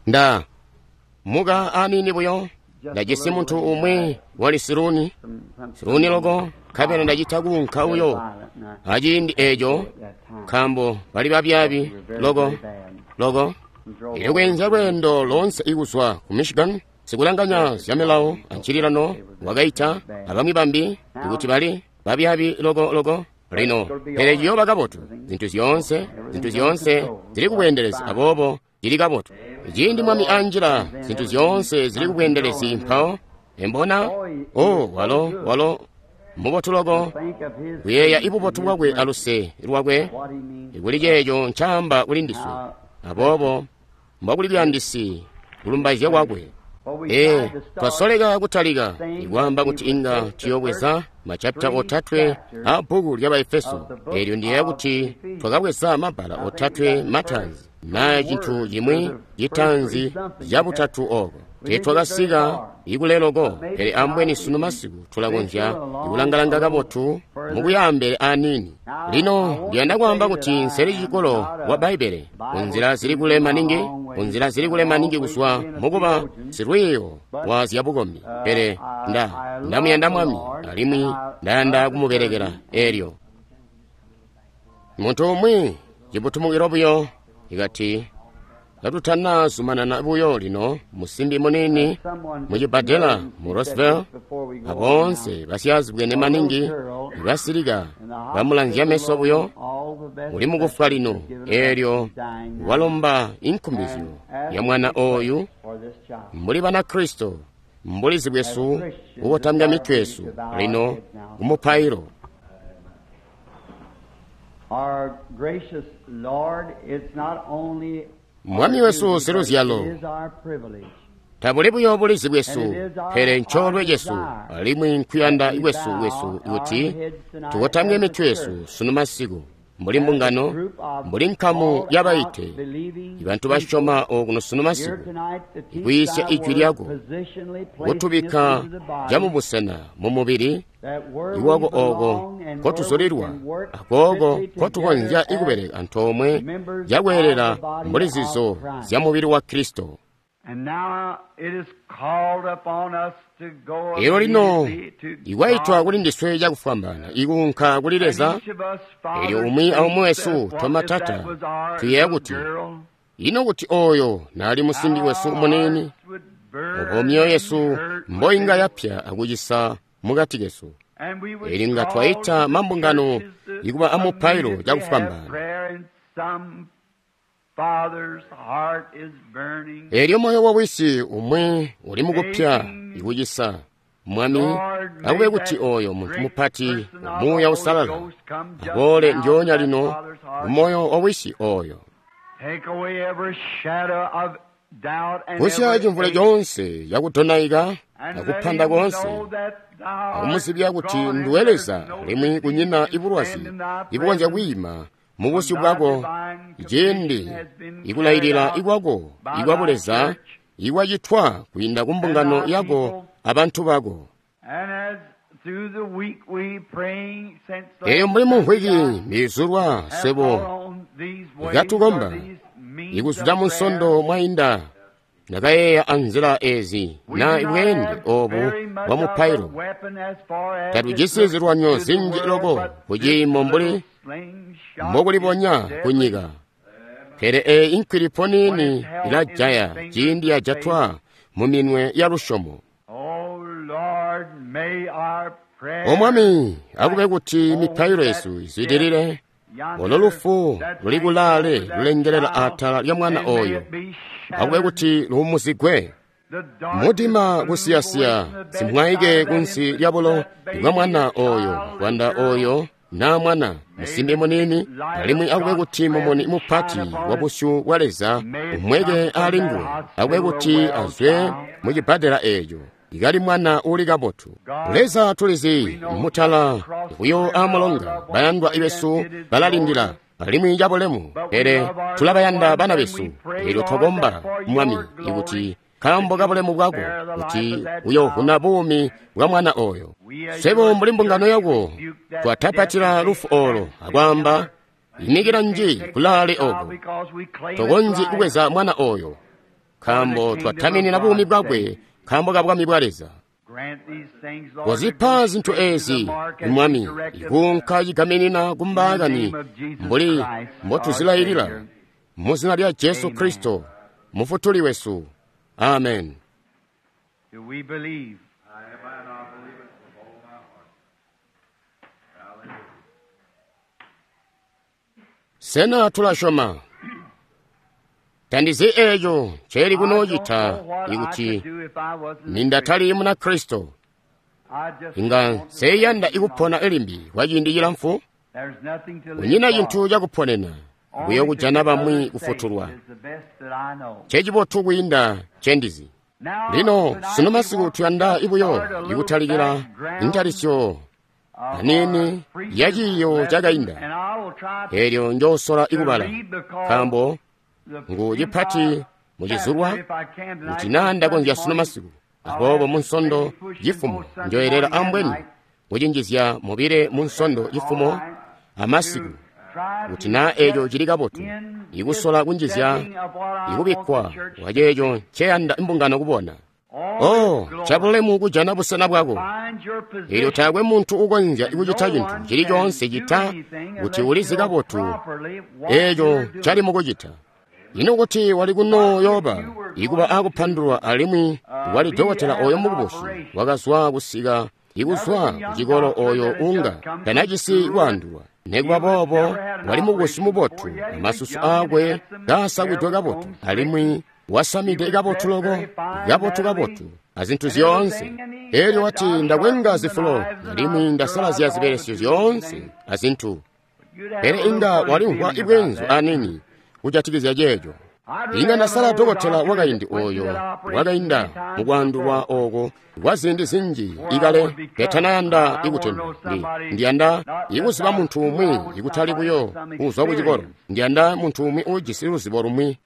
nda muga anini buyo ndajisi muntu umwe wali siruni logo kabene ndajitagu nkawuyo ajindi ejo kambo bali babyabi logo ilekwenza lwendo lonse iguswa ku Michigan sikulanganya syamelawo anchirirano wagaita abamwi bambi ikuti bali babyabi logo lino perejiyo bagabotu zintu zyonse zili kubwendereza abobo zili gabotu ijindi mwami Angela zintu zyonse zili kubwendereza mpao embona walo mubotu logo kuyeya ibubotu bwagwe aluse lwagwe igulijeyo nchamba ulindiswe abobo mbaguli byandisi ulumbaje wagwe twasolega kutaliga igwamba kuti inga tiyobweza machapita otatwe abugu ly'Abaefeso eryo ndiye kuti twagabweza mabala otatwe matanzi na chintu chimwe chitanzi jabutatu ogo tetwagasiga igulelogo eri ambweni sunu masiku tulagonja igulangalanga gabotu mukuyambere anini lino lyanda kwamba kuti nseri chikolo wa Baibele unzira zili kulema ningi kuswa mukuba sirwiyo wa zyabugomi pere ndamuyanda mwami alimwi ndayanda kumuberekera eryo muntu umwe jibutumukiro buyo igati gatutana sumana na buyo lino musimbi munini mujibadela mu Roosevelt abonse basyazibwe ne maningi basiriga bamulanzya meso buyo uli mukufa lino eryo walomba inkumbizyo ya mwana oyu muli bana Kristo mbulizi bwesu uwotambya mitwesu lino umupayiro. Mwami wesu seruzyalo tabuli buyo bulizi bwesu pere ncholwe Yesu alimwi nkuyanda iwesu yuti tuwotamye mitwesu sunu masiku mbuli mbungano mbuli nkamu yabaite ibantu bashoma okuno sunu masiku ikuyisya ijwi lyago wotubika jamubusena mu mubiri iwago ogo kotusolirwa agogo kotuhonja ikubereka ntomwe yagwerera mbuli zizo zya mubiri wa Kristo. Ero lino iwaitwa kulindiswe jakufambana ikunka kulileza eryo umwi aumwesu tomatata tuye kuti ino kuti oyo nali musimbi wesu munini obomyo Yesu mboyinga yapya akujisa mugati Yesu eri nga twaita mambungano ikuba amupayiro jakufambana eryo moyo wawisi umwe uli mugupya ikujisa mwami awe kuti oyo muntu mupati umuya usalala abole njonya lino umoyo wawisi oyo kusyaji mvula jonse yakutonaiga nakupanda gonse umusibya kuti nduweleza limwi kunyina ibulwazi ibuwanja kwima mubusi bwago jendi ikulayirira igwago igwabuleza igwajitwa kuyinda kumbungano yago abantu bago eyo mlimu hwigi mizurwa sebo igatugomba igusuda munsondo mwayinda nagayeya anzira ezi na ibwende obu wamupayiro tatujisizirwanyo zinji logo kujimo mbuli mbogolibonya kunyiga pere inkiriponini ilajaya jindi ya jatwa muminwe ya rushomo. Omwami akube kuti mipayiro Yesu izidirire ololufu luligulale lulengerera atala lya mwana oyo akube kuti lumuzigwe mutima gusiyasiya simwayige kunsi lyabulo lwa mwana oyo wanda oyo na mwana musimbe munini alimwi akube kuti mumoni mupati wabushu waleza umwege alingwe akube kuti azwe mujibadela ejo igali mwana uli gabotu leza tulizi mutala uyo amulonga bayandwa ibesu balalindira alimwi njabolemu ere tulabayanda bana besu ero togomba mwami ikuti kambo gabulemu bwago kuti uyo hunabumi bwa mwana oyo sebo mbulimbungano yago twatapatira lufu olo agwamba inigira nji kulale ogo togonzi kuweza mwana oyo kambo twathaminira bumi bwabwe kambo ka bwami bwaleza wazipha zinthu ezi imwami ikunka yikamenena kumbakani mbuli mbothuzilayirira muzina lya Yesu Kristo mufutuliwesu. Amen. Do we believe? Sena tulashoma tandize eyo cheri kunojita ikuti nindatali muna Kristo inga seyanda ikupona elimbi wajindiyira mfu unyina yintu yakuponena kuyo kujana bamwi kufutulwa chejibotu kuyinda chendizi lino sino masiku tuyanda ibuyo ikutalikira intalisyo anini yajiyo chagayinda eryo njosola ikubala kambo ngujipati mujizurwa muchinanda konja sino masiku abobo munsondo yifumo njoerera ambweni mujinjizya mubire munsondo yifumo amasiku utina ejo jirikabotu ikusola kunjizya ikubikwa wajejo cheyanda imbungano kubona chabulemu kujana busana bwako ilyo tagwe muntu ukonja ikuchita chinthu chilichonse chita kuti ulizikabotu ejo chali mukuchita ino kuti wali kuno Yoba ikuba akuphandulwa alimwi wali dokotela oyo mukuboshi wakazwa kusika ikuzwa kuchikolo oyo unga kanachisi ikuandulwa nekuba bobo wali mukuboshi mubotu amasusu akwe gasakwidwe kabotu alimwi wasamide kabotu loko kabotu azinthu ziyonse elyo wati ndakwenga zifulo alimwi ndasala ziyaziberesyo ziyonse azinthu ere inga wali nkwa ibwenzo anini kuchatikiza jejo inga ndasala dokotela wakayindi oyo wakayinda mukwandulwa oko wazindi zinji ikale petanayanda ikutenda ndiyanda ikuziba munthu umwe ikutali kuyo kuzwa kuchikolo ndiyanda munthu umwe ujisiruzibo lumwe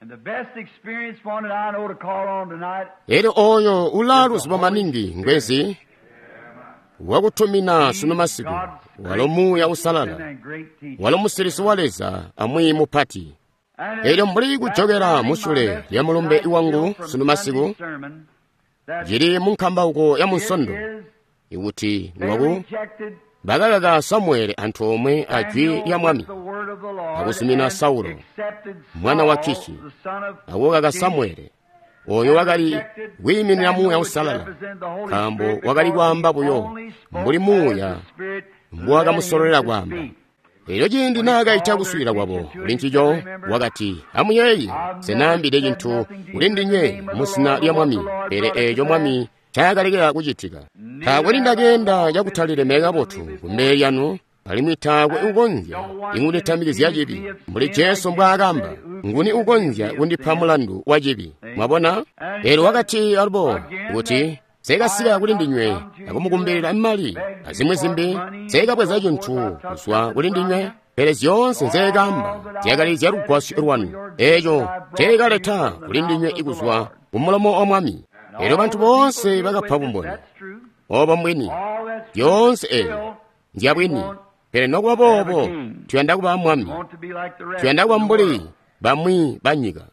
ere oyo ulaluziba maningi ngwezi wakutumina sino masiku walomuya usalala walomusirisi waleza amwi mupati elyo mbuli kuchokera musule ya mulumbe iwangu sino masiku jiri munkhamba uko ya munsondo ikuti niwaku bakalaga Samueli anthu omwe ajwi ya mwami akusimina Saulo mwana wa Kishi akukaka Samueli oyo wakali wiyimirira muya usalala kambo wakali kwamba buyo mbuli muya mbwakamusololera kwamba elyo jindi nagayita kuswira kwabo ulinchijo wakati amuyeyi senambire chinthu ulindinywe musina lya mwami pere ejo mwami chayakalekera kuchitika thakwe lindakenda yakuthalire mekabotu kumbeli yanu palimwi thakwe ukonja inguni thamirizi yachipi mbuli Yesu mbwakamba nguni ukonja kundipha mulandu wachipi mwabona ero wakati alipo kuti sekasiya kuti ndinywe akumukumbirira mmali azimwe zimbi sekabweza chinthu kuswa kuti ndinywe pere ziyonse nzekamba ziyakali ziyalugwasu lwanu ejo chekaletha kuti ndinywe ikuzwa kumulomo omwami ero banthu bonse bakapha bumboni oba mbweni yonse eyo ndiyabweni pere nokuba bobo tuyanda kuba mwami tuyanda kuba mbuli bamwi banyika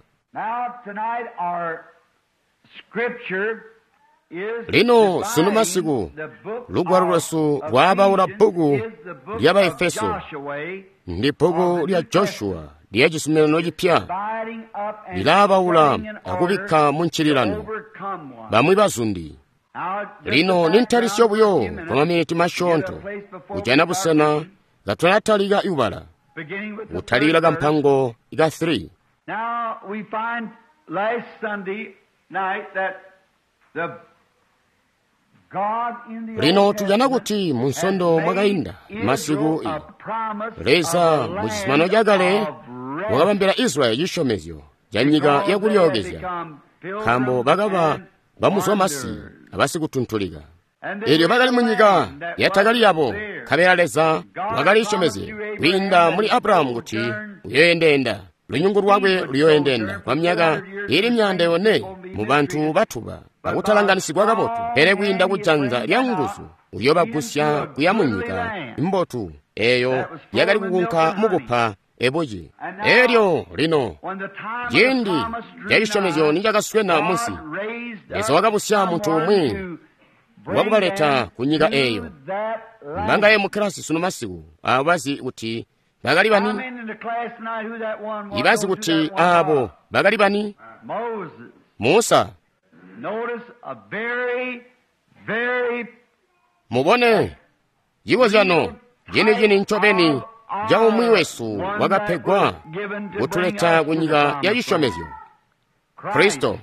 lino sino masiku lugwalo lwesu lwabawula bhuku lya baefeso ndi bhuku lya Joshua lya chisumilano chipya lilabawula akubikha munchililano bamwi bazundi lino ninthalisyo buyo pamamene mashontho kujana busana gatwanathalika iubala uthalira kamphango ika 3. Now we find last Sunday night that the lino tujana kuti munsondo mwakayinda masiku leza muchisimano chakale wakapambira Israeli chishomezyo chanyika yakulyogeza khambo bakaba bamuzwa masi abasi kutunthulika ilyo bakali munyika yathakali yapo khabera leza wakali chishomeze winda muli Abrahamu kuti uyoyendenda lunyungu lwakwe luyoyendenda kwa myaka ili myanda yone mu banthu bathuba pakuthalanganisidwa kabotu pere kuyinda kudzanja lya nguzu uyobagusya kuyamunyika mbotu eyo yakali kukunkha mukupha eboji eryo lino yendi yayishomezyo ninjakaswena munsi leso wakabusya muntu umwe wakubaleta kunyiga eyo mbanga ye mukirasi suno masiku abazi kuti bagali bani ibazi kuti abo bagali bani Musa mubone yiwozano jini nchobeni ja umwi wesu wakapegwa kutuleta kunyiga yayishomezyo Kristo.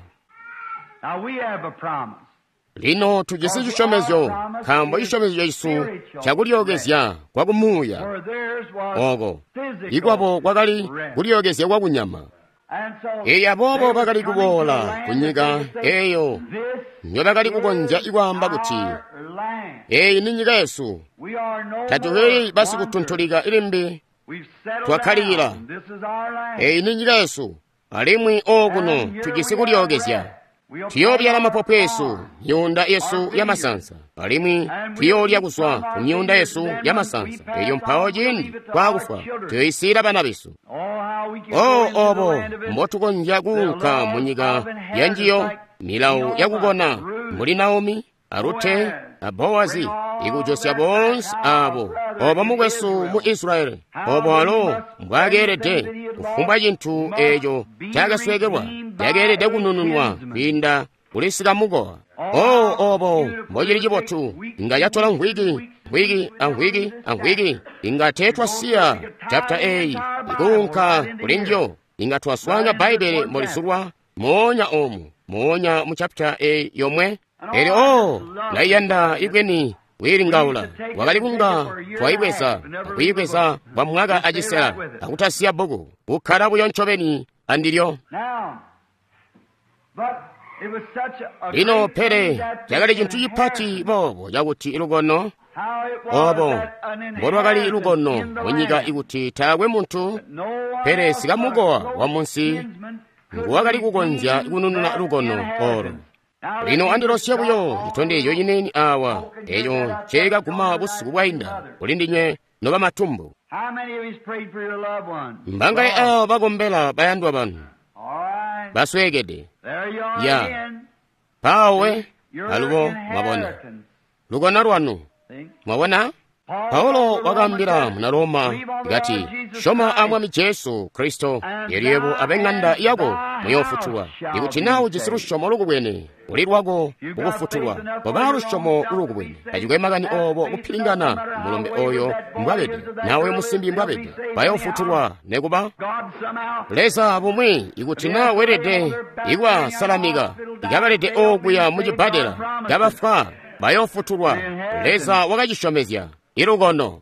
Lino tujisi yishomezyo kambo yishomezyo Yesu chakulyogezya kwa kumuya ogo ikwabo kwakali kulyogezya kwa kunyama eya bobo bakali kubola kunyiga eyo nyo bakali kugonja ikwamba kuti eyi ninyiga Yesu tatuhei basi kutuntulika ilimbi twakalira eyi ninyiga Yesu alimwi okuno tujisi kulyogezya tiyobyala mapopo Yesu nyunda Yesu ya masansa alimwi tiyolya kuswa kunyunda Yesu ya masansa eyo mpawo jindi kwakufa tiyoisira bana besu obo mbotukonja kunka munyiga yanjiyo milawu yakugona muli Naomi Arute Bowazi ikujosya bonse abo oba mugwesu mu Israeli obo alo mbwagerede kufumba jintu ejo chagaswegerwa yagerede kunununwa kwinda kulisika mugowa obo mbojili jibotu inga yatola ngwigi inga tetwa siya chapter 8 ikunka kulinjo inga twaswanya Bible molisurwa monya mu chapter 8 yomwe eri layanda ibweni wiringaula wakalikunga twayibweza bamwaga ajisela akutasiya bogo ukhala buyonchobeni andiryo lino pere yagali jintu yipati bobo yakuti ilugono obo mbodwakali ilugono munyiga ikuti tagwe muntu pere sikamugowa wa munsi nguwakali kugonja ikunununa ilugono oro lino andilosya buyo itonde eyo yineni awa eyo chega kuma busiku bwainda ulindinye noba matumbu mbanga awo bagombela bayandwa banu baswegede ya pawe alubo mwabona lugona rwanu mwabona Paulo wakambira muna Roma gati shoma amwami Yesu Kristo yeriyevo abeng'anda yago muyofutulwa ikuti nawo jisiru shomo lugubwene ulirwago ukufutulwa oba rushomo ulugubwene ajugwe magani obo kupilingana mulombe oyo mbwabede nawe musimbi mbwabede bayofutulwa nekuba leza bumwi ikuti nawe werede igwa salamiga igabalede oguya mujibadela gabafa bayofutulwa leza wakajishomezya irugono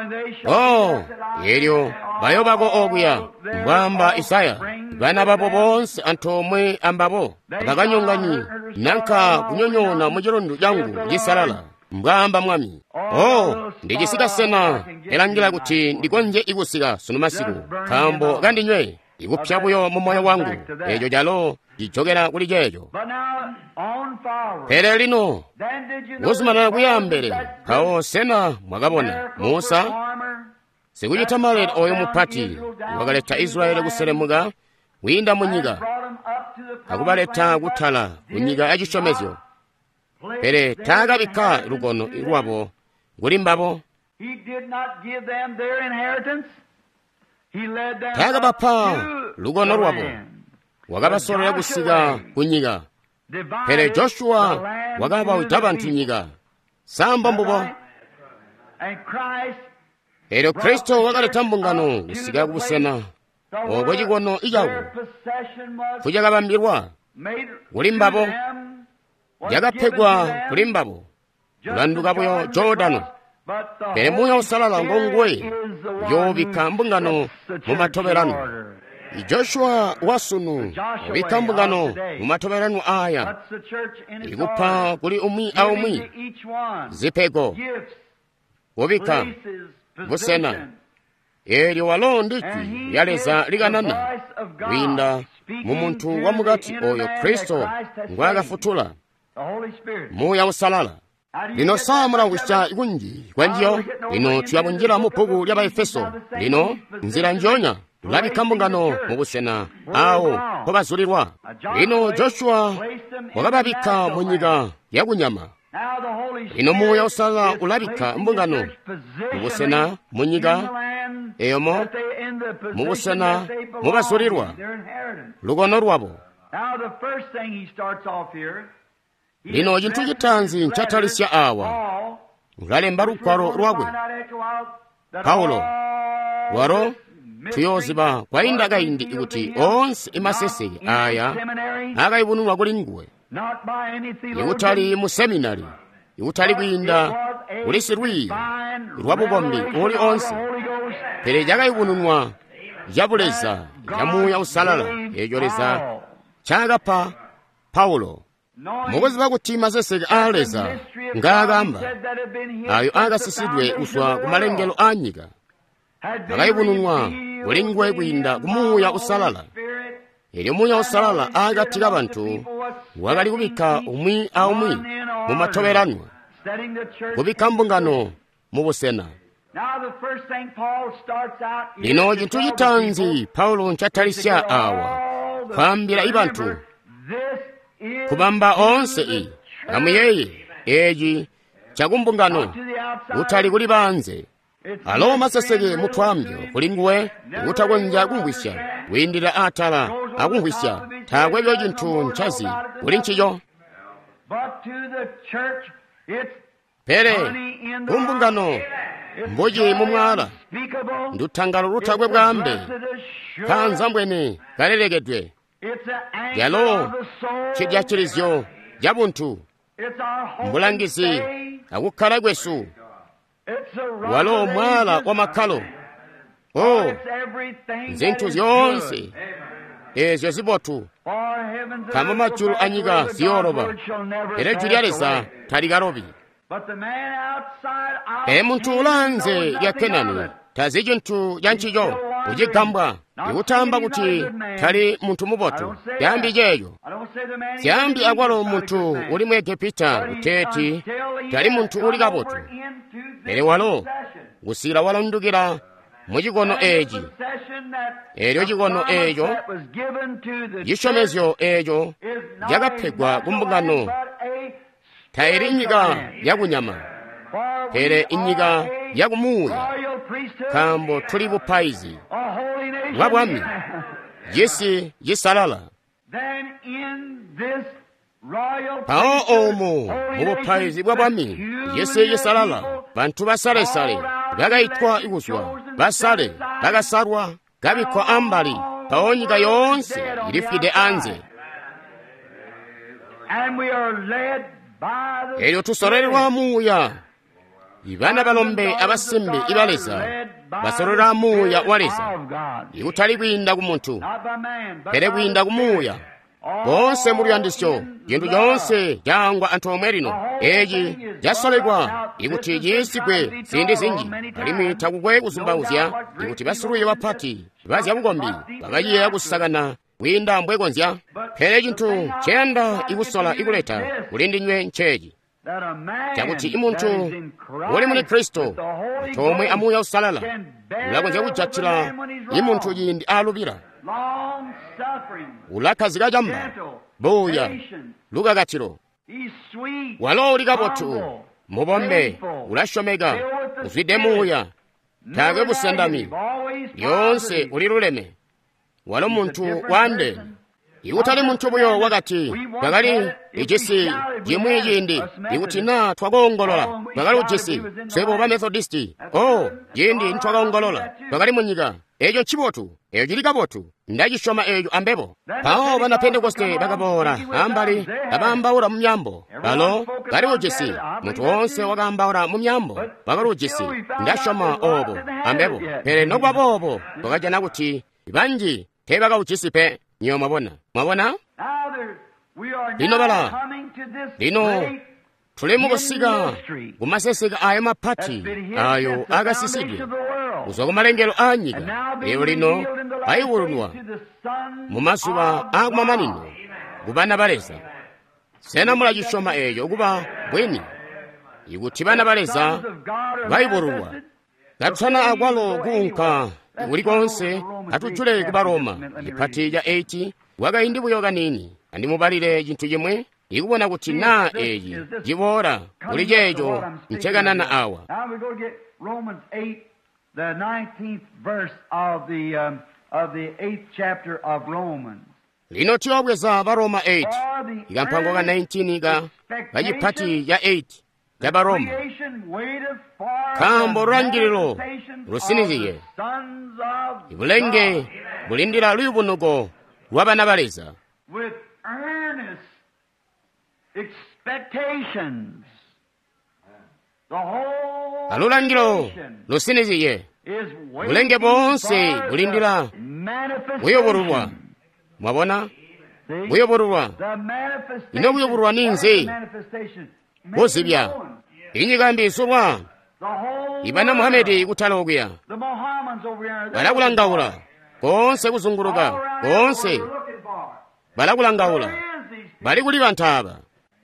eryo bayobago oguya mbwamba Isaya bana babo bonse antomwe ambabo abaganyonganyi nanka kunyonyona mujirondo jangu jisalala mbwamba mwami ndijisika sena elangira kuti ndikonje igusika suno masiku kambo gandinywe igupyabuyo mu moyo wangu ejo jalo jichogera kuli jejo pere lino guzumana kuyambere kawo sena mwagabona Musa sikujitamale oyo mupati wagaleta Israeli guselemuga winda munyiga akubaleta gutala munyiga ajishomezyo pere tagabika rugono irwabo gulimbabo tagabapa lugono rwabo wagabasolera gusiga kunyiga pere Joshua wagaba uitaba ntinyiga samba mbubo ero Kristo wagaleta mbungano gusiga gusena ogo jigono ijago kujagabambirwa gulimbabo jagapegwa gulimbabo kulanduga buyo Jordano pere muya usalala ngongwe yobika mbungano mu matoberano Joshua wasunu obika mbungano mu matoberano aya igupa kuli umwi au umwi zipego obika busena eryo walondiki yaleza liganana winda mu muntu wa mugati oyo Kristo ngwagafutula muya usalala lino samulangusa ikunji kwanjiyo lino tuyabunjira mu bhuku lya baefeso lino nzira njonya tulabika mbungano mu busena awo pobazulirwa lino joshua wakababika mu nyiga yakunyama lino moyo osala ulabika mbungano mu busena mu nyiga eyomo mu busena mubazulirwa lugono lwabo. lino cinthu citanzi ncatalisya awa ngalemba lukwalo lwakwe paulo lwaro tuyoziba kwa indagayindi ikuti onse imasese aya akayivunulwa kuli nguwe ikutali mu seminari ikutali kuyinda ulisi lwiyi lwabukombi uli onse pere akayivunulwa yabuleza yamuya usalala yejoleza chakapa paulo mukuziba kuti masese aleza ngagamba ayo akasisidwe uswa ku malengelo a nyika akayivunulwa uli nguwe kuyinda kumuya usalala ili muya usalala akatika bantu wakali kubika umwi a umwi mu mathoberanwa kubika mbungano mu busena. lino cinthu citanzi paulo ncatalisya awa kwambira ibantu kubamba onse amuyeye eji cakumbungano utali kuli banze alo maseseke muthwambyo kuli nguwe utakonja kungwisya windira atala akungwisya thakweyo cinthu nchazi kuli nciyo pere kumbungano mbuji mumwala nduthangalo luthakwe bwambe kanzambwene kalelekedwe yalo cidyacilizyo ja bunthu mbulangizi akukhala kwesu walo mwala wa makhalo zinthu zonse ezyo zibothu kama machulu anyika ziyoloba ere julyaleza talikalobi munthu ulanze ya kenani tazi cinthu yanciyo ucigambwa ikutamba kuti tali munthu mubotu yambi jeyo siyambi akwalo munthu uli mu egipita uteti tali munthu uli kabotu ere walo gusira walondukira mu cikono eji eryo cikono ejo yishomezyo ejo yakaphedwa kumbungano tayiri inyika yakunyama pere inyika yakumuya kambo tuli bupaizi wabwami yesi yisalala pawo omo mu bupaizi bwabwami yesi yisalala bantu basalesale bakayitwa ikuswa basale bakasalwa gabikwa ambali pawo nyika yonse ilifide anze eryo tusorerwa muya ibana balombe abasimbi ibaleza basorera muya waleza ikutali kwinda kumuntu pere kwinda kumuya bonse mulyandisyo jindu jonse jangwa anthu omwe lino eji jasolekwa ikuti jisikwe zindi zinji alimita kukwe kuzumbauzya ikuti basuruye wapati bazya bukombi bakayiye akusakana kwinda mbwekonzya pere cinthu chenda ikusola ikuleta kulindinywe ncheji chakuti imunthu uli muli kristo tomwe amuya usalala ulakonzya kujatchira imunthu yindi alupira ulakhazika jamba boya lukakatchiro walo uli kabotu mubombe ulashomeka uzwide muya thakwe busendami yonse uli luleme walo munthu wande ikutali munthu buyo wakati pakali ijesi jimwe yindi ikuti na twakongolola pakali ujesi sebo ba methodisti yindi ntwakongolola pakali munyika ejo chibotu ejo jili kabotu ndajishoma ejo ambepo pawo bana pentekoste bakabora ambali abambaura mnyambo alo kali ujesi munthu wonse wakambaura mnyambo pakali ujesi ndashoma obo ambepo pere nokwapopo pakajana kuti ibanji tebaka uchisipe nyo mwabona lino bala lino tulemu kusika kumaseseka ayo mapati ayo akasisidwe uza kumalengelo a nyika lero lino ayiwulunwa mu masuba akumamanino kupana baleza sena mulachishoma ejo kuba bweni ikuti bana baleza bayiborulwa gatwana agwalo kunka kulikonse atujule ku Baroma ipati ya 8 wakayindi buyoga nini andimubalire chinthu chimwe ikubona kuti na eyi jibora kuli jejo mcheganana awa. Now we go to get Romans 8, the 19th verse of the 8th chapter of Romans. lino tiobweza Baroma 8 ikampango ka 19 ka ipati ya 8 ya Baroma kambo lwangililo lusiniziye ibulenge bulindira lwibunuko lwa bana baleza with earnest expectations. The whole alulangilo lusiniziye bulenge bonse bulindira buyoborulwa. Mwabona buyoborulwa ino buyoborulwa ninze bozibya inyigambi isobwa ibana Muhamedi kutalogya balakulangawula konse kuzunguluka konse balakulangawula bali kuli bantaba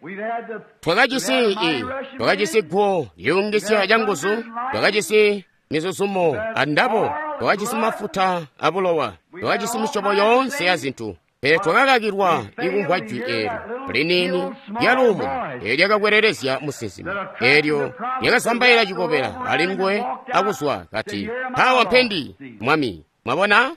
twakachisi gwo lyungisya janguzu twakachisi mizuzumo andapo twakachisi mafuta abulowa twakachisi mishobo yonse ya zinthu twakakakirwa ikunkhwajwi ero linini lyalumo lyakakwererezya musizimu eryo lyakasambayira chikopera ali ngwe akuswa kati hawa mphendi mwami. Mwabona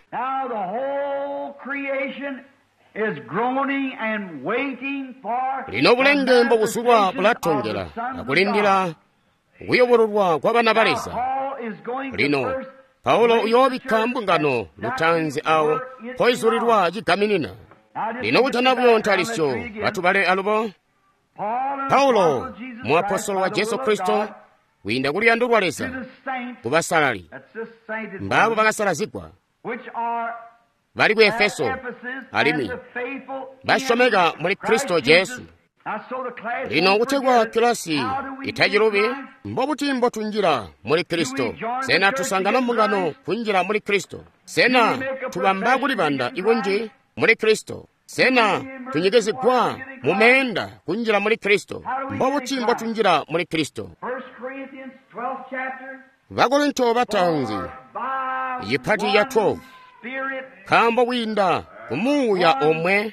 lino bulenge mbokusulwa bulatongera akulindira kuyoborolwa kwa bana baleza. Lino Paulo uyobika mbungano lutanzi awo poizulirwa chigaminina lino kutana buyonta lisyo batu bale alubo. Paulo muapostolo wa Yesu Kristo winda kuliyandulwa leza kubasalali mbabo bakasalazigwa bali ku Efeso alimi bashomega muri Kristo Yesu. Lino kutegwa kilasi itajirubi mbobutimbo tunjira muri Kristo sena tusangana mbungano kunjira muri Kristo sena tubamba kulibanda igonje muri Kristo sena tunyegezekwa mumenda kunjira muri Kristo mbobutimbo tunjira muri Kristo. Vakorinto batanzi yipati ya 12 kambo winda kumuya omwe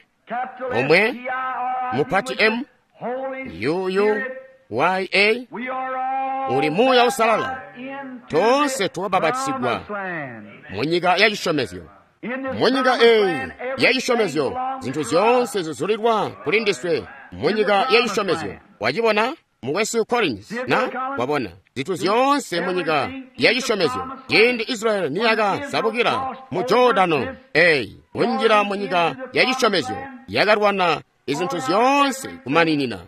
mupati M UUYA uli muya usalala tonse twababatisigwa munyiga ya chishomezyo munyiga ya chishomezyo zinthu zonse zizulirwa kulindiswe munyiga ya chishomezyo wajibona mu Yesu Collins na wabona zinthu zonse munyiga ya chishomezyo yindi Israel niyaga sabukira mu Jordano munjira munyiga ya chishomezyo yagarwana izinthu zonse kumaninina.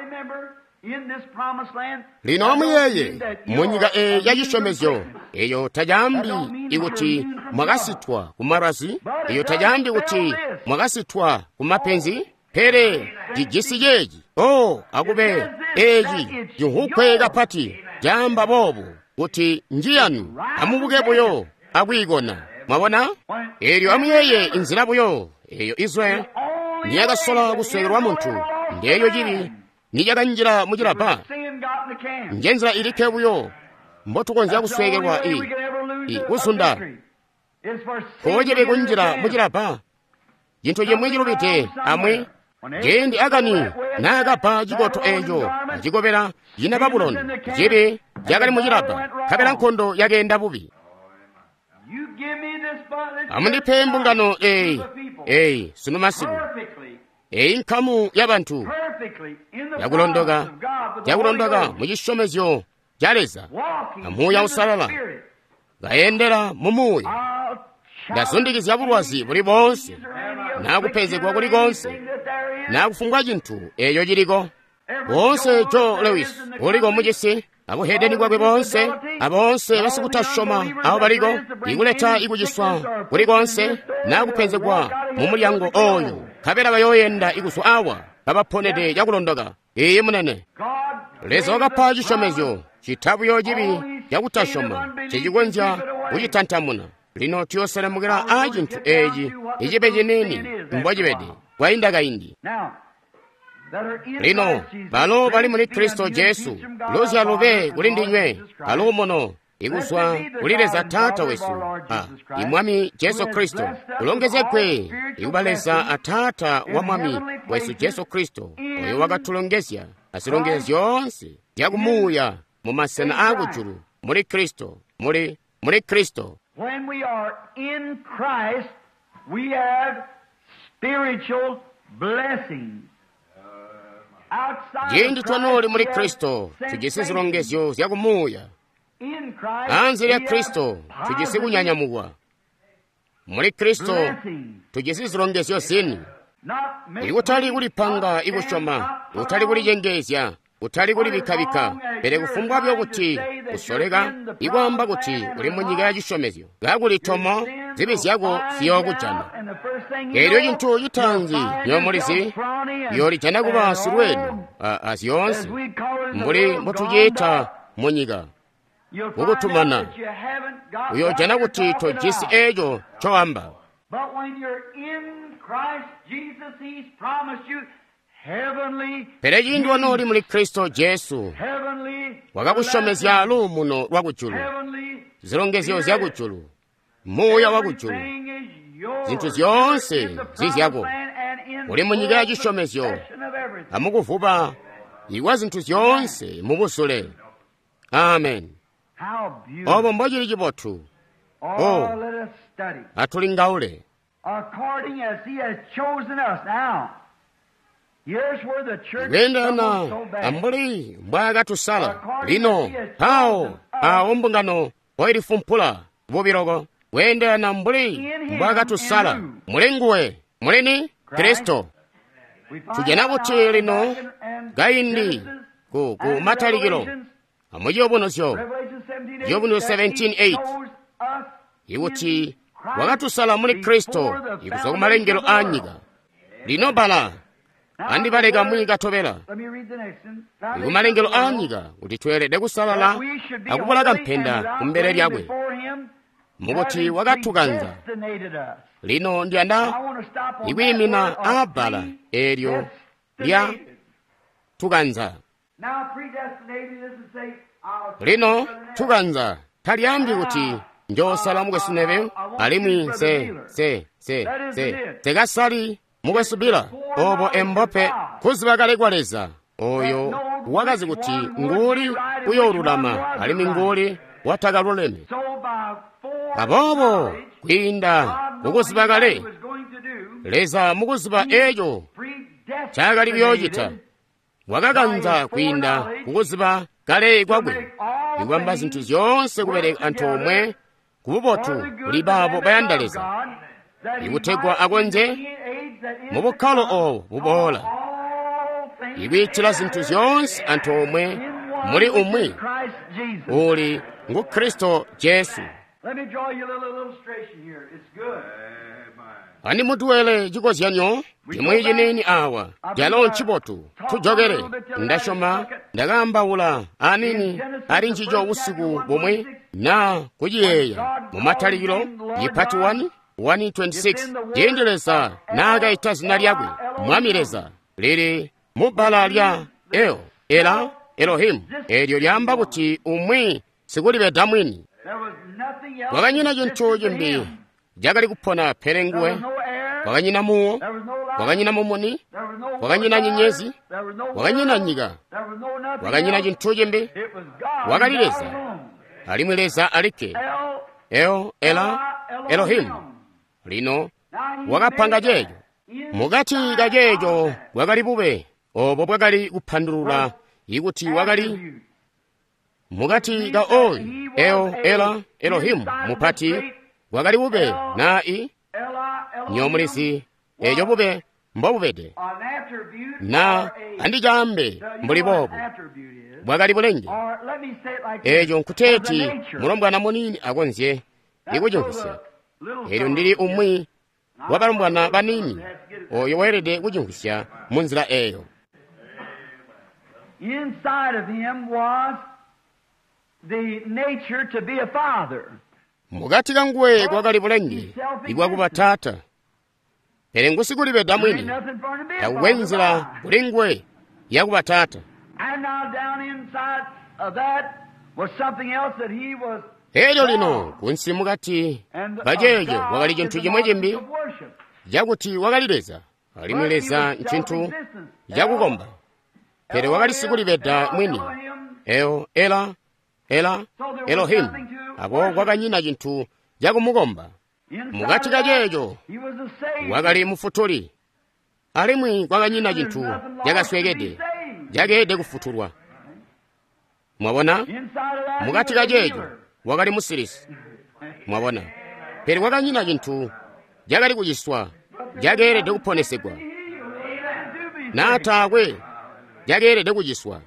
Lino muyeye munyiga ya chishomezyo eyo tajambi ikuti mwagasitwa kumarazi eyo tajambi kuti mwagasitwa kumapenzi pere jijisiyeji akube eji juhukwega pati jamba bobo kuti njiyanu amubugebuyo akwigona. Mwabona eryo amuyeye inzira buyo eyo Israel niyagasola kuswegerwa muntu ndeyo jibi nijaganjira mujiraba njenzira ilike buyo mbotukonza kuswegerwa usunda kojebe kunjira mujiraba jinto jemwe jirubite amwe jendi agani nagapa jigoto ejo jigobera yina Babuloni jebe jagali mujiraba kabera nkondo yagenda bubi amundipe mbungano sunu masibu nkamu y'abantu yakulondoga mu chishomezyo jaleza amuya usalala gayendera mumuya gasundikizya bulwazi buli bonse nakupezekwa kuli konse nakufungwa chinthu eyo chiliko bonse Joe Lewis uliko mujisi akuhedeni kwakwe bonse abonse basikutashoma aho baliko ikuleta ikuchiswa kuli konse nakupezekwa mu mulyango oyo kabera bayoyenda ikuswa awa babaponede yakulondoga munene leza wakapha chishomezyo chithabu yojibi yakutashoma chichikonja kuchitantamuna lino tiyosalamukira chinthu eji ichipe chinini mbwachipede kwayindakayindi. lino pano pali muli Khristu Yesu lozi alove kuli ndinywe palo mono ikuswa kulileza Atate wesu imwami Yesu Khristu kulongezekwe ikubaleza Atate wa mwami wesu Yesu Khristu oyo wakatulongesya asilongeza yonse yakumuya mu masana akujulu muli Khristu muli Khristu. When we are in Christ, we have spiritual blessings. Yendi twanoli muli Khristu tujise zilongezo yakumuya anze ya Khristu tujise kunyanyamuwa muli Khristu tujise zilongezo sini ikutali kulipanga ikushoma utali kulijengezya utali kulibikabika pere kufungwa byokuti kusoleka ikwamba kuti uli munyiga ya jishomezyo gakulitomo zibizyako siyokujana eryo chintu chitangi nyomulisi yolijana kuba asilwenu asiyonse mbuli mutujita munyiga ukutumana uyojana kuti tojisi ejo choamba. Pere jindu wanoli muli Khristu Yesu wakakushomezya lumuno lwakujulu zilongezyo zyakujulu muya wakujulu zinthu zyonse zizyako uli munyiga ya chishomezyo amukuvupa iwa zinthu zyonse mubusule. Amen. Obo mbojili chibothu atulingaule wendana ambuli mbwakatusala lino pawo ombungano oilifumpula bubiroko wendana mbuli mbwakatusala mulenguwe mulini Kristo tujana kuti lino gaindi ku matalikilo amuji obunosyo yobuno 17:8 iwuti wakatusala muli Kristo ikuza kumalengero anyiga lino bala andi baleka mwiga tobela ikumalengero anyiga kuti twelede kusalala akupolaka mphenda kumbere lyakwe mukuti wakatukanza lino ndi anda ikwimina abala eryo lya tukanza lino tukanza taliyambi kuti njosala mukwesuneve alimwi tekasali mukwesubira obo embope kuzibakalekwareza oyo wakazi kuti nguli uyoululama alimi nguli watakaluleme abobo kwinda mukuzibakale leza mukuziba ejo chakali byochita wakakanza kwinda kukuziba kale kwakwe ikwamba zinthu zonse kupereka anthu omwe kububotu kulibabo bayandaleza ikutegwa akonje mubukhalo owo bubola ikwitchira zinthu zonse anthu omwe muli umwi uli ngu Khristu Yesu. Ani mutuwele chikozyanyo chimwe chineni awa jalo nchibotu tujogere ndashoma ndakambawula anini ali nchicho usiku bomwe na kujiyeya mumatalikilo yipati 1:26 yendeleza naga itazina lyakwe mwamireza lili mubala lya Elohim eryo lyamba kuti umwi sikulibe damwini wakanyina chintu chimbi jakali kupona perenguwe wakanyina muwo wakanyina mumuni wakanyina nyenyezi wakanyina nyiga wakanyina chintu chimbi wakalileza alimweleza alike Elohim lino wakapanga jejo mugati gajejo wakali bube obo bwakali kuphandulula ikuti wakali mugati ga oyi Elohim mupati wakali bube na nyomulisi ejo bube mbobubede na andijambe mbuli bobu bwakali bulenge ejo nkuteti mulombwana munini akonzye ikujunkusa eryo ndili umwi wabalombwana banini oyo werede kujunkusya munzira eyo. Inside of him was the nature to be a father. Mugati kanguwe kwakali bulenge igwa kuba tata pere ngusikulipeta mwini yakukwenzera kulingwe yakubatata. Elyo lino kunsi mukati pajejo wakali chinthu chimwe chimbi jakuti wakalileza alimweleza nchinthu jakukomba pere wakalikulipeta mwini Elohim apo wakanyina chinthu jakumukomba mukati kajejo wakali mufutuli alimwi wakanyina chinthu jakaswekede jakede kufutulwa. Mwabona mukati kajejo wakali musirisi. Mwabona pere wakanyina chinthu jakali kuchiswa jakerede kuponesedwa natakwe jakerede kuchiswa.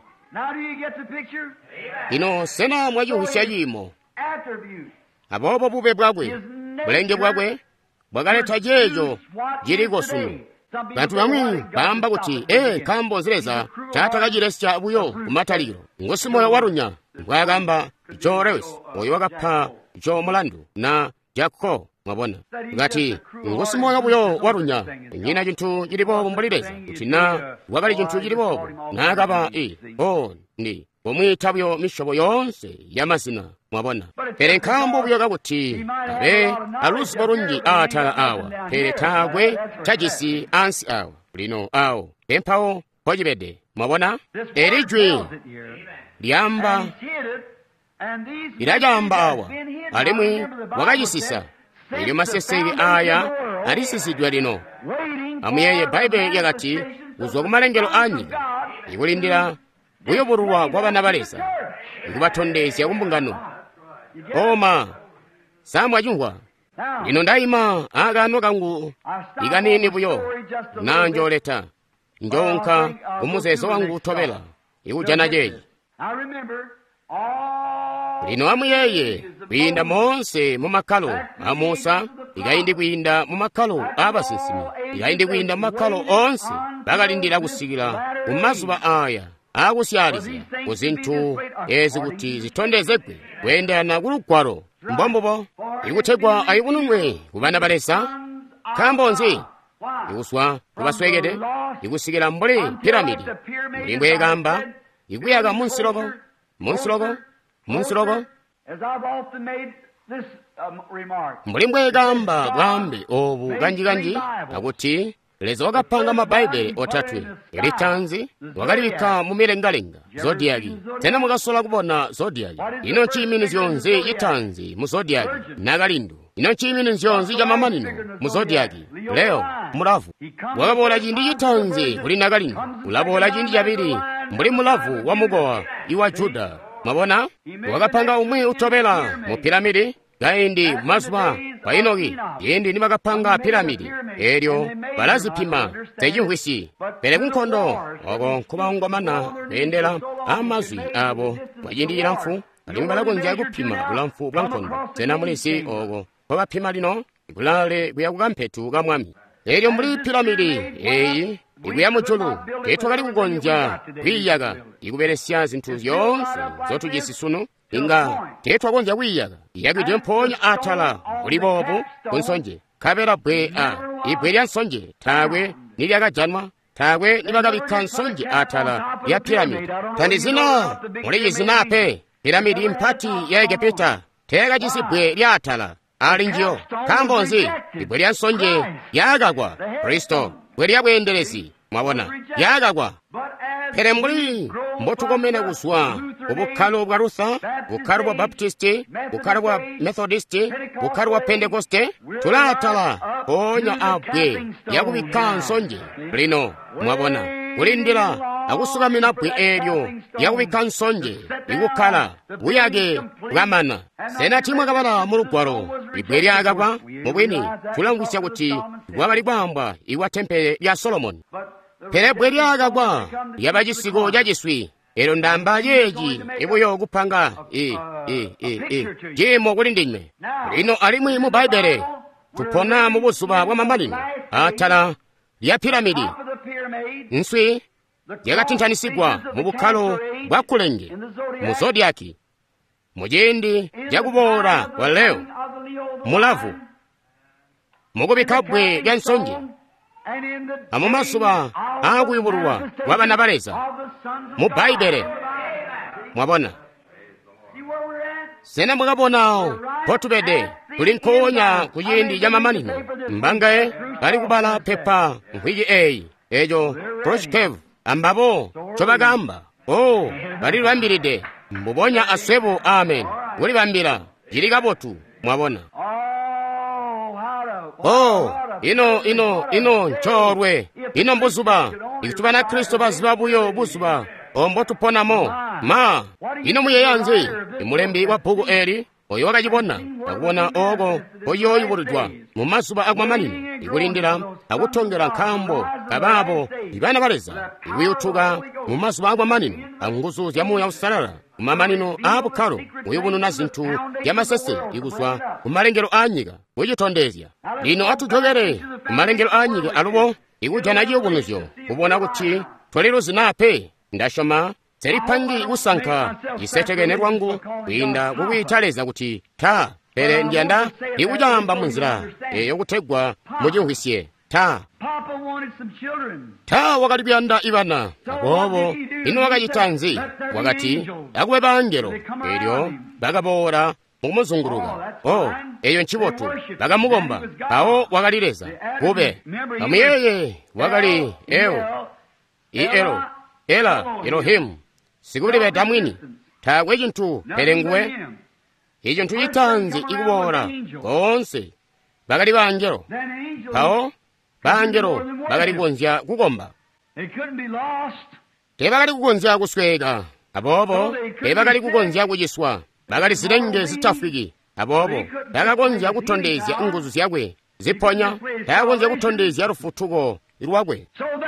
Ino sena mwachihusia chimo apopo pupe bwakwe bulenge bwakwe bwakaleta jejo jiliko sunu. Bantu bamwe bamba kuti kambo zileza chatakachilesi cha abuyo kumataliro ngosi moyo warunya bwakamba icho Lewisi moyo wakapha icho mulandu na Jacob. Mwabona ngati ngosi moyo abuyo warunya nyina chinthu chilipo kumbalireza kuti na wakali chinthu chilipo nakapa ndi pomwe tabyo mishobo yonse yamazina. Mwabona pere nkambo buyo kakuti alusi barungi atala awa pere tagwe tajisi ansi awa lino awo pempawo pojibede. Mwabona erijwe liamba irajamba awa alimwi wakajisisa ilyo maseseri aya alisisidwa lino amuyeye Bible yakati uzwa kumalengero anyi ikulindira buyoborwa kwa bana balesa ikubatondesya kumbungano oma samwa jungwa lino ndaima agano kangu ikanini buyo nanjoleta njonka umuzeso wangu utobela ikujana jeyi lino amuyeye kwinda monse mumakalo amusa ikayindi kwinda mumakalo abasisimi ikayindi kwinda mumakalo onse bakalindira kusikira kumazuba aya akusyaliza kuzinthu ezikuti zitondezedwe kuyendana kulugwalo mbombopo ikuthegwa ayikunumwe kubana balesa khambonzi ikuswa kubaswekede ikusikira mbuli piramidi mulimbo yekamba ikuyaka munsiloko mulimbo yekamba bwambi obu kanji akuti leza wakapanga mabaibeli otatwe elitanzi wakalivika mumilengalenga zodiaki tena mukasola kubona zodiaki ino chimini zyonse yitanzi mu zodiaki nakalindu ino chimini zyonse cha mamanino mu zodiaki leo mulavu wakabola chindi yitanzi kuli nakalindu ulabola chindi chapiri mbuli mulavu wa mugowa iwa Juda. Mwabona wakapanga umwe utobela mu piramidi gaindi mazuba kwa Enoki yendi ni makapanga piramidi elyo balazipima tejihwisi pere kunkondo oko kubaungwamana bendera amazwi abo wajindira mfu alimbala konja kupima ulamfu bwankondo tena mulisi oko kwapima lino ikulale kuyakukampetu kamwami elyo muri piramidi eyi ikuya mujulu ketwa kali kugonja kwiyaga ikuberesya zinthu zonse zotujisisunu inga ketwa konja kwiyaga yakiti mponya atala ulibobo kunsonje kabera bwe ibwe lya nsonje tagwe nilyakajanwa tagwe nibakabika nsonje atala ya piramidi tandizina muliyi zinape piramidi mpati ya Egipeta tega jisibwe lya atala alinjiyo kambonzi ibwe lya nsonje yakagwa Kristo bwe lyabwenderesi. Mwabona yakagwa pere mbuli mbotukomene kuswa ubukhalo bwa Luther bukhalo bwa Baptist bukhalo bwa Methodist bukhalo bwa Pentecoste tulatala onya abwe yakubika nsonje lino. Mwabona kulindira akusukamina bwe elyo yakubika nsonje ikukhala buyage bwamana sena timwe kabala mulugwalo ibwe lyakagwa mubwini tulangwisya kuti bwabali bwamba iwa tempele lya Solomoni pere bwe lyakagwa yabajisigo jajiswi ero ndamba yeji ibuyo kupanga jimo kulindinye lino alimwe mu Bible tupona mu busuba bwa mamalino atala lya piramidi nswi yakatinthanisigwa mu bukhalo bwa kulenge mu zodiaki mujendi jakubora kwa leo mulavu mukubika bwe lya nsonje amumasuba akuyubulwa wa bana baleza mu Baibele. Mwabona sena mwakabonawo potubede kuli nkonya kuyindi ya mamanino mbangaye bali kubala pepa nkhwiji eyi ejo Khrushchev ambapo chobagamba bali lwambiride mbubonya aswebo amen wali bambira jirikabotu. Mwabona ino nchorwe ino mbuzuba ikutuba na Kristo baziba buyo buzuba ombotuponamo ma ino muyeyanzi imulembi wa buku eli oyo wakachibona akubona ogo oyo oyibulidwa mu masuba akwamamanino ikulindira akutongera nkhambo kabapo ibana baleza ikuyuthuka mu masuba akwamamanino anguzu zyamoyo ausalala kumamanino abukhalo uyu buno na zinthu yamasese ikuswa kumalengero anyika kuyitondezya lino atujogere kumalengero anyika alubo ikujana jiyokunuzyo kubona kuti tolero zinape ndashoma seripangi usanka isetekene lwangu kuyinda kukuyitaleza kuti ta pere ndyanda ikujamba munzira yokuthegwa mujihwisye ta wakalibyanda ibana akobo ino wakayitanzi wakati akuwe bangelo elyo bakabora mukumuzunguluka eyo nchibotu bakamugomba awo wakalileza kube amuyeye wakali Elohimu sikuli betamwini takwe chinthu pelenguwe icho nthu itanzi ikubora konse bakali bangelo awo bangelo bakali kukonzya kukomba tebakali kukonzya kusweka apopo tebakali kukonzya kuchiswa bakali zilenge zitafiki apopo bakakonzya kuthondezya nguzu zyakwe ziphonya bakakonzya kuthondezya lufuthuko ilwakwe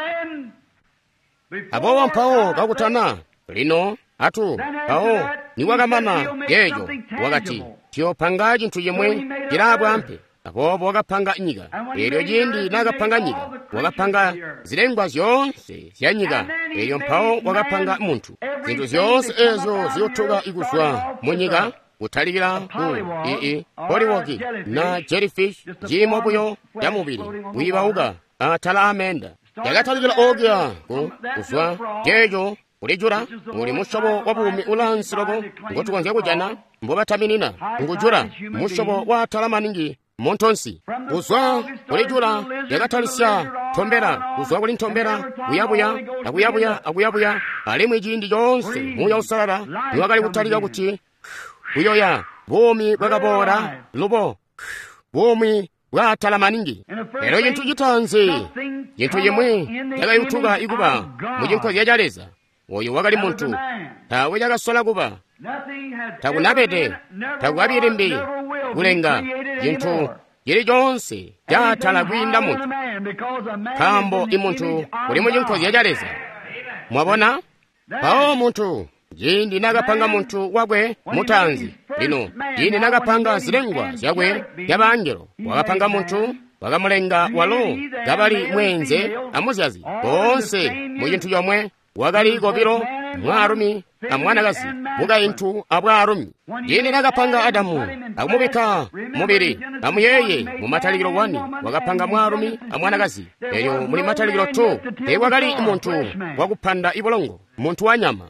apopo mpawo kakutana lino atu pawo niwakamana yejo wakati tiyopanga chinthu yemwe chilapo ampe apopo wakapanga nyika elyo jindi nakapanga nyika wakapanga zilengwa zonse zya nyika elyo mpawo wakapanga munthu zinthu zonse ezo ziyothuka ikuswa munyika kuthalikira poliwoki na jellyfish jimobuyo ya mubiri wibauka athala amenda yakathalikira ogya kuswa jejo ulijura uli mushobo wa bumi ulansiloko ngotukonzya kujana mbobataminina ngujura mushobo wa talamaningi montonsi kuswa ulijura yakatalisya tombera kuswa kuli ntombera akuyabuya ali mwijindi yonse muya usalala niwakali kutalika kuti uyoya bumi bwakabora lubo bumi bwa talamaningi ero yinthu chitanzi yinthu yemwe yakayuthuka ikuba mujinkhozi yajaleza oyo wakali munthu tawe jakasola kuba takunapete takuapire mbiri kulenga yinthu yili jonse jathala kuyinda munthu khambo imunthu kuli mujinkhozi yajaleza. Mwabona pawo munthu jindi nakapanga munthu wakwe mutanzi lino jindi nakapanga zilengwa zyakwe yabangelo wakapanga munthu wakamulenga walo gabali mwenze amuzyazi konse mujinthu yomwe wakali kopiro mwarumi amwanakazi mukayinthu abwarumi jindi nakapanga Adamu akumubika mubiri amuyeye mu matalikiro 1 wakapanga mwarumi amwanakazi eyo muli matalikiro 2 wakali munthu wakuphanda ibolongo munthu wa nyama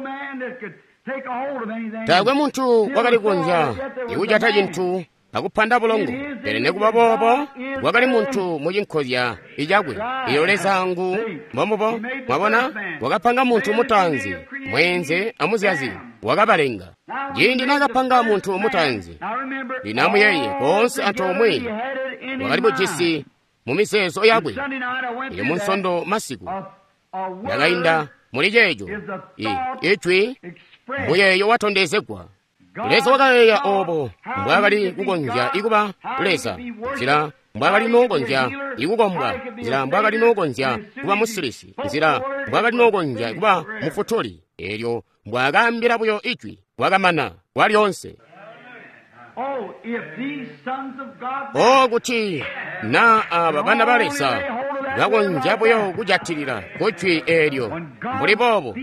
takwe munthu wakali kunja ikujata chinthu akuphanda bulongo perene kubabobo wakali munthu mujinkhozi ijakwe iyolezangu mbomobo. Mwabona wakapanga munthu mutanzi mwenze amuzyazi wakabalenga jindi nakapanga munthu mutanzi linamuyeye konse anthu omwe wakalipo jisi mumiseso yakwe iyo munsondo masiku yakayinda muli jejo ichwi muyeyo watondezegwa lesa wakayeya obo mbwakali kukonja ikuba lesa zira mbwakali nokonja ikukombwa zira mbwakali nokonja kuba musilisi zira mbwakali nokonja ikuba mufutuli elyo mbwakambira buyo ichwi wakamana walionse kuti na aba bana balesa bakonja buyo kujatilira kuchwi elyo mulibobo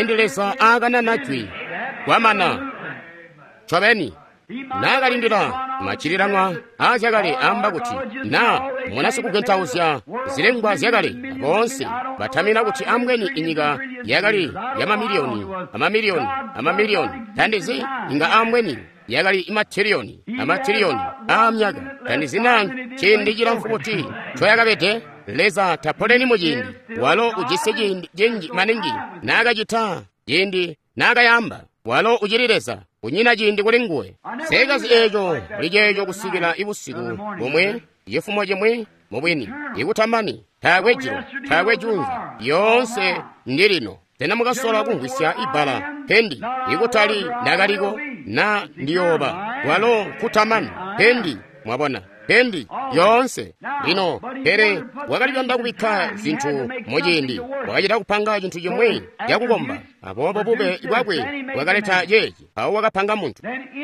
jendelesa akana nachwi kwamana chobeni nakalindira machiriranwa azyakale amba kuti na mwanasi kugenthauzya zilengwa zyakale bonse bathamina kuti amweni inyika yakale ya mamiliyoni thandizi inga amweni yakali amatiriyoni amyaka thandizi nanji chindikira mfukuti choyakapete leza tapoleni mujindi walo ujise jenji maningi nakachita jindi nakayamba walo ujirireza unyina jindi kulinguwe sekazi ejo lijejo kusikira ibusiku bomwe yefumo jemwe mubwini ikutamani thakwe junza yonse ndilino tena mukasola kungwisya ibala pendi ikutali nakaliko na ndiyoba walo kutamani pendi mwabona pendi yonse lino pere wakalipanda kubikha zinthu mojindi wakachita kupanga chinthu chomwe yakukomba apopo bube ibwabwe wakaleta jeji awo wakapanga munthu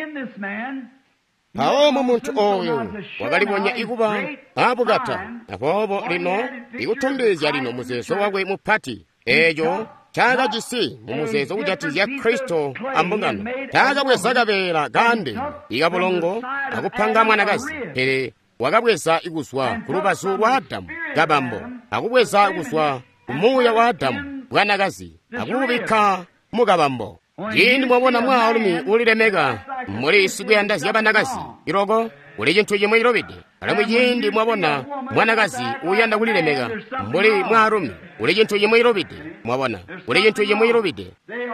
paomwe munthu oyo wakaliponya ikuba apukatha apopo lino ikuthombezya lino muzeso wakwe muphati ejo chaka chisi mumuzezo ujatizya Kristo ambungano takabweza kapera kande ikapolongo akuphanga mwanakazi pere wakabweza ikuswa kulupasu lwa Adamu kabambo akubweza ikuswa umuya wa Adamu bwanakazi akubikha mukabambo yindi mwabona mwa ulumi ulilemeka muli isiku ya ndazi yabanakazi iloko uli chinthu chimwe chilopide alamwe yindi mwabona mwanakazi uyanda kulilemeka muli mwa alumi uli chinthu chimwe chilopide mwabona uli chinthu chimwe chilopide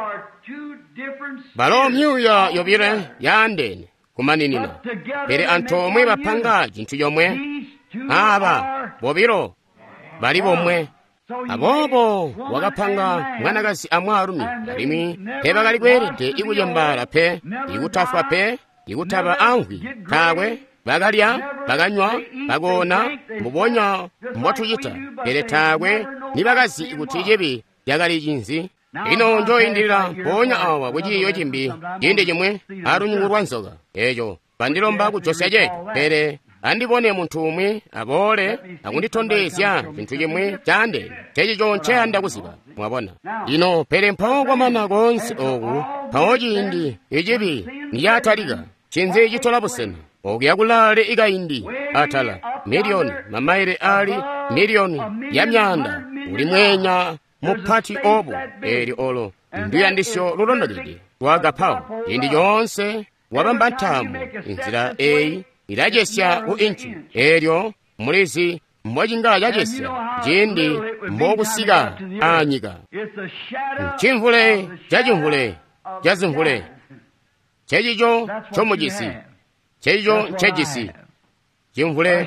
balo myuya yopire yandene kumaninina pere anthu omwe bapanga chinthu chomwe aba bobiro bali bomwe abobo wakapanga mwanakazi amwa alumi alimi peba kalikwerete ikujambala pe ikutafa pe ikutaba angwi thakwe bakalya bakanywa bakona mubonya mbotuyita pere thakwe ni bakazi ikutijebi yakali chinzi ino njoyindira ponya awa bwechiyo chimbi chinde chimwe arunyungurwa nzoka echo pandilomba kuchosya cheke pere andipone munthu umwe apole akundithondezya chinthu chimwe chande chechi chonche andakuzipa mwapona ino pere mphawokomana konse oku phawo chindi ichipi niyatalika chinzi chitolapusena oku yakulale ikayindi athala miliyoni mamaire ali miliyoni ya myanda uli mwenya muphati opo eri olo ndiyandisyo lulondolede wakaphawo indi yonse wapamba nthamu inzira eyi ilajesya ku inchi eryo mulizi mwachinga yajesya jindi mbokusika anyika chimvule chazimvule chechicho chomujisi chechicho chejisi chimvule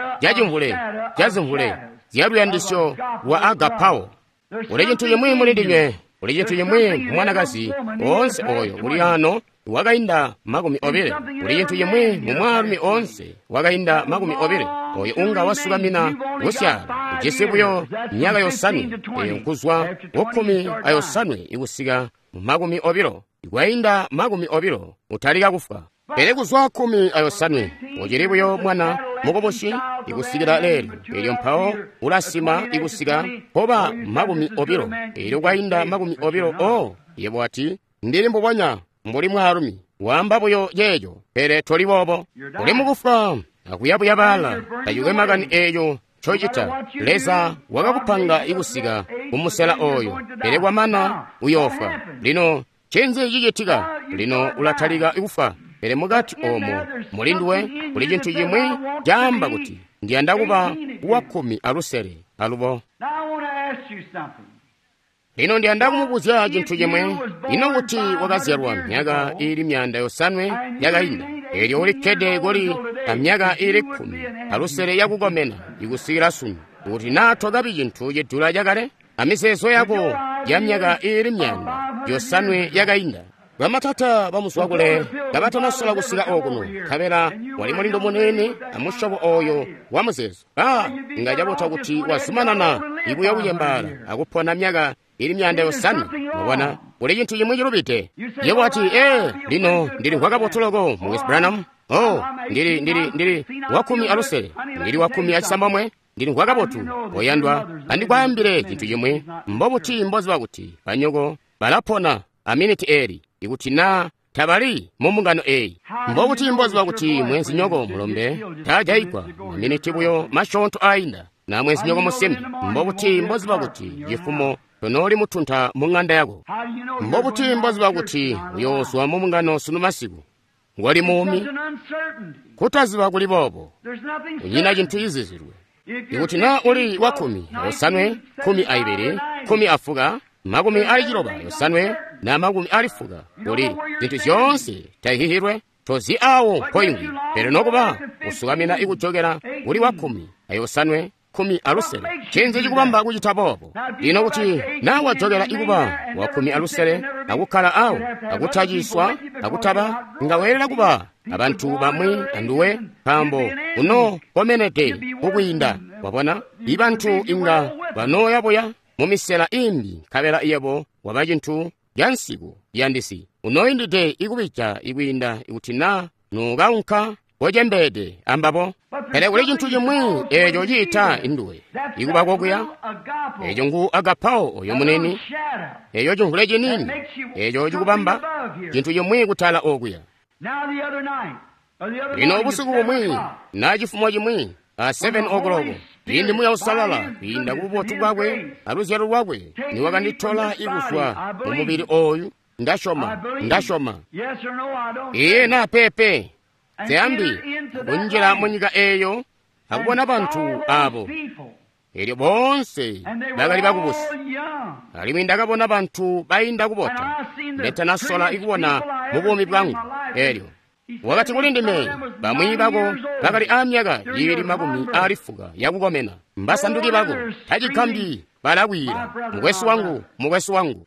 chazimvule ziyaluyandisyo wa agaphawo uli chinthu chimwe mulindinye uli chinthu chimwe mwanakazi onse oyo uli ano wakayinda makumi obere uli chinthu chimwe mumwalumi onse wakayinda makumi obere oyo unga wasukamina usyala ujisipuyo myaka yosanwe eyo nkuzwa wokhumi ayosanwe ikusika makumi obiro ikwayinda makumi obiro utalika kufa pere kuzwa khumi ayosanwe uchiripuyo mwana mukoposhi ikusikira lero ilyo mphawo ulasima ikusika popa makumi obiro ilyo kwayinda makumi obiro o yebo ati ndili mbuponya mbuli mwalumi wambapoyo yeyo pere tolipopo uli mukufa akuyapuya bala tayuke makani eyo chochita leza wakakupanga ikusika kumusela oyo pere kwamana uyofa lino chenze chichitika lino ulathalika ikufa pere mukati omo mulinduwe kuli chinthu chimwe chamba kuti ndiyandakupa wakhumi alusere alupo lino ndiyandakumubuza chinthu chimwe ino kuti wakazerwa myaka ili myanda yosanwe yakayinda elyo ulikhede kuli amyaka ili 10 alusere yakukomena ikusikira sunu kuti nathokapi chinthu chidula chakale amiseso yako ya myaka ili myanda yosanwe yakayinda vamatata vamuswakule ngavatonasula kusika okuno khavera wali mulindo munene amushopo oyo wamuzezo ngajabota kuti wasumanana ibu yakuyembala akuphona myaka ili myanda yosanwe mubona uli chinthu chimwe chilupite yewo ati lino ndili nkhwakapotoloko mu West Branham ndili wakhumi alusere ndili wakhumi achisambamwe ndili nkhwakapotu oyandwa andikwayambire chinthu chimwe mbomuti mboziwa kuti panyoko palaphona aminiti eri ikuti na tabali momungano eyi mbokuti mbozi bakuti mwenzi nyoko mulombe tajayikwa maminiti buyo mashonto ayinda na mwenzi nyoko musembi mbokuti mbozi bakuti yifumo tonoli mutuntha mung'anda yako mbokuti mbozi bakuti uyoswa momungano sunu masiku wali mumi kutaziba kuli bobo unyina chinthu izizirwe ikuti na uli wa khumi yosanwe khumi aibiri khumi afuka makumi ali chiloba yosanwe na makumi ali fuka uli zinthu zonse tayihihirwe tozi awo poyingwi pero nokuba usukamina ikuchokera uli wa khumi ayosanwe khumi alusere chenze chikupamba kuchitapopo ino kuti nawo achokera ikuba wa khumi alusere akukhala awo akuthachiswa akutaba ngawerera kuba abantu bamwe anduwe pambo uno komenete ukuyinda wapona ibanthu inga banoyaboya mumisela imbi khabera iyebo waba chinthu ya nsiku yandisi unoyindite ikubicha ikuyinda ikutina nukaunka wojembede ambapo pele kuli chinthu chimwe echo chita induwe ikuba kokuya echo ngu agapao oyo muneni echo chunkhule chinini echo chikupamba chinthu chimwe kuthala okuya ino ubusiku bumwi na chifumo chimwe a 7 o'clock indi muya usalala inda kupotu kwakwe aluzero lwakwe niwakandithola ikuswa mumubiri oyu ndashoma iye na pepe zeyambi kunjira munyika eyo akubona banthu abo elyo bonse bakali bakubusa alimi ndakabona banthu bayinda kupota ndeta nasola ikuwona mubumi bwangu elyo wakati kuli ndime bamwi bako bakali amyaka yili makumi alifuka yakukomena mbasanduki bako tachikambi balakwira mukwesi wangu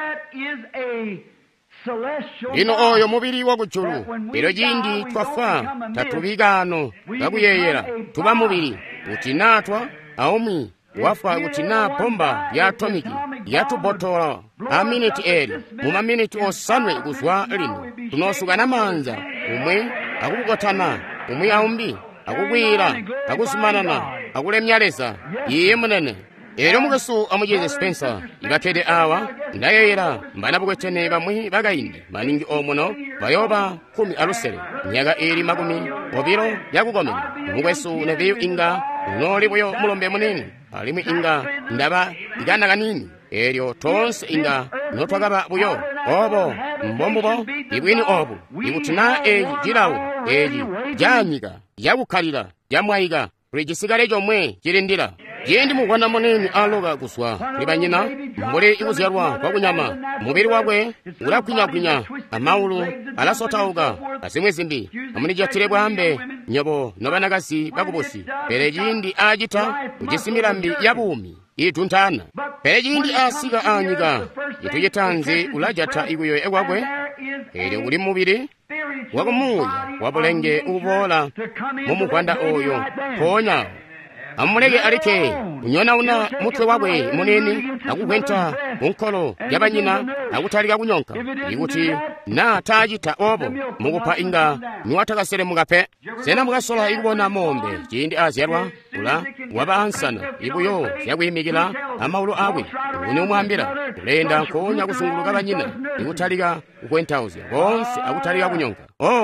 lino oyo mubiri wakuchulu lero jindi twafa tatubikano bakuyeyera tuba mubiri utinatwa aumi wafa kutina bomba ya atomiki yatubotola aminiti eli mumaminiti osanwe ikuswa lino tunosukana manza umwe akukotana umwe aumbi akukwira akusumanana akulemyaleza iye munene ero mukesu amujeze Spencer ibakede awa ndayeyera mbanabukwetene bamwi bakayindi maningi omuno bayoba 10 alusere nyaga eri makumi obiro yakukomena mukesu nebiyo inga unoli buyo mulombe munene alimwi inga ndaba igana kanini eryo tonse inga notwagaba buyo obo mbombubo ibwini obu ikutina eji jilawo eji janyika yakukhalira jamwayiga kulichisikale chomwe chilindira yendi mukwana munene aloka kuswa libanyina mbole ikuzyarwa kwa kunyama mubiri wakwe ulakwinyakwinyaa amaulu alasotauka asimwe zimbi amunijatire bwambe nyobo nobanakasi bakubusi perejindi ajita kujisimira mbi yabumi itunthana perejindi asika anyika itujitanze ulajata ikuyo ekwakwe eri uli mubiri wakumuya wabulenge ubola mumukwanda oyo ponya amulege alike unyona una mutwe wabwe munene akukwenta unkolo yabanyina akutalika kunyonka ikuti na tajita obo mukupa inga niwatakasere mukape sena mukasola ikubona mombe chindi azyarwa ula wabansana ibuyo yakwimikila amaulu abwe uni umwambira kulenda nkonya kusunguluka banyina ikutalika kukwentauzi bonse akutalika kunyonka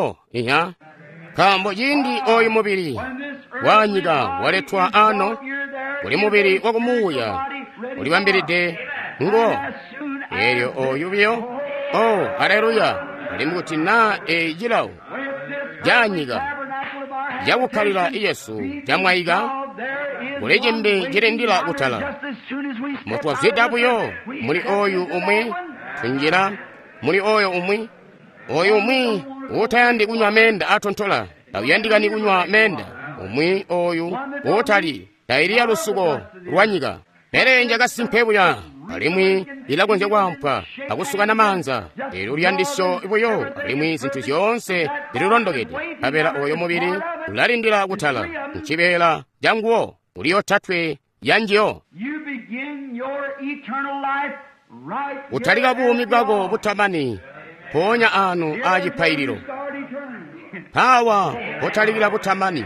iya kambo yindi oyu mubiri wanyika waletwa ano uli mubiri wakumuya uli wambiride ngo eyo oyu byo haleluya ali mukuti na ejilawo janyika yakukhalira Yesu jamwayiga kulejembe jirendira kutala mutwazidabuyo muli oyu umwe tunjira muli oyo umwe oyu umwe utayandi kunywa menda atontola awuyandikani kunywa menda umwe oyu utali tairiya lusuko lwanyika perenja kasimpebuya alimwi ilakonje kwampa akusukana manza lero lyandiso ibuyo alimwi zinthu zonse lililondokede kapera oyo mubiri ulalindira kutala mchibela janguwo uliyo tatwe yanjiyo utalika bumi bwako butamani ponya anu ajipailiro pawa utalikila butamani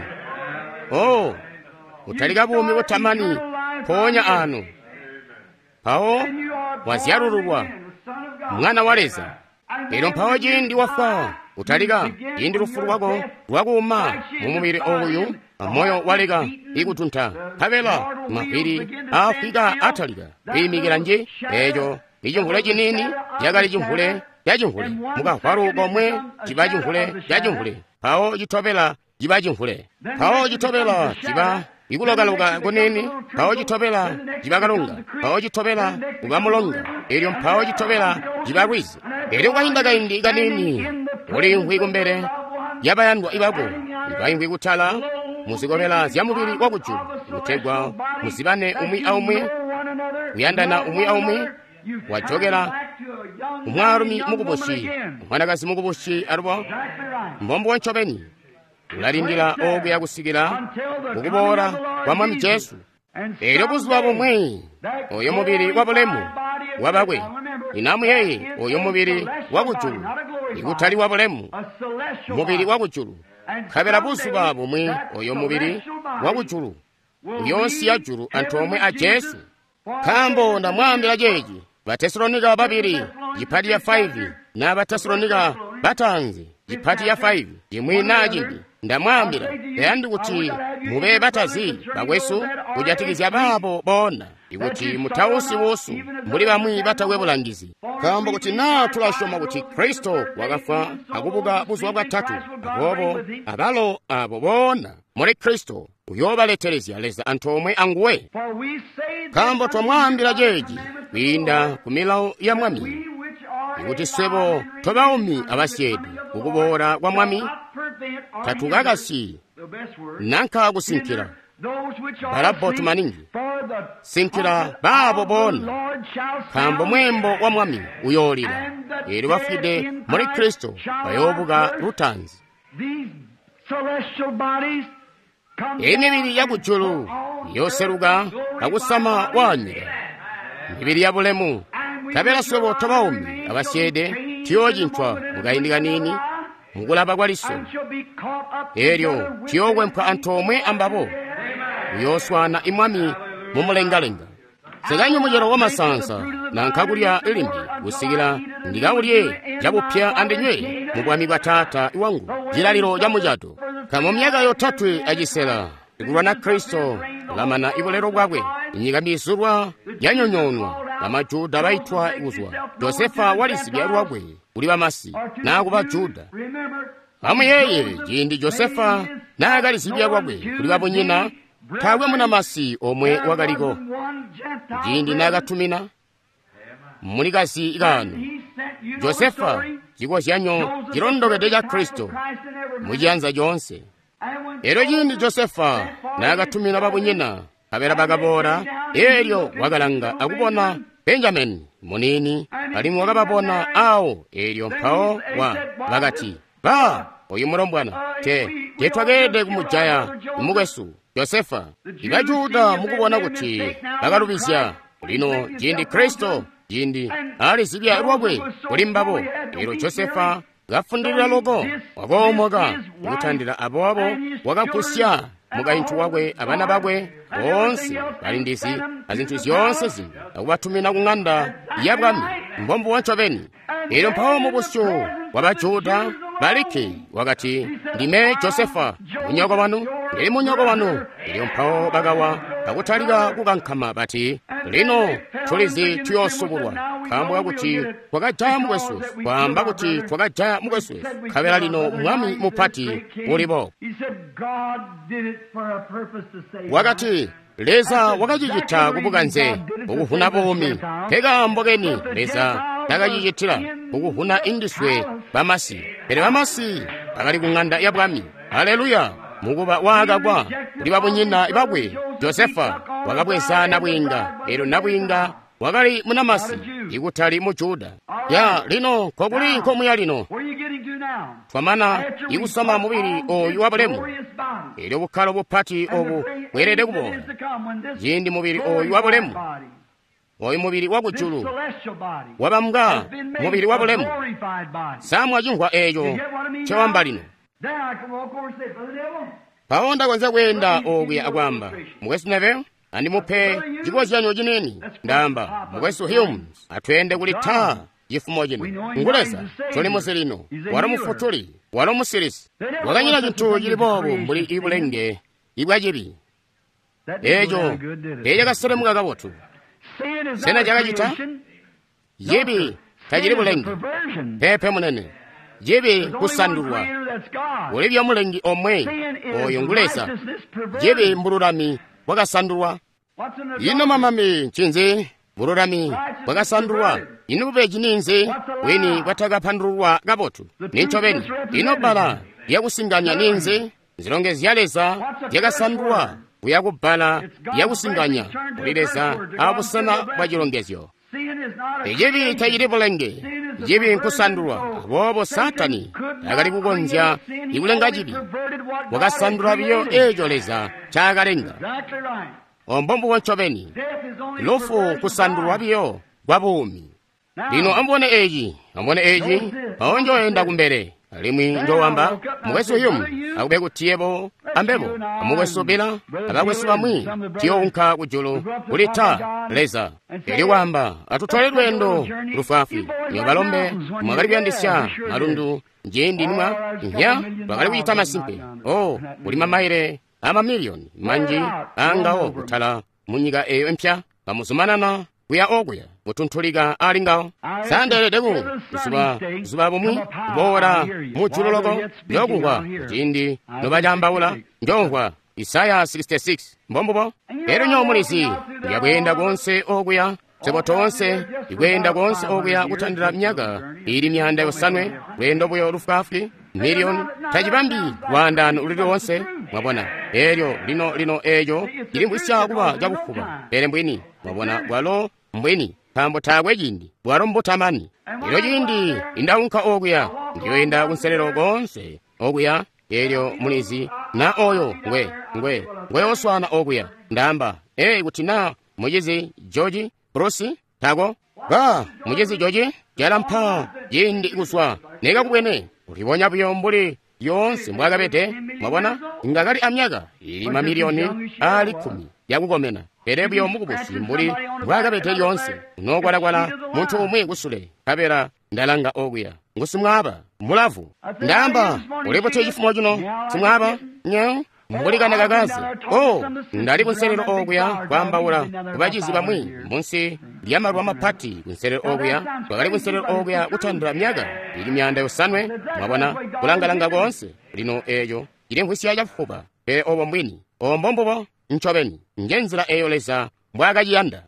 utalika bumi butamani ponya anu pawo wazyalulubwa mwana waleza lero mphawo jindi wafa utalika jindi lufulu wako lwakuuma mumubiri oyu moyo waleka ikutuntha kapela mapiri afika atalika kuyimikira nje echo ijunkhule jinini yakali junkhule yajunkhule mukahwalu komwe chiba junkhule yajunkhule phawo chithopela chiba junkhule phawo chithopela chiba ikulokaloka kunini phawo chithopela chiba kalunga phawo chithopela ukamulonga elyo mphawo chithopela chiba kwizi elyo kayindakayindi kanini uli nkwi kumbere yabayandwa ibapo ibayingwi kuthala muzikopela zyamubiri wakuchulu kuthegwa musibane umwi aumwi kuyandana umwi aumwi wachokera umwalumi mukubushi umwanakazi mukubushi alipo mbombo wenchopeni ulalindira okuya kusikira mukubora kwa mwami Yesu elyo kuziwa pomwe oyo mubiri wabulemu wabakwe inamu yeye oyo mubiri wakuchulu ikutali wabulemu mubiri wakuchulu khabera busuba pomwe oyo mubiri wakuchulu uyonsi yachulu anthu omwe a Yesu khambo ndamwambira jeji Batesalonika babiri jipati ya 5 na Batesalonika batanzi jipati ya 5 imwe najimbi ndamwambira yandi kuti mube batazi bakwesu kujatikizya babo bona ikuti mutausi wosu mbuli bamwi batawe bulangizi kamba kuti na tulashoma kuti Kristo wakafa akubuka buzu bwatatu abobo abalo abo bona muri Kristo uyobaleterezya leza anthu omwe anguwe kamba twamwambira jeji kwinda kumilawo ya mwami ikuti sebo tobaumi abasyedi kukubora kwa mwami tatugagasi nanka kusinkira balabo tumaningi sinkira babo bona kambo mwembo wa mwami uyolira eri wafide muri Kristo bayobuga rutanzi emibiri yakuchulu yoseruga akusama wanyira mibiri ya bulemu kabela sebo tobaumi abasyede tiyojintwa mugayindika nini mugulaba gwaliso eryo tiyogwe mpwa anthu omwe ambabo uyoswana imwami mumulengalenga seganyo mujero wamasansa na nkakulya ilimbi usikira ndikawulye jakupya andinywe mubwami bwa tata iwangu jilaliro ja mujato kama myaka yotatu ajisela ikulwa na Kristo lamana ibulero bwakwe inyika misurwa yanyonyonwa amajuda baitwa uzwa Josefa walisibya lwakwe uli bamasi nakuba Juda amwe yeye jindi Josefa nagalisibya lwakwe uli babonyina tawe muna masi omwe wagaliko jindi nagatumina mulikasi igano Josefa chiko chanyo chilondokede cha Kristo mujanza jonse ero jindi Josefa nagatumina babonyina kabera bagabora eryo wagalanga akubona Benjamin munini alimu wakababona awo eryo mphawo wa bagati ba oyu mulombwana tetwagede kumujaya umukwesu Josefa ibajuda mukubona kuti bakalubisya lino jindi Kristo jindi alisibya lwakwe ulimbabo ero Josefa gafundira loko wakomoka ukuthandira abo wakapusya mukayinthu wakwe abana bakwe bonse balindisi azinthu zonse zino akubatumina kung'anda yabwami mbombo wanchopeni ero mphawo mubusyo wabajuda baliki wakati ndime Josefa munyoko wanu ndili munyoko wanu ero mphawo bagawa akutalika kukankhama bati lino tulizi tuyosubulwa khambo yakuti twakajaya mukwesu kwamba kuti twakajaya mukwesu khabera lino mwami mupati ulipo wakati leza wakachijitha kubukanze ukufuna bomi teka mbokeni leza takachijithira ukufuna indiswe bamasi pere bamasi pakali kung'anda yabwami haleluya mukuba wakagwa uli babonyina ibabwe Josefa wakabwesa nabwinga ero nabwinga wakali munamasi ikutali mu Juda ya lino kokuli nkomuya lino twamana ikusoma mubiri oyu wabulemu ero bukhalo bupati obu bwerede kubona jindi mubiri oyu wabulemu oyu mubiri wakuchulu wabambwa mubiri wabulemu samwa jingwa eyo chewamba lino paonda kwenza kwenda ogwe agwamba mukwesu neve andi muphe chikosi chanyo chineni ndamba mukwesu Humes atwende kulitha chifumo chino nguleza choli muselino wala mufutuli wala musirisi wakanyira chinthu chilipopo mbuli ibulenge ibwachipi echo techakaseremuka kapotu sena chakachita yipi tachili bulenge pepe munene yipi kusandulwa ulipya mulengi omwe oyo nguleza yipi mbululami wakasandulwa ino mamami chinzi mbululami wakasandulwa ino kupechi ninzi weni kwathakaphandulwa kapotu ninchopeni ino bala yakusinganya ninzi zilonge ziyaleza yakasandulwa kuyakubala yakusinganya kulileza apusana bwa chilongezyo ichipi tachili bulenge ichipi nkusandulwa bobo satani akali kukonzya ikulenga chipi wakasandulwa biyo echoleza chakalenga ombombo wonchopeni lufu kusandulwa biyo bwabumi lino ambone eji aonjoyenda kumbere alimwi njowamba mukweso yumu akube kutiyebo ambebo amukweso bila abakweso bamwi tiyonka kujulu kulita leza eliwamba atutwaledwendo lufafi nyobalombe mwakalipyandisya malundu njendinimwa nya bakali kuyita masimpe kulima maire amamiliyoni manji angawo kuthala munyika eyo empya pamuzumanana kuya okuya kutunthulika alingawo sanderedeku kusuba bumwi kubora muchuloloko lyokungwa kutindi nobajambawula njongwa Isaya 66 mbombobo ero nyomulisi yakwenda konse okuya sebo tonse ikwenda konse okuya kuthandira myaka ili myanda yosanwe kwenda buyo lufafi miliyoni tachipambi wandano ulili wonse mwabona eryo lino ejo ilimbwisya kuba jakufuba ere mbwini mwabona bwalo mbweni pambo takwe jindi bwalo mbotamani ilo jindi indaunka okuya ndiyoenda kunselero konse okuya eryo mulizi na oyo ngwe oswana okuya ndamba kutina mujezi George Brosi tago mujezi George jalampa jindi ikuswa neka kubwene ulibonya byombuli yonse mwakapete mwabona ngakali amyaka ili mamiliyoni ali 10 yakukomena perebyo mukubusi mbuli mwakapete yonse nokwalakwala munthu umwe kusule kapera ndalanga okuya ngusimwaba mulavu ndamba ulipote chifumo chino simwaba nye mbulikana kakazi ndali kunselero okuya kwambaula kubachizi bamwi munsi lyamalwa maphati kunselero okuya pakali kunselero okuya kuthandira myaka ili myanda yosanwe mwabona kulangalanga konse lino eyo ili nkhwisiya chafupa pere obo mbwini ombombobo nchopeni ngenzira eyo leza mwakachiyanda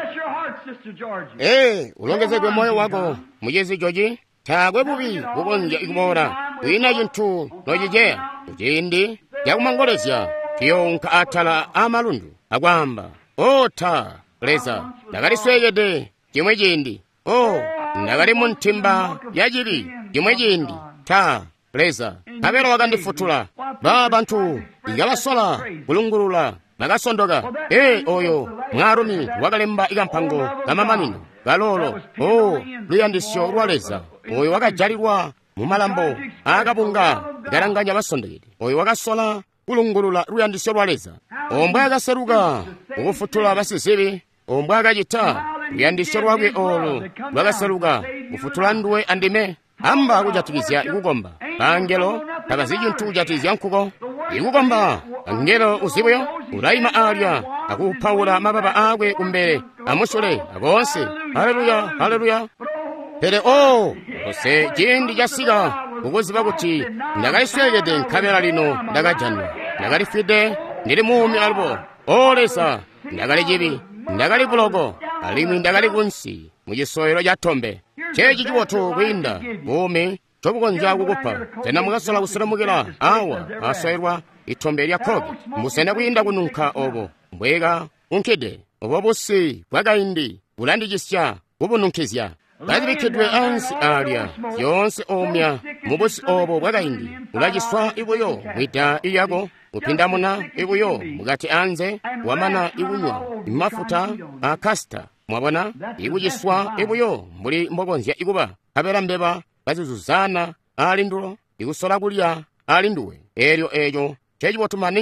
ulongezedwe moyo wako mujezi George takwe bubi bukonja ikubora wina chinthu nochicheya kuchindi yakumangolezya tiyonka athala amalundu akwamba otha leza ndakali swekete chimwe chindi ndakali munthimba yachili chimwe chindi tha leza kapero wakandifutula banthu ikabasola kulungulula makasondoka oyo mwarumi wakalemba ikamphango kamamanino kalolo luyandisyo lwaleza oyo wakajalirwa mumalambo akapunga ikalanganya basondekete oyo wakasola kulungulula luyandisyo lwaleza ombwe akaseruka ukufutula basizibi ombwe akachita luyandisyo lwakwe olo lwakaseruka kufutula nduwe andime amba kujatikizya ikukomba pangelo pakazijinthu kujatizya nkuko ikukomba angelo uzibuyo ulaima alya akuphawula mapapa akwe kumbere amusule akonse haleluya pere ose chindi chasika ukuzipa kuti ndakaliswekete nkhamera lino ndakajanwa ndakalifide ndili mumi alipo olesa ndakali chipi ndakali puloko alimwi ndakali kunsi muchisoyero cha thombe chechi chiwotho kuyinda mumi chokukonja kukupha tena mukasola kusiramukira awa asoyerwa ithombe lya khoke musene kuyinda kununkha obo mbweka unkhide obo busi bwakayindi bulandichisya bubununkhizya bazibikhidwe ansi alya yonse omya mubusi obo bwakayindi ulachiswa ibuyo mwita iyako upindamuna ibuyo mukati anze wamana ikunywa mafuta akasta mwabona ikuchiswa ibuyo mbuli mbokonzya ikuba kapera mbeba bazizuzana alindulo ikusola kulya alinduwe eryo eyo chechipotumaningi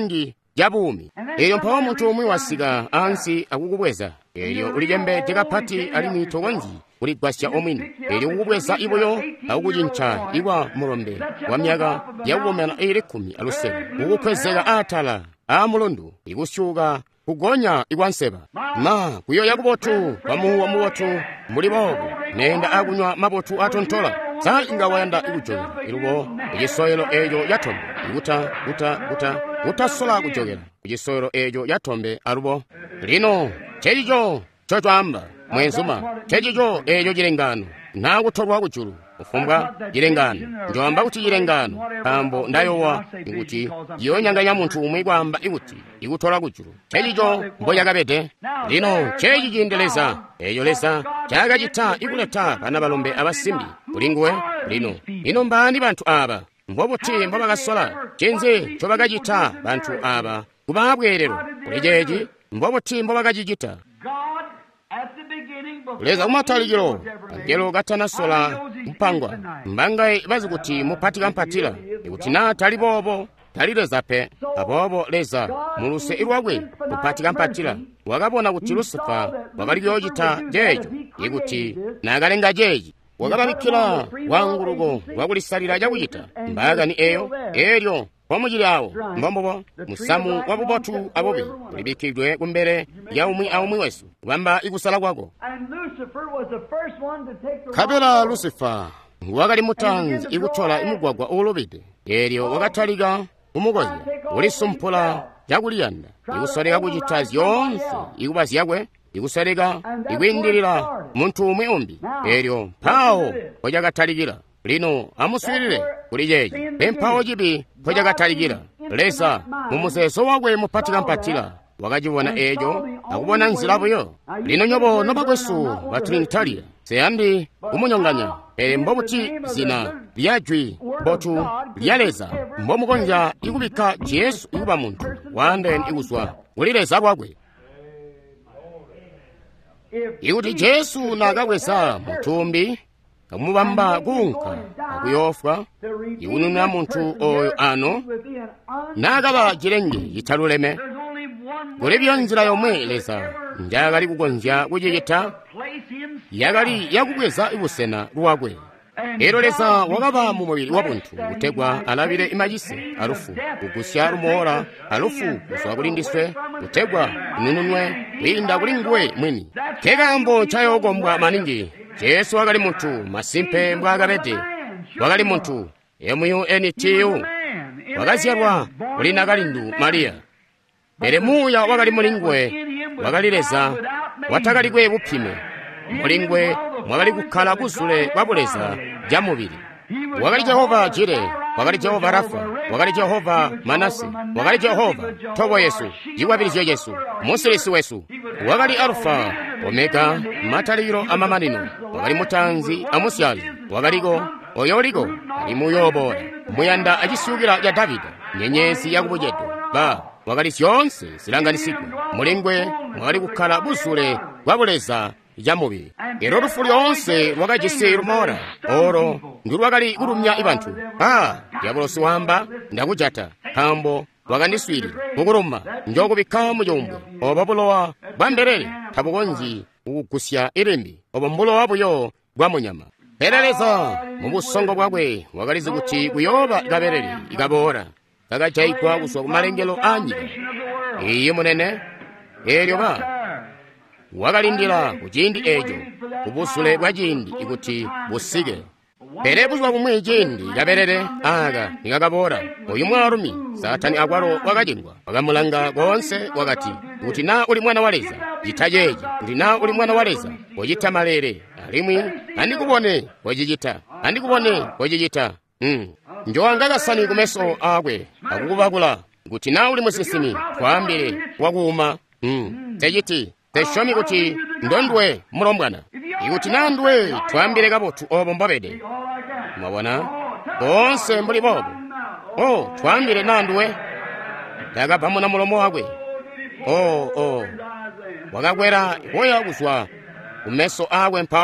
jabumi eyo mpha omuntu omwe wasika ansi akukubweza eyo ulijembe tekapati ali mwito wanji uligwasya omwini eri ukubweza iboyo akukujincha iwa mulombe wa myaka yakukomana 10 alusere ukukwezeka atala amulundu ikusyuka kugonya ikwanseba ma kuyo yakubotu pamuwa mubotu muli bobo nenda akunywa mabotu atontola sa ingawayanda ikujogera ilubo igisoyelo ejo yatombe utasola kujogera igisoyelo ejo yatombe alubo lino chejijo chochwamba mwenzuma chejijo ejo jirengano nakutolwa kuchulu ufumbwa jirengano njomba kuti jirengano kambo ndayowa ikuti yonyanganya muntu umwe kwamba ikuti ikutola kuchulu chejijo mboya kabete lino chejijindeleza ejo lesa chakachita ikuleta pana balombe abasimbi kulinguwe lino mbani bantu aba mbobuti mbobakasola chenze chobakachita bantu aba kubabwerero kulijeji mbobuti mbobakachijita kuleza umataligiro agelo gatanasola mpangwa mbangai bazikuti mupatikampatira ikuti na talibobo talirezape abobo leza muluse irwagwe mupatikampatira wakabona kuti Lusifa wakaligiyojita jejo ikuti nagalenga jeji wakababikira wangurugo wakulisalira jakuyita mbaga ni eyo eryo pomujili awo mbombobo musamu wabubotu abobi ulibikidwe kumbere ya umwi wesu kubamba ikusala kwako kabela Lusifa wakali mutanzi ikutola imugwagwa ulubide eryo wakataliga umugozi ulisumpula jakuliyanda ikusoleka kuchitazi yonse ikubazi yakwe ikusoleka ikwindirira muntu umwe umbi eryo mpawo pojakatalikira lino amuswirire kulijeji empawo jibi pojakatalikira lesa mumuseso wakwe mupatikampatira wakajibona ejo akubona nzilabuyo lino nyobo nobakwesu batrinitalia seyandi umunyonganya mbobuti zina byajwi botu lyaleza mbomukonja ikubika Yesu ikuba muntu wanden ikuswa ulileza kwakwe ikuti Yesu nakakwesa mutumbi kamubamba kunka akuyofwa ikununa muntu oyo ano nakaba jirenge yitaluleme kulebyo nzira yomwe leza njakali kukonja kujijita yakali yakukweza ibusena lwakwe ero leza wakaba mu mubiri wa muntu utegwa alabire imajisi alufu kugusya lumola alufu kuswa kulindiswe utegwa nununwe winda kulingwe mwini kekambo chayogombwa maningi Yesu wakali muntu masimpe mbwagabete wakali muntu MUNTU wakazyalwa ulina kalindu Maria Eremuya wakali mulingwe wakalileza watakalikwe bupime mulingwe mwakali kukhala kusule wabuleza jamubiri wakali Jehova Jire wakali Jehova Rafa wakali Jehova Manase wakali Jehova Tobo Yesu jiwabilizyo Yesu Musilisi wesu wakali Alfa Omega mataliro amamanino wakali mutanzi amusyali wakaliko oyoliko imuyobora muyanda ajisugira ya Davida nyenyesi yakubujedo ba wakali syonse silanganisigwa mulingwe mwakali kukhala busule wabuleza jamubiri ero lufu lyonse wakajise lumora oro nduru wakali kurumya ibantu yabulosi wamba ndakujata kambo wakandiswiri kukuruma njokubika mujombwe obabulowa bwamberere tabukonzi ukukusya irimbi obambulowa buyo bwamunyama perereza mubusongo bwakwe wakalizi kuti kuyoba ikaberere ikabora kakachaikwa kuswa kumalengelo anyi iye munene eryo ba wakalindira kuchindi ejo kubusule bwa chindi ikuti busike perebuzwa kumwe chindi ikaberere aka ikakabora uyu mwarumi Satani akwalo wakachindwa wakamulanga konse wakati kuti na uli mwana waleza jitajeji kuti na uli mwana waleza wojita malere alimwi andikubone wojijita njowangakasani kumeso akwe akukuvakula kuti na uli musisimi twambire wakuma tejiti teshomi kuti ndondwe mulombwana ikuti nandwe twambire kabotu obo mbabede mwabona konse mbuli bobo twambire nandwe takapamo na mulomo wakwe wakakwera woya kuswa kumeso akwe mpawo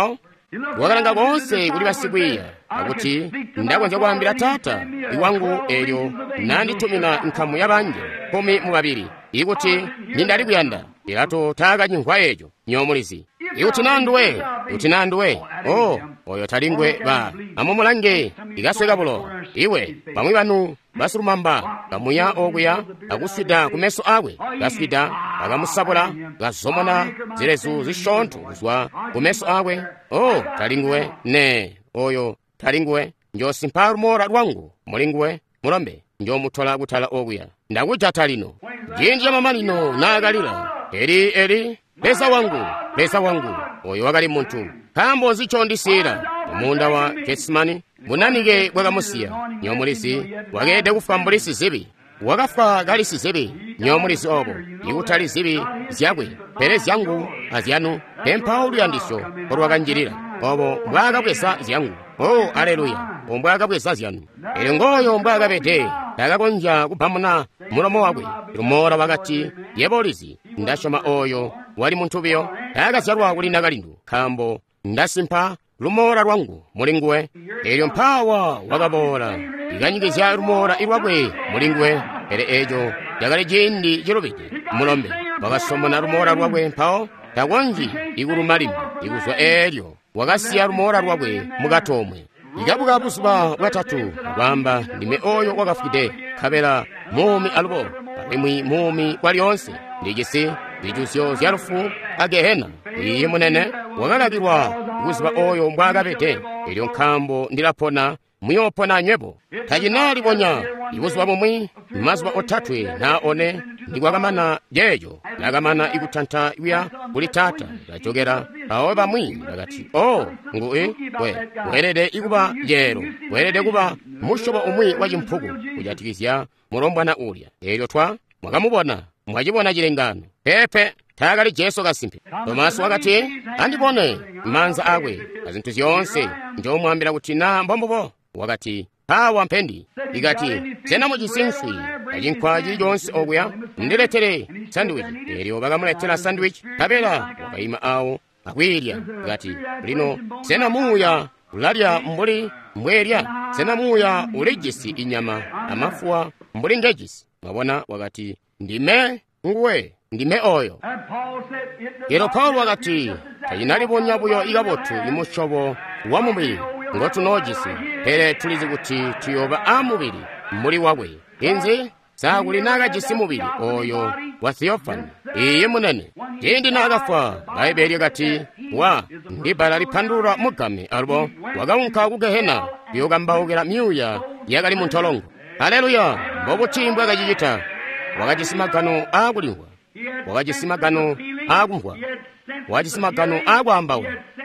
wakalanga konse kuti pasikwiya akuti ndakonza kuyambira tata iwangu elyo nanditumina nkhamu ya banja kumi mu babiri ikuti nindali kuyanda Pilato taka chingwa echo nyomulizi ikuti nanduwe oyo talingwe ba amomulange ikasweka pulo iwe pamwe panu basulumamba kamuya okuya akuswida kumeso akwe kaswida akamusapula kazomona zilezu zishontho kuzwa kumeso akwe talingwe ne oyo talingwe njosimpha lumora lwangu mulinguwe mulombe njomuthola kuthala okuya ndakuja talino jinji mama lino nakalira eri pesa wangu oyo wakali munthu khambo zichondisira munda wa Getsemani munanike bwakamusiya nyomulisi wakede kufa mbulisi zibi wakafa galisi zibi nyomulisi obo ikutali zibi zyakwe pere zyangu azyanu pempha uluyandisho olwakanjirira obo mbwakapwesa zyangu aleluya ombwakapwesa zyanu ili ngoyo mbwakapete takakonja kuphamuna mulomo wakwe lumora wakati yepolisi ndashoma oyo wali munthupiyo takazyalwa kulina kalindu khambo ndasimpha lumora lwangu mulinguwe elyo mphawa wakapola ikanyikizya lumora ilwakwe mulinguwe ere ejo yakale jindi chilupije mulombe wakasomona lumora lwakwe mphawo takonji ikulumalimi ikuzwa elyo wakasiya lumora lwakwe mukathomwe ikabukapusupa bwatatu kwamba ndime oyo wakafide khabera mumi alupo palimwi mumi kwalyonse ndijisi zijusyo zyalufu agehena iye munene wakalakirwa kuzipa oyo mbwakapete ilyo nkhambo ndilapona mwiyopona anywepo tachinali ponya ikuzipa pomwi mazupa othatwe naone ndikwakamana jejo nakamana ikuthantha iwya kuli tata tachokera pawe pamwi nakati werede ikupa jero werede kupa mushopa umwi wa chimphuku kuchatikizya mulombwana ulya elyo thwa mwakamubona mwachipona chilengano pepe takali Yesu kasimphe Tomaso wakati andipone manza akwe azinthu zonse njomwambira kuti na mbombopo wakati hawa mphendi ikati tena muchisinkhwi achinkhwa chilichonse okuya ndiletere sandwich elyo bakamuletera sandwich kapera wakayima awo akwirya ikati lino tena muya ulalya mbuli mbwerya tena muya ulijisi inyama amafuwa mbuli ngejisi mwabona wakati ndime oyo lero Paulo wakati tayinaliponya buyo ikapothu imushopo wa mubiri ngotunojisi pere tulizi kuti tiyoba amubiri mbuli wakwe inzi sakuli nakajisi mubiri oyo wa Theophani iye munene tindi nakafa baibeli kati wa ndibala liphandula mugame alupo wakawunkha kugehena yokambaukira myuya yakali muntholongo haleluya mbokuchimbwa kachichita wakachisimagano akulingwa wakachisimagano akumvwa wakachisimagano akwambawa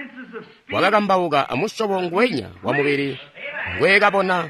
wakakambauka amushopo ngwenya wa mubiri ngwekapona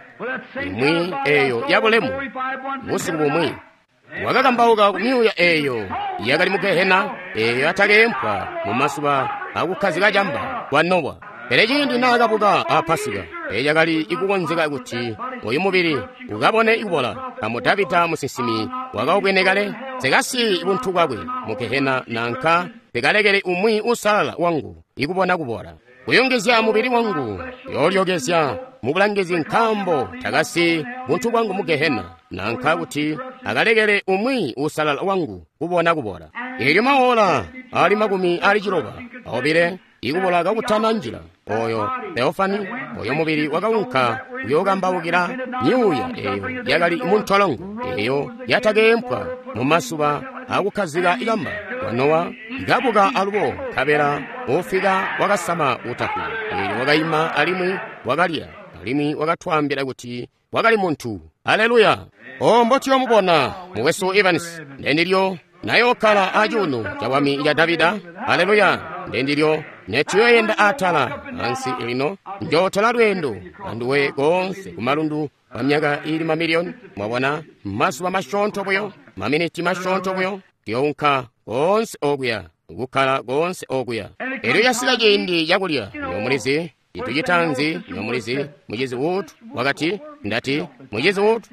imwi eyo yabulemu musiku pomwe wakakambauka kumyuya eyo yakali mugehena eyo atakempha mumasupa akukhazika chamba kwa Nowa pere chindi nakapuka apasika yakali ikukonzeka kuti uyu mubiri ukapone ikupola kamutapita musinsimi wakaupenekale sekasi ikunthu kwakwe mugehena nankha pekalekele umwi usalala wangu ikupona kupola kuyongezya mubiri wangu yolyokesya mukulangezi nkhambo takasi munthu kwangu mugehena nankha kuti akalekele umwi usalala wangu kupona kupola ilyo maola ali makumi ali chilopa aopire ikupola kakuthana njira oyo Theophani oyo mubiri wakawunkha yokambaukira myuya eyo yakali muntholongo eyo yatakempha mumasupa akukhazika ikamba kwa Nowa ikapuka alupo kapera ofika wakasama utakwira eyo wakayima alimwi wakalya alimwi wakathwambira kuti wakali munthu haleluya mboti yomupona muweso Evans ndendilyo naye okhala achuno chawami ya Davida haleluya ndendilyo netiyoyenda athala ansi ilino njothala lwendo anduwe konse kumalundu pa myaka ili mamiliyoni mwabona mmasu pa mashontho buyo maminiti mashontho buyo tiyounkha konse okuya kukhala konse okuya ero yasila jindi yakulya yomulizi itu chitanzi yomulizi mujezi utu wakati ndati mujezi utu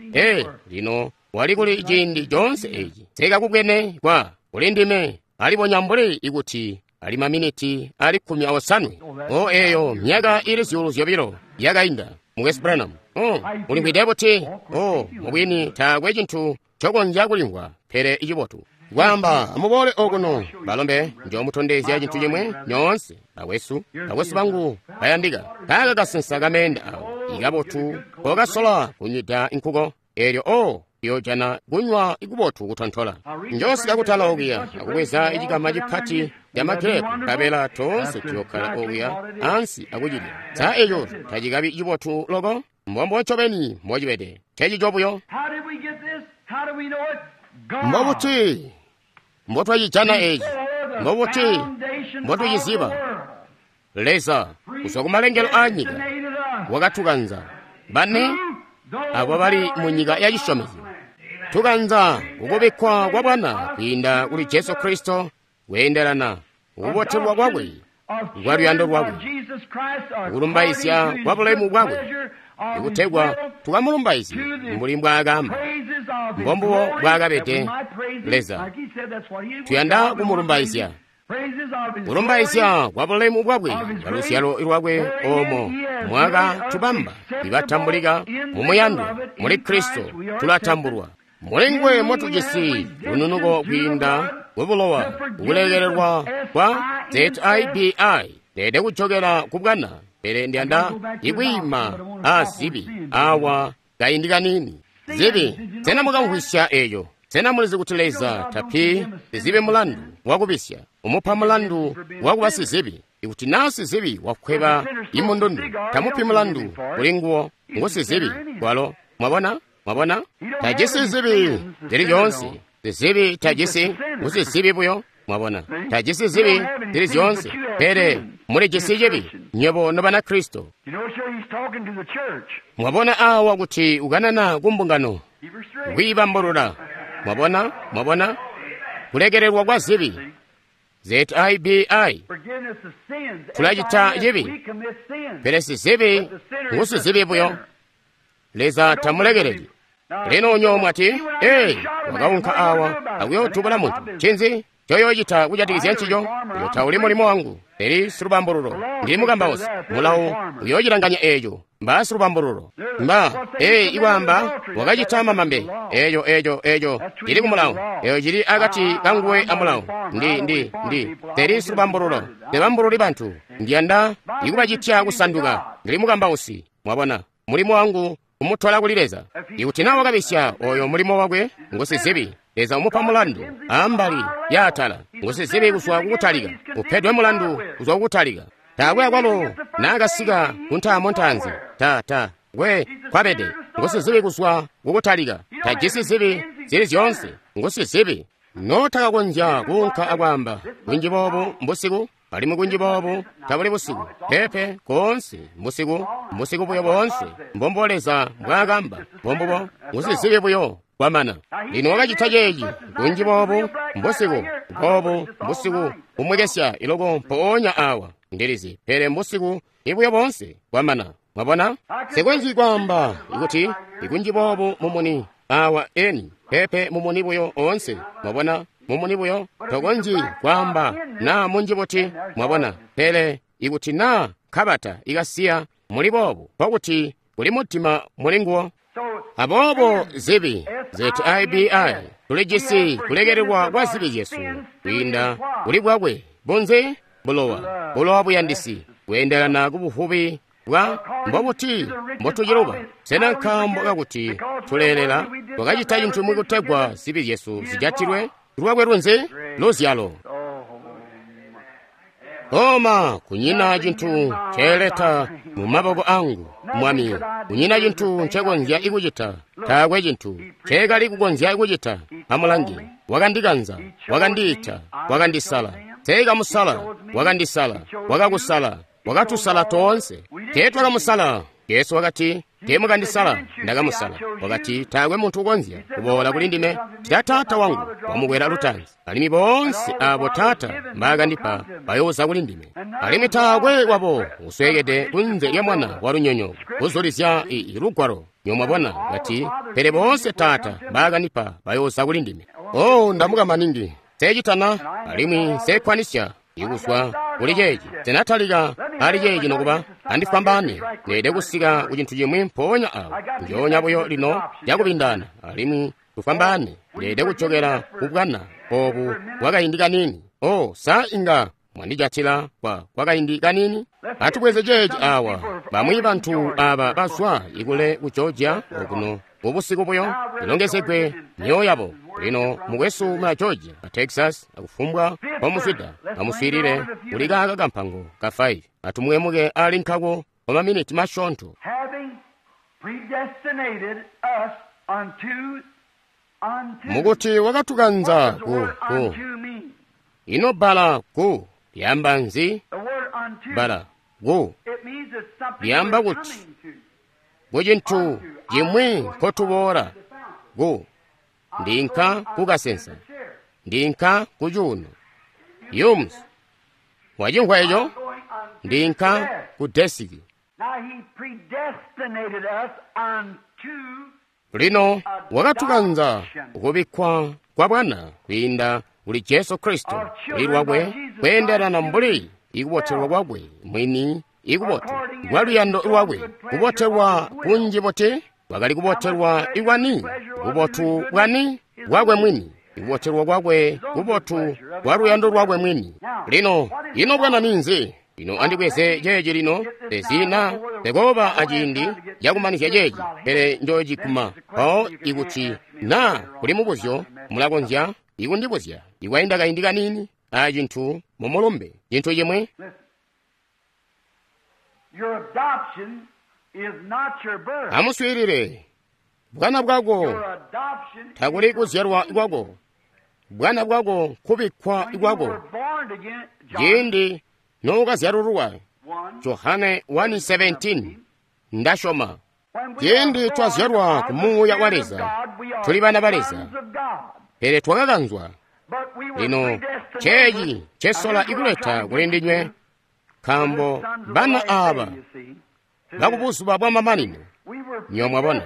lino wali kuli jindi jonse eji seka kukwene kwa ulindime alipo nyambule ikuti ali maminiti ali khumi awasanwe eyo myaka ili ziyulu ziyobiro yakayinda mukesi branham ulimbwitepo ti mubwini thakwe chinthu chokonja kulingwa phere ichipotu kwamba amubole okuno balombe njomutondezi ya chinthu chimwe nyonse awesu pangu bayandika taka kasensa kamenda awo ikapotu kokasola kunyita inkhuko eryo iyo jana kunywa ikupotu kutonthola njosi kakutala okuya akukweza ichikama chiphati ya magrep kapela tonse tiyokhala okuya ansi akuchidya za eyo tachikapi ichipotu loko mbombo chopeni mochipete chechi chopuyo mbobuti mbotwachichana eji mbobuti mbotwachizipa leza kusokumalengelo a nyika wakathukanza bane abo bali mu nyika ya chishomezi thukanza ukubikwa kwa Bwana kuyinda kuli Yesu Kristo kuyenderana ukubothedwa kwakwe kwa luyando lwakwe ukulumbaisya kwa bulemu bwakwe ikuthekwa tukamulumbaisi mbulimbwa akamba mbombo bwakapete leza tuyanda kumulumbaisya kulumbaisya kwa bulemu bwakwe palusyalo ilwakwe omo mwaka tupamba ibatambulika mumuyandu muli Kristo tulatambulwa mulengwe motujesi ununuko kuyinda kubulowa ukulekererwa kwa ZIBI dede kuchokera kubwana pere ndianda ikwima asibi awa kayindika nini zibi tsena mukamhwisya eyo tsena mulizi kutileza tapi zibe mulandu wakupisya umupha mulandu wakubasi zibi ikuti nasi zibi wakukhweba imundundu tamuphi mulandu kulinguwo ngosi zibi kwalo mwabona tajisi zibi zili yonse zibi tajisi ngusi zibi buyo mwabona tajisi zibi zili zonse pere muli jisi jibi nyobo nobana Kristo mwabona awa kuti ukanana kumbungano wibamburura mwabona kulekererwa kwa zibi ZIBI tulachita jibi pere si zibi ngusi zibi buyo leza tamulekereji leno nyomwe ati wakawunkha awa akuyotubala munthu chinzi choyochita kuchatikizya nchicho yotha ulimo wangu peri silubamburulo ndili mukambaosi mulawu uyochitanganya eyo mba silubamburulo mba iwamba wakachitama mambe eyo ili kumulawu eyo chili akati kanguwe amulawu ndi peri silubamburulo tebambululi banthu ndiyanda ikupachitcha kusanduka ndili mukambaosi mwabona mulimo wangu umutwala kulileza ikuti nawo kabisya oyo mulimo wakwe ngosi zibi leza umupha mulandu ambali yatala ngosi zibi kuswa kukutalika uphedwe mulandu kuswa kukutalika takwe akwalo nakasika kuntamo ntanzi we kwapete ngosi zibi kuswa kukutalika tajisi zibi zili zonse ngosi zibi nothaka konja kunkha akwamba kunjibobo mbusiku palimu kunjibobo tabuli busiku pepe konse mbusiku buyo bonse mbomboleza mwakamba mbombobo ngosi zibi buyo kwamana lino wakachitha jeji kunjibobo mbusiku umwekesya iloko mpoonya awa ndilizi pere mbusiku ibuyo bonse kwamana mwabona sekwenji kwamba ikuti ikunjibobo mumuni awa eni pepe mumuni buyo onse mwabona mumuni buyo tokonji kwamba na munjiboti mwabona pele ikuti na khabata ikasiya mulibobo pakuti kuli mutima mulinguwo abobo zibi ZIBI tulijisi kulekererwa kwa zibi Yesu kuyinda kuli bwakwe bonze bulowa buyandisi kuyenderana kubufupi bwa mbobuti mbotujiruba sena nkambo kakuti tulelera wakachita chinthu mwikutegwa zibi Yesu zijatirwe lwakwe lunze lozyalo koma kunyina chinthu cheleta mu maboko angu mwami kunyina chinthu chekonzya ikuchita takwe chinthu chekali kukonzya ikuchita amulangi wakandikanza wakandiyitha wakandisala tekamusala wakandisala wakakusala wakatusala tonse tetwakamusala Yesu wakati temukandisala ndakamusala wakati takwe munthu ukonzya kubola kuli ndime titatata wangu wamukwera lutanzi alimi bonse abo tata mbakandipa bayoza kuli ndime alimi takwe wapo uswekete kunze ya mwana wa lunyonyo uzolisya ilugwaro nyomwe bona ngati pere bonse tata mbakandipa bayoza kuli ndime ndamuka maningi sechitana alimi sekwanisya ikuswa uli jeji tenatalika ali jeji nokuba andifambane nede kusika kuchinthu chimwe mponya awo njonyaboyo lino yakupindana alimi kufambane nede kuchokera kubwana oku wakayindika nini sa inga mwandijathira kwakayindika nini atubweze jeji awa bamwi banthu aba baswa ikule ku Georgia okuno ubusiku buyo ilongezedwe nyo yabo lino mukwesu mwa Georgia pa Texas akufumbwa pamuswida amuswirire ulikaka kampango ka 5 atumwemuke ali nkhako pa maminiti mashonto mukuti wakatukanza ku ino bala ku liyamba nzi bala ku liyamba kuti kuchinthu chimwe kotubora ku ndinka kukasensa ndinka kuchuno yums wachingwecho ndinka ku desiki lino wakatukanza ukubikwa kwa Bwana kuyinda uli Yesu Kristo lilwakwe kuyenderana mbuli ikuboterwa kwakwe mwini ikuboterwa lwaluyando lwakwe kuboterwa kunji bote wakali kuboterwa iwani kubotu bwani wakwe mwini ikuboterwa kwakwe kubotu lwaluyando lwakwe mwini lino ino Bwana ninzi lino andikwese jeji lino lezina tegoba ajindi yakumanisya jeji pere njoji kuma ikuti na kuli mubuzyo mulakonzya ikundibuzya ikwayindaka indika nini ajinthu momolombe jinthu yemwe amuswirire bwana bwako takuli kuzyerwa ikwako bwana bwako kubikwa ikwako jindi nokazyarurwa Yohane 1:17 ndashoma jindi twazyerwa kumuya waleza tuli bana baleza pere twakakanzwa lino cheji chesola ikuleta kulindinywe kambo bana aba bakubusubwa bwa mamanino nyo mwabona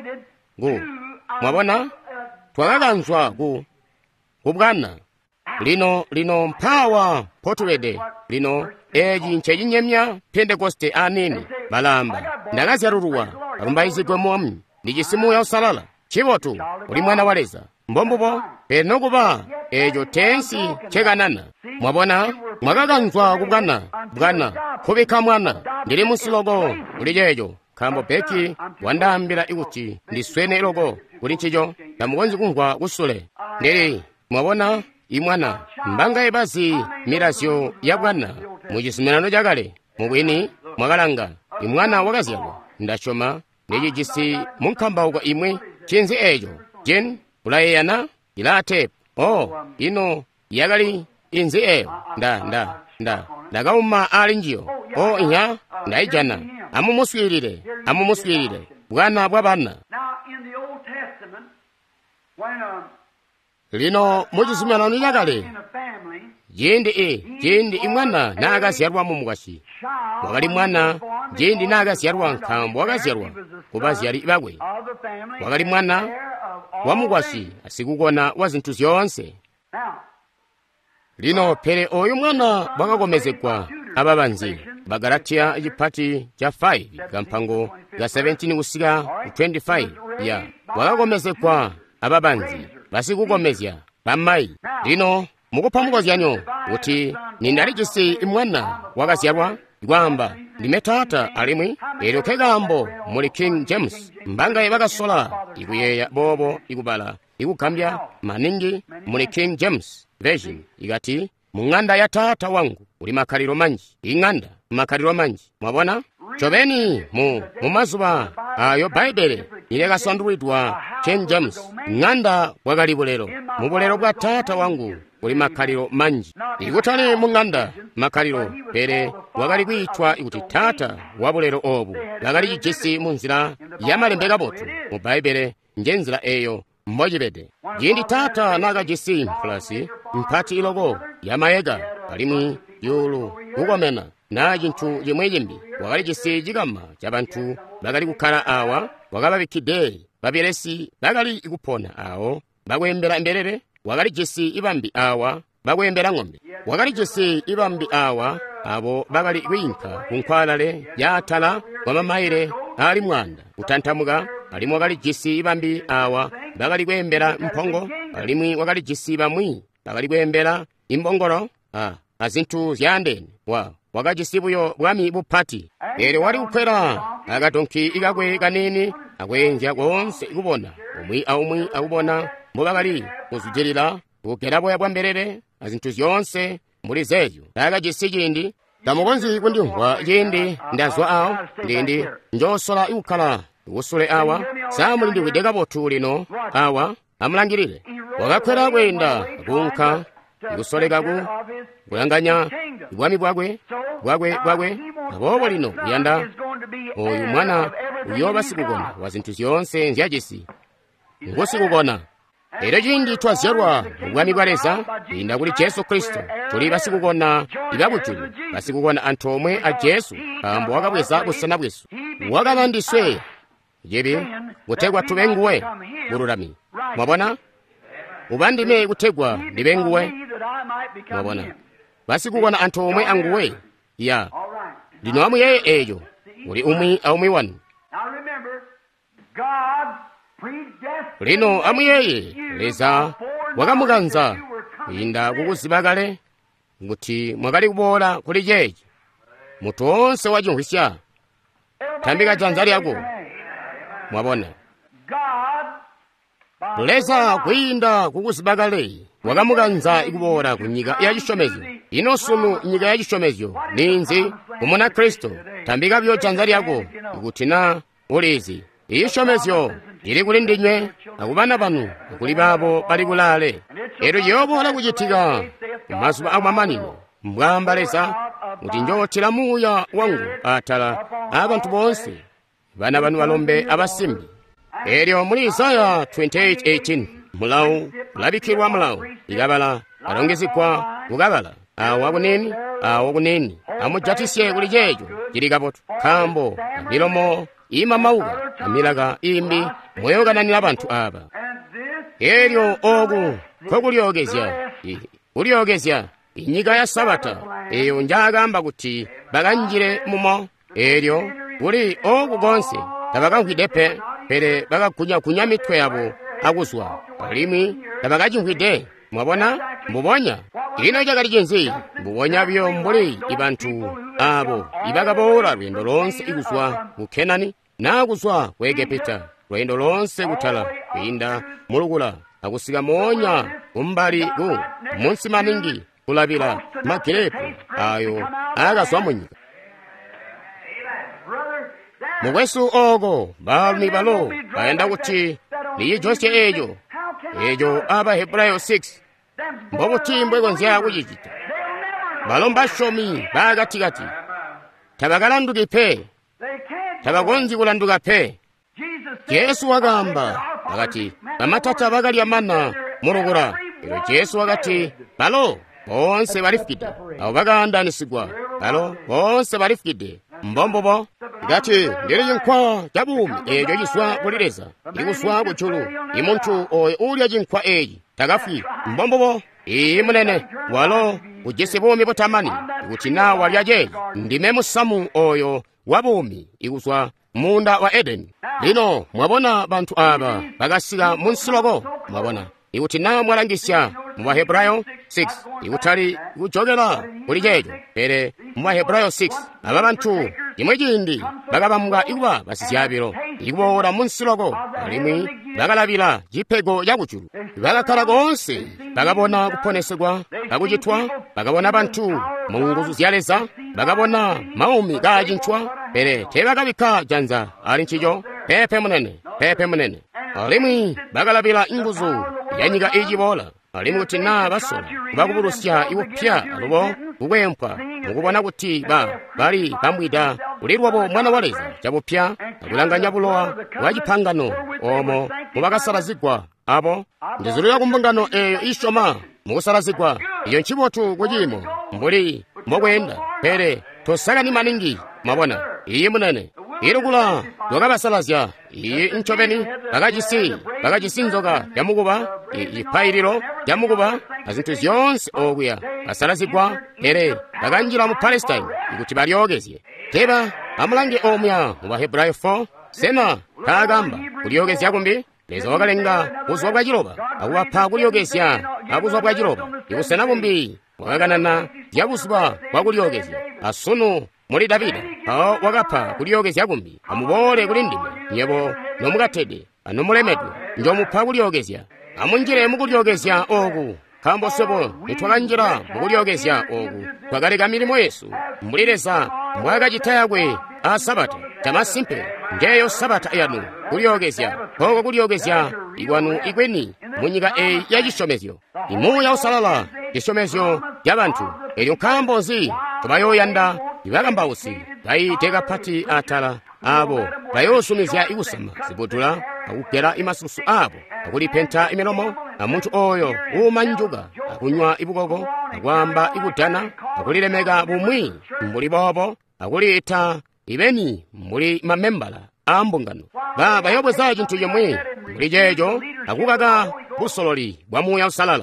mwabona twakakanzwa kubwana lino mpawa potulede lino eji nchejinyemya Pentekoste anene balamba ndakazyarurwa alumbayizidwe momu ndi chisimu ya usalala chivotu uli mwana waleza mbombupo penokuba ejo tensi chekanana mwabona mwakakanzwa kubwana kubika mwana ndili musilogo uli jejo kambo peki wandambira ikuti ndiswene iloko kuli nchicho tamukonzi kungwa kusule ndili mwabona imwana mbanga ibasi mirasyo ya Bwana muchisimirano chakale mubwini mwakalanga imwana wakazyerwa ndachoma ndi jisi munkhambauka imwe chinzi ejo jen ulayeyana ilate ino yakali inzi eyo ndakauma ali njiyo inya ndayijana amumuswirire bwana bwa bana lino muchisimirano chakale jindi imwana nakazyerwa mumukasi wakali mwana jindi nakazyerwa nkhambo wakazyerwa kubazyali ibakwe wakali mwana wamukasi asikukona wa zinthu zonse lino pere oyo mwana wakakomezekwa ababanzi bagalatiya chipati cha 5 kampango ga 17 kusika ku 25 wakakomezekwa ababanzi basikukomezya bamayi lino mukuphamukozyanyo kuti nindalikisi imwana wakazyerwa ikwamba ndime tata alimwi lero kekambo muli King James mbanga yebakasola ikuyeya bobo ikubala ikukambya maningi muli King James version ikati mung'anda ya tata wangu uli makhaliro manji ing'anda makhaliro manji mwabona chobeni mumazuba ayo Baibele ilekasandulidwa King James ng'anda wakali bulero mubulero bwa tata wangu uli makhaliro manji ikutali mung'anda makhaliro pere wakali kuitwa ikuti tata wabulero obu lakali jisi munzira yamalembeka botu mu Baibele njenzira eyo mmojibede jindi tata nakajisi mplasi mpati iloko yamayega kalimwi yulu kukomena na jinthu jimwe jimbi wakali jisi jikama cha banthu bakali kukhala awa wakababikide babelesi bakali ikupona awo bakwembera emberere wakali jisi ibambi awa bakwembera ng'ombe. Wakati jesi ibambi awa abo bakali kwinka kunkwalale yatala wamamaire ali mwanda kutantamuka alimu wakali jesi ibambi awa bakali kwembera mphongo alimu wakali jesi bamwi bakali kwembera imbongolo azintu zyandene wakati sibuyo bwami bupati ere wali kukwera akatonki ikakwe kanene akwenja konse ikubona omwi akubona mubakali kuzujerera kukerabo yabwamberere azintu zyonse muri zeyo akajisi chindi tamukonzi kundihwa yindi ndazwa awo ndindi njosola ikukhala usule awa samuli ndi kudeka pothu lino awa amulangirire wakakwera kwenda kunka ikusolekaku kuyanganya ibwami bwakwe abobo lino kuyanda oyu mwana uyoba sikukona wa zinthu zyonse nzyajesi ngosikukona era chindi twazyalwa ubwami bwaleza inda kuli Yesu Kristu tuli basikukona ibakutulu basikukona anthu omwe a Yesu pambo wakabweza busana bwesu wakalandiswe jebi kutegwa tubenguwe bululami mwabona ubandime kutegwa ndibenguwe mwabona basikukona anthu omwe anguwe ya lino amuyeye eyo uli umwi wanu lino amuyeye leza wakamukanza inda kukuzibakale nguti mwakali kubola kuli jeje mutu onse wajunkhwisya tambika dzanza lyako mwabona leza kuyinda kukuzibakale wakamukanza ikubola kunyika ya chishomezyo ino sunu nyika ya chishomezyo ninzi kumona Kristo tambika byo dzanza lyako ikutina ulizi ishomezyo ili kuli ndinywe akubana panu kuli babo bali kulale ero yobola kuchitika masuba amamanino mbwamba leza kuti njothera muya wangu atala abantu bonse bana banu balombe abasimbi eryo muri Isaya 28:18 mulawu labikirwa mulawu ikabala alongezekwa kukabala awakuneni amujatisye kuli jejo chilikapoto khambo milomo ima mauga amilaka imbi moyo kananira abantu aba eryo ogu kulyogezya inyika ya sabata eyo njagamba kuti bakanjire mumo eryo kuli ogu gonse tabakankhwidepe pere bakakunya mitwe yabo akuswa palimi tabakachimkhwide mwabona mbubonya ino jakali jenzi mbubonya byo mbuli ibantu abo ibakabola lwendo lonse ikuswa kukhenani nakuswa ku Egipeta lwendo lonse kuthala kuyinda mulukula akusika monya kumbali ku munsi maningi kulabira makirepu ayo akaswa munyika mukwesu ogo balumi balo bayenda kuti liyi jose ejo Abahebrayo 6 mbobutimbo gonzya kuchichita balomba shomi bagatikati tabakalanduka pe tabagonzi kulanduka pe Yesu wagamba akati bamatata bakalya mana mulukula ero Yesu wakati balo bonse balifukide abo bakandanisibwa balo bonse balifukide mbombobo ngati ndili chinkwa chabumi ejo chiswa kulileza ikuswa kuchulu imuntu oyo ulya chinkwa eji takafi mbombobo munene walo ujese bumi potamani ikutina walya jeji ndime musamu oyo wabumi ikuswa munda wa Edeni lino mwabona bantu aba bakasika munsiloko mwabona ikutina mwalangisya mu Bahebrayo 6 ikutali kuchokera kuli jejo pere mu Bahebrayo 6 aba bantu imwe chindi bakabamwa ikuba basisyabiro ikubola munsiloko alimwi bakalabira chipego chakuchulu bakakhala konse bakabona kuponesedwa kakuchithwa bakabona bantu munguzu zyaleza bakabona maumi kachintchwa pere tebakabikha janza ali nchicho pepe munene alimwi bakalabira inguzu yanyika ichibola alimwi kuti na basola bakupulusya iwupya alubo kukwempha mukubona kuti bali pamwida kulirwapo mwana waleza chapupya akulanganya bulowa wachipangano omo mubakasalazigwa apo ndizulira kumbangano eyo ishoma mukusalazigwa iyo nchipotu kuchimo mbuli mokwenda pere tosakani maningi mwabona iyi munene irukula lwakabasalazya iyi mchopeni pakachisinzoka yamukuba iphayiliro yamukuba pa zinthu zonse okuya pasalazigwa ere pakanjira mu Palestine ikuti balyokezye teba amulange omya mu Baheburayo 4 sena kagamba kulyokezya kumbi leza wakalenga kuzwa bwa chiloba akuwapha kulyokezya akuzwa bwa chiloba ikusena kumbi wakakanana yakuswa kwa kulyokezya asunu muli Davide awo wakapha kulyokezya kumbi amubole kuli ndime nyebo nomukathede anomulemedwe njomupha kulyokezya amunjire mukulyokezya oku kambosepo nitwakanjira mukulyokezya oku twakaleka milimo Yesu mbuliresa mwakachithayakwe a sabata chamasimple ngeyo sabata yanu kulyokezya oko kulyokezya ikwanu ikweni munyika yachishomezyo imuya usalala chishomezyo ya banthu elyo nkhambonzi tubayoyanda ibakambausi bayiteka phati atala abo bayosumizya ikusama zibutula akugera imasusu abo akulipenta imilomo amunthu oyo umanjuka akunywa ibukoko akwamba ikudana akulilemeka bumwi mbuli bobo akulitha ibeni mbuli mamembala a mbungano bayobweza chinthu chomwe mbuli checho akukaka busololi bwa muya usalala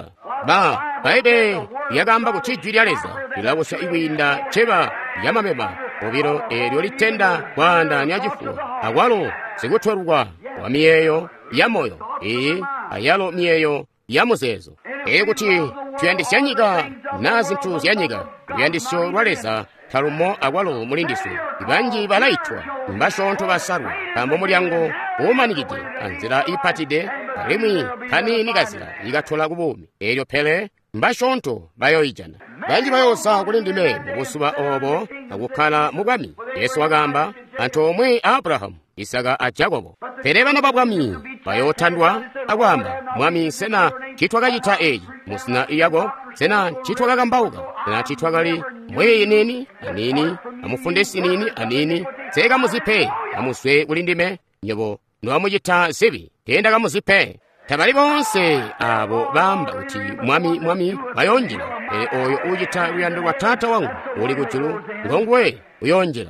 paibe yakamba kuchijwirya leza ilakusa ikwinda cheba yamameba popiro elyo litenda kwa ndani yachifuwa akwalo sikuthwerukwa kwa miyeyo ya moyo ayalo miyeyo ya muzezo kuti tuyandisiyanyika na zinthu ziyanyika luyandisyo lwaleza thalumo akwalo mulindiso ibanji balaithwa mbashontho basarwa kambo mulyango umanikide anzira ipatide palimwi khani nikazira ikathola kubumi elyo phele mbashontho bayoyijana banji bayosa kuli ndime mukusuba obo akukhala mubwami Yesu akamba anthu omwe Abrahamu Isaka a Jakobo pere bana babwami bayothandwa akwamba mwami sena chithwa kachitha echi musina iyako sena chithwa kakambauka sena chithwa kali mweye nini anini amufundesi nini anini seka muziphe amuswe kuli ndime nyebo niwamuchitha zibi tenda kamuziphe tabali bonse abo bamba kuti mwami bayonjera oyo uchitha luyando lwa tata wangu uli kuchulu ngongwe uyonjera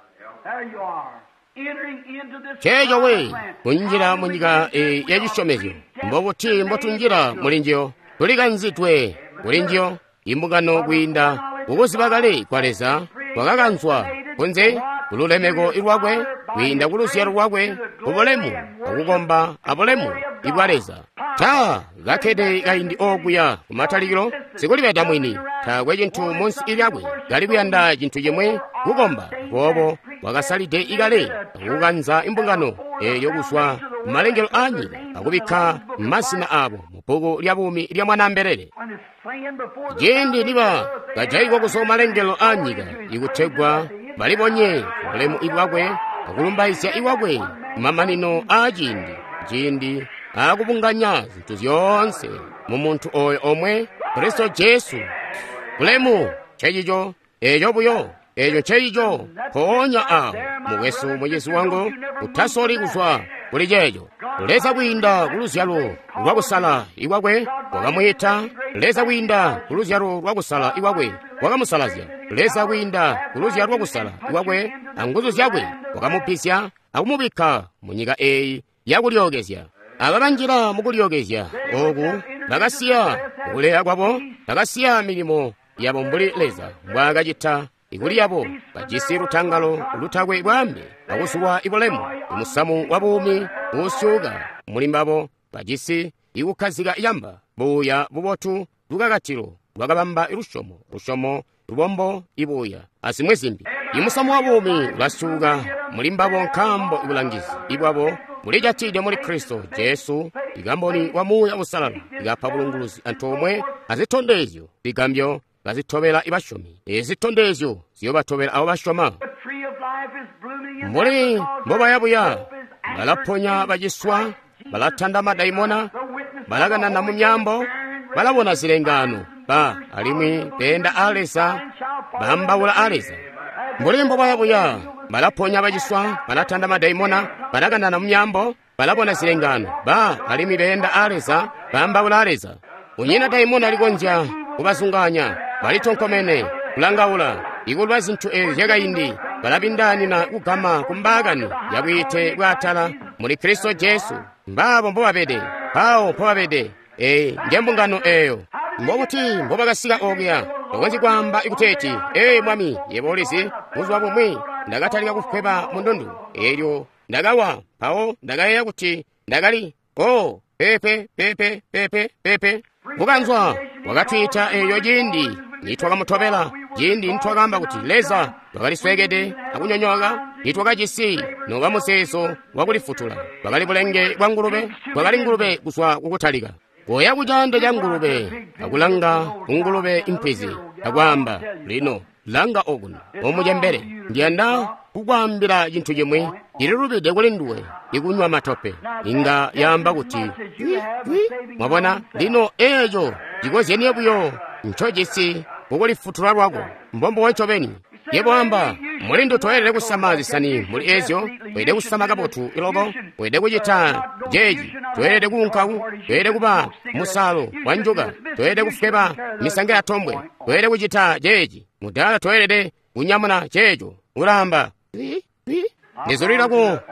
chejo we kunjira munyika yachishomezyo mbokuti mbotunjira mulinjiyo kulika nzitwe kulinjiyo imbukano kwinda ukusibakale kwaleza kwakakanzwa kunze kululemeko ilwakwe kwinda kulusiya lwakwe ubulemu akukomba abulemu ikwaleza ta gakhede kaindi okuya kumatalikiro sikulipeta mwini thakwe chinthu munsi ilyakwe gali kuyanda chinthu chimwe kukomba popo wakasalide ikale akukanza imbungano yokuswa malengero anyi akubikha m'masina abo mubuku lya bumi lya mwanamberere jendi liba kajayiko kusoma malengero anyika ikuthegwa baliponye ulemu iwakwe akulumbaisya iwakwe mamanino a jindi akupunganya zinthu zonse mu munthu oyo omwe Kristo Yesu ulemu chechicho echo buyo echo chechicho ponya awo muwesu mweyesu wangu uthasoli kuswa kuli checho lesa kwinda kuluzyalo lwakusala iwakwe wakamwitha lesa kwinda kuluzyalo lwakusala iwakwe wakamusalazya lesa kwinda kuluzyalo lwakusala iwakwe anguzo zyakwe wakamupisya akumubikha munyika yakulyokezya akakanjira mukulyokezya oku bakasiya kuleya kwapo bakasiya milimo yabo mbuli leza mbwakachitha ikuli yapo pachisi luthangalo luthakwe bwambi pakusuwa ibulemu imusamu wa bumi usuka mulimbapo pachisi ikukhazika iyamba buya bubothu lukakatiro lwakabamba ilushomo lubombo ibuya asimwe zimbi imusamu wa bumi lwasuka mulimbapo nkhambo ibulangizi ibwapo mulijatide muli Kristo Yesu igamboni wa muya usalala igapha bulunguluzi anthu omwe azithondezyo bigambyo bazithobera ibashomi ezithondezyo ziyobathobera abo bashoma muli mboba yabuya balaphonya bajiswa balathanda madaimona balakanana mu myambo balabona zilengano alimwi penda alesa bambawula alesa muli mboba yabuya balaphonya bajiswa balathanda madaimona balakanana mu myambo balabona zilengano alimi penda alesa bambawula alesa unyina daimona likonja kubasunganya balitonkomene kulangawula ikulwa zinthu yakayindi balabindani na kugama kumbagani yakuite bwatala muri Kristo Yesu mbabo mbobabede pawo mbobabede njembungano eyo mbobuti mbobagasiga ogya owenzi kwamba ikuteti mwami yebolezi muzwa bumwe ndagatalika kufeba mundundu eryo ndagawa pawo ndagaya kuti ndagali pepe buganzwa wakatwita eyo jindi nitwaga mutobela jindi nitwagamba kuti leza wakaliswegede akunyonyoga nitwaga jisi noga museso wakulifutula wakali bulenge bwa ngulube wakali ngulube kuswa kukutalika goya kujanda ja ngulube akulanga ngulube impizi agwamba lino langa oguno omujembere ndiyanda kugwambira jintu jemwe ilirubide kulinduwe ikunywa matope inga yamba kuti mwabona lino ejo jikozenye buyo nchojisi kukulifutula lwako mbombo wanchobeni yebwamba mulindo toyelele kusamazi sani muli ezyo wede kusama kabotu iloko wede kujita jeji toyelele kunkawu toyelele kuba musalo wanjuga toyelele kufukeba misange ya tombwe toyelele kujita jeji mudala toyelele unyamuna jejo ulamba nizulirako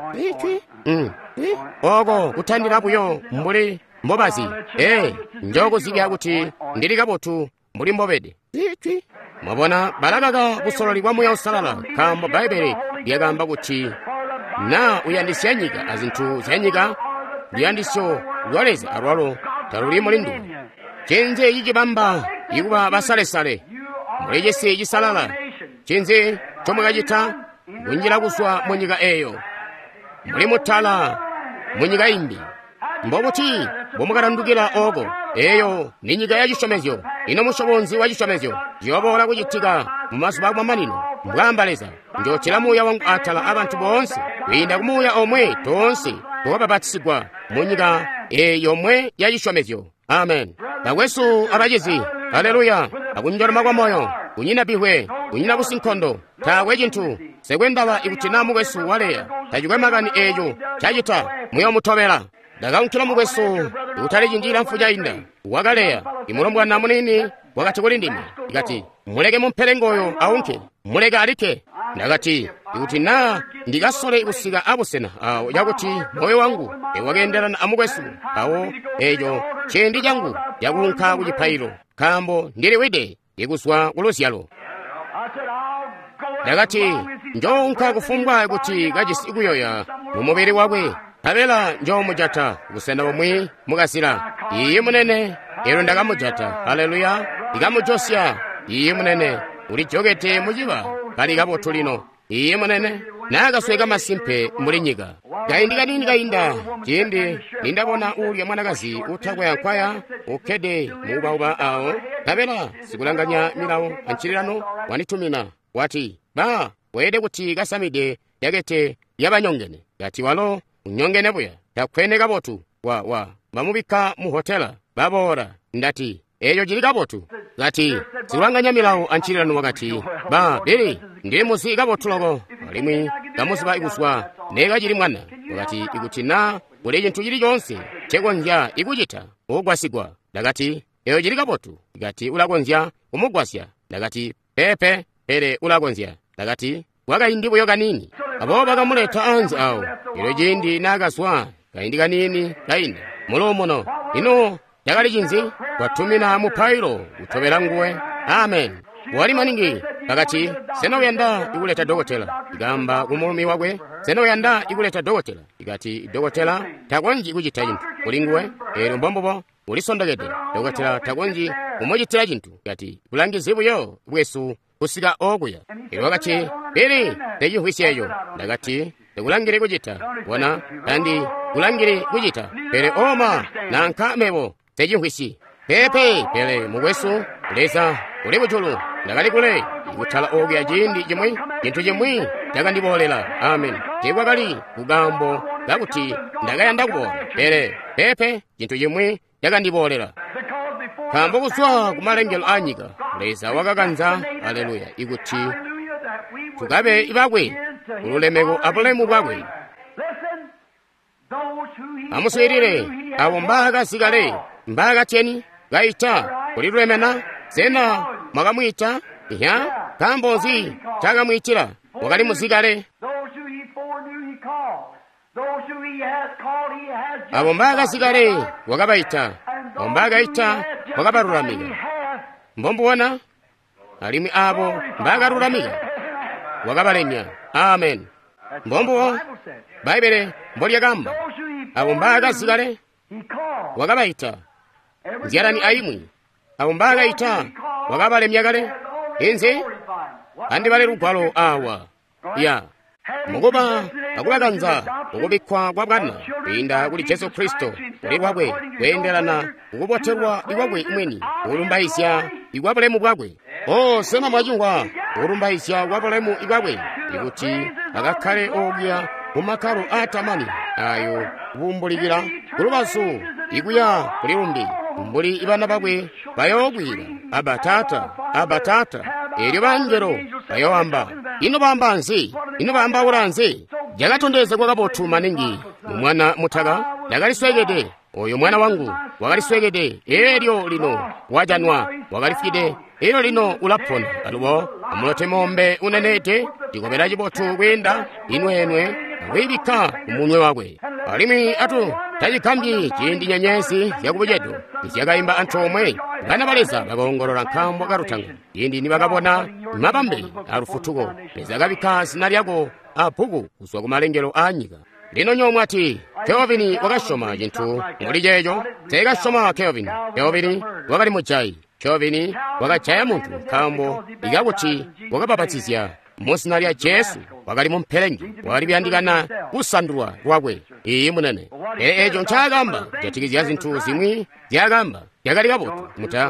ogo kutandira buyo mbuli mbobazi njogo zibya kuti ndili kabotu mbuli mbobede mwabona balagaga kusololibwa muya usalala kambo baibeli lyagamba kuti na uyandisi yanyiga azinthu zanyiga liyandisyo lwaleza alwalo taluli mulindu chenze yijibamba ikuba basalesale mulejese yisalala chenze chomwe kachita kunjira kuswa munyiga eyo muli mutala munyiga imbi mbobuti bomukarandukira ogo eyo ni nyiga ya chishomezyo ino mushobonzi wa chishomezyo yobola kuchitika mumaso pa manino mbwambaleza njo chilamuya wangu atala abantu bonse winda kumuya omwe tonse tobabatizidwa munyiga eyo mwe ya chishomezyo amen bawesu abajizi haleluya akunjoloma kwa moyo kunyina bihwe kunyina businkondo tawe chintu sekwendaba ikutinamu kwesu waleya tajukwe magani eyo chachita muyo mutobela dagankila mugweso utali jinjira mfuja inda wagaleya imulombwa na munini wakati kulindime ikati mulege mumpelengoyo aunke mulege alike ndagati ikuti na ndigasole ikusiga abusena awo yakuti moyo wangu ewagendera na amugwesu awo ejo chendi jangu yakunka kujipairo kambo ndili wide ikuswa kulusyalo ndagati njonka kufumbwa ikuti gajisi ikuyoya mumubiri wakwe tabela njo mujata kusenda bomwe mugasira iye munene ero ndagamujata haleluya igamujosya iye munene uri jogete mujiba kali gabo tulino iye munene nagaswega masimpe muri nyiga gaindika nini gainda jende nindabona uri mwanagazi utagwa yankwaya ukede mubauba ao tabela sikulanganya milawo anchirirano wanitumina wati ba wede kuti gasamide yagete yabanyongene gati walo unyongene buya takwene gabotu mamubika mu hotela babora ndati eyo jiri gabotu gati siwanganya milawo anchirirano wakati ba beri ndi musi gabotu logo alimwi gamusi ba iguswa nega jiri mwana wakati igutina uleje ntujiri jonse chegonja igujita ogwasigwa dagati eyo jiri gabotu gati ulagonja umugwasya dagati pepe pere ulagonja dagati waga indibo yoga nini abo bagamuleta anzi awo ilo jindi nagaswa gaindika nini gaina mulomono ino yagali jinzi watumina mupairo utobera nguwe amen wali maningi bagati seno yanda iguleta dogotela igamba umulumi wagwe seno yanda iguleta dogotela igati dogotela tagonji kujita jintu ulinguwe ero mbombobo ulisondagede dogotela tagonji umojitela jintu gati kulangizibu yo bwesu kusiga oguya ero wakati beri teji hwisyeyo ndagati tegulangire kujita wana kandi kulangire kujita pere oma nanka mebo teji hwisi pepe pele mugwesu lesa ule bujulu ndagali kule ikutala oguya jindi jimwi jintu jimwi tagandibolela amen tegwagali kugambo gakuti ndagayanda kubola pele pepe jintu jimwi tagandibolela kambo kuswa kumalengelo anyiga lesa wagaganza haleluya ikuti tugabe ibagwe ululemeko abulemu bwagwe amuswirire abo mbaga sigale mbaga cheni gaita kulirwemena sena magamwita ya kambozi tagamwitira wakali muzikale abo mbakazikale wakabayita ombakayita wakabalulamika mbombuwona alimi abo mbakalulamika wakabalemya amen mbombuwo baibele mbolyakamba abo mbakazikale wakabayita nzyalani ayimwi abo mbakayita wakabalemya kale inze andibale lugwalo awa ya mukuba akulakanza ukubikwa kwa bwana pinda kuli Yesu Kristo uli bwabwe kuyenderana ukuboterwa iwabwe imweni ulumbaisya iwabulemu bwabwe sema mwajungwa ulumbaisya wabulemu iwabwe ikuti akakhale ogya mumakalo atamani ayo bumbulikira kulubasu ikuya kulirumbi mbuli ibana babwe bayogwira abatata eryo banjero bayowamba ino bamba uranze jagatondeze kwa kabotuma ningi mwana mutaka yakaliswegede oyo mwana wangu wakaliswegede eryo lino wajanwa wakalifide eryo lino ulapona alubo amulote mombe unenete tikobera chibotu kwenda inwenwe wibika umunywe wabwe alimi atu tajikambi chindi nyenyesi yakubujedu isyakayimba antomwe bana baleza bakongolola nkambo karutanga indi nibakabona mabambe arufutuko ezakabika sinalyako apuku kuswa kumalengero anyika lino nyomwe ati Kelvin wakashoma chintu muli jejo tekashoma Kelvin wakali muchayi Kelvin wakachaya muntu kambo ikakuti wakapapatsisya musinalya Yesu wakali mumpelengi wali byandikana kusandulwa lwakwe iyi munene ejo nchagamba jatikizya zinthu zimwi zyagamba yakali kabutu muta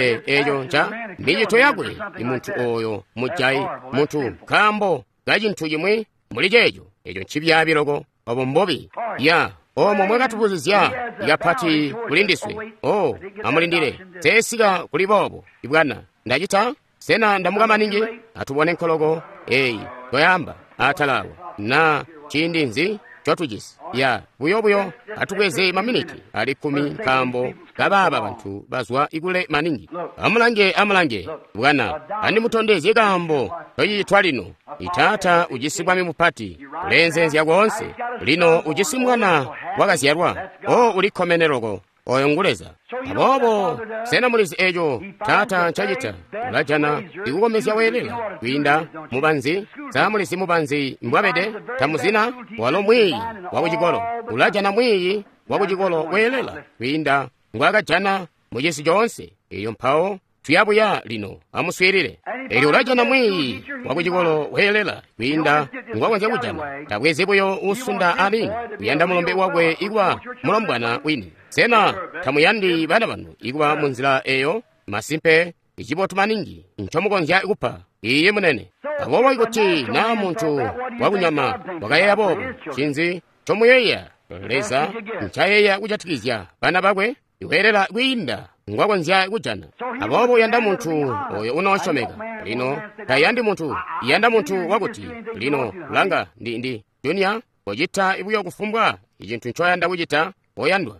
ejo ncha minyito yakwe imuntu oyo muchayi muntu kambo gachinthu chimwe muli jejo ejo nchibyabiroko obo mbobi ya omwe mwakatupuzizya yapati kulindiswe amulindire tesika kulibobo ibwana ndachita sena ndamukama ningi atubone nkoloko toyamba atalawa na chindinzi chotujisi ya buyobuyo atukweze maminiti ali 10 kambo kababa bantu bazwa ikule maningi amulange bwana andi mutondeze kambo toyitwa lino itata ujisimwami mupati ulenzenzi yagonse lino ujisimwana wakazyarwa ulikomeneroko oyonguleza abobo sena mulizi ejo tata nchajita ulajana ikukomezya welela kwinda mubanzi zamulisi mubanzi mbwabede tamuzina walo mwiyi wakujikolo ulajana mwiyi wakujikolo welela kwinda ngwakajana mujisi jonse iyo mpao tuyabuya lino amuswirire eri ulajana mwiyi wakujikolo welela kwinda ngwakwenze kujana tabwezibuyo usunda alini kuyanda mulombe wakwe igwa mulombwana wini sena tamuyandi bana banu igwa munzira eyo masimpe ichibotu maningi nchomukonzya ikupa iye munene abobo ikuti na muntu wakunyama wakayeya bobo chinzi chomuyeya leza nchayeya kuchatikizya bana bakwe iwerera kwinda ngwakonzya kujana abobo yanda muntu oyo unoshomeka lino tayandi muntu yanda muntu wakuti lino langa ndi dunia ojita ibuyo kufumbwa ichintu nchoyanda kujita oyandwa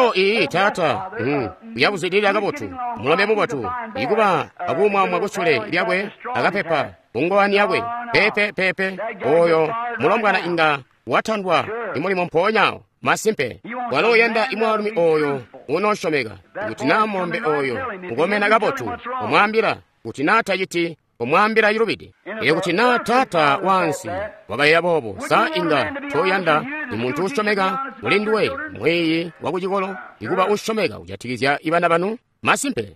tata uyabuzidira akabotu mulombe mubotu ikuba akumwa kuchule lyakwe akapepa ungowani yakwe pepe oyo mulombwana inga wathandwa imulimo mponyawo masimpe wano yenda imwalumi oyo unoshomeka kuti namombe oyo ngomena akabotu omwambira kuti natayiti omwambira yirubidi kuti na tata wansi wakayera bobo sa inga toyanda imuntu ushomeka ulindiwe mweyi wakujikolo ikuba ushomeka ujatikizya ibana banu masimpe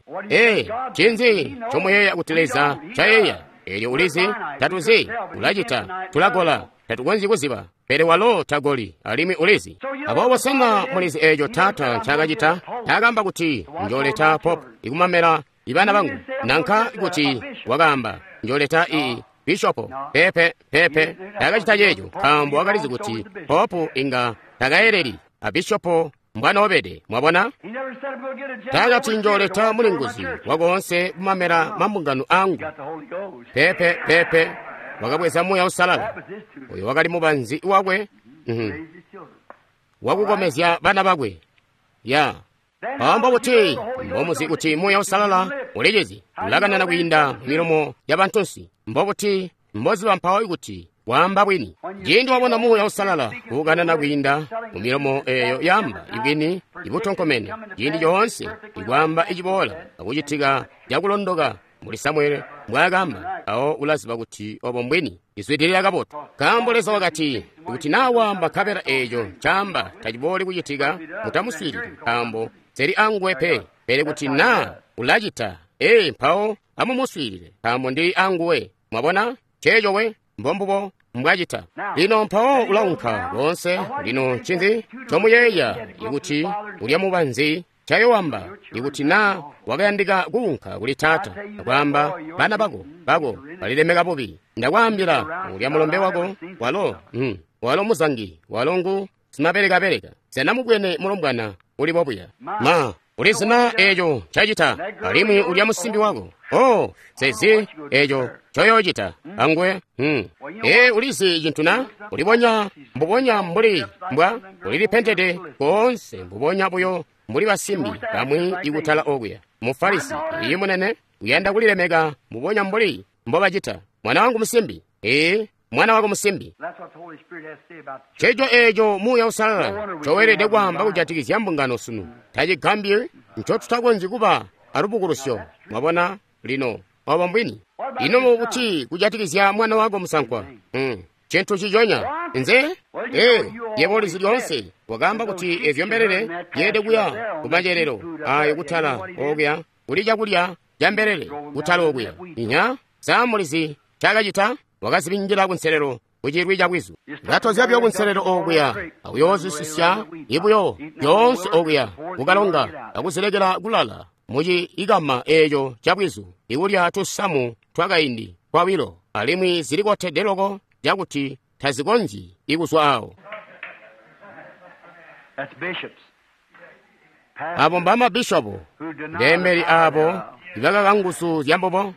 chinzi chomweyeya kuteleza chayeya elyo ulizi tatuzi ulajita tulagola tatukonzi kuziba pere walo tagoli alimi ulizi abobo sena mulizi ejo tata chakachita takamba kuti njoleta pop ikumamera ibana bangu nanka ikuti wakamba njoleta bishopo pepe takachita jejo kambo wakalizi kuti popu inga takayereri abishopo mbwana obede mwabona takati njoleta mulinguzi wagonse kumamera mambungano angu pepe wakabweza muya usalala oyo wakali mubanzi wakwe wakukomezya bana bakwe ya pamba buti mbomuzi kuti muya usalala ulejezi ulaganana kuyinda milomo yabantonsi mbobuti mmodzi wa mphawo ikuti wamba bwini ndi wabona muya usalala ukana na kuyinda mu milomo eyo yamba ibwini ibutonkomene ndi yonse ikwamba ichibola akuchitika yakulondoka muli Samueli mwagamba awo ulaziba kuti obo mbwini iswitirira akapoto kamboleza wakati kuti nawamba kapera ejo chamba tachiboli kuchitika mutamuswirira kambo seri angwepe pere kuti na ulachita mphawo amumuswirire kambo ndi anguwe mwabona chejowe mbombupo mbwachita lino mphawo ulaunka lonse lino chinthu chomuyeya ikuti ulyamubanzi chayowamba ikuti na wakayandika kuunka kuli tata akwamba bana bako palilemeka popi ndakwambira ulya mulombe wako walo muzangi walongu simapereka senamukwene mulombwana uli popuya ma ulizina ejo chachita alimwi ulya musimbi wako sezi ejo choyochita angwe ulizi chintuna mbuponya mbuli mbwa ulilipentete konse mbuponya buyo mbuli basimbi kamwi ikutala okuya mufarisi iyi munene uyenda kulilemeka mbuponya mbuli mbobachita mwana wangu musimbi mwana wako musimbi chejo ejo muya usalala chowerede kwamba kujatikizya mbungano sunu tachigambye nchotutakonji kupa arupukurusyo mwabona lino obo mbwini ino mukuti kujatikizya mwana wako musankwa chinthu chijonya nze yeboli zilionse wakamba kuti evyomberere yede kuya kumanjerero kuthala okuya kuli chakulya jamberere kuthala okuya inya samulizi chakachita wakazipinjira kunserero kuchirwi chakwizu ngatozya byokunserero okuya akuyozisisya ibuyo yonse okuya kukalonga akuzilekera kulala muchi ikama ejo chakwizu ikulya tusamu twakayindi kwawiro alimwi zili kothederoko jakuti thazikonji ikuswa awo apo mbama bishopu ndemeri apo ivakakangusu zyambopo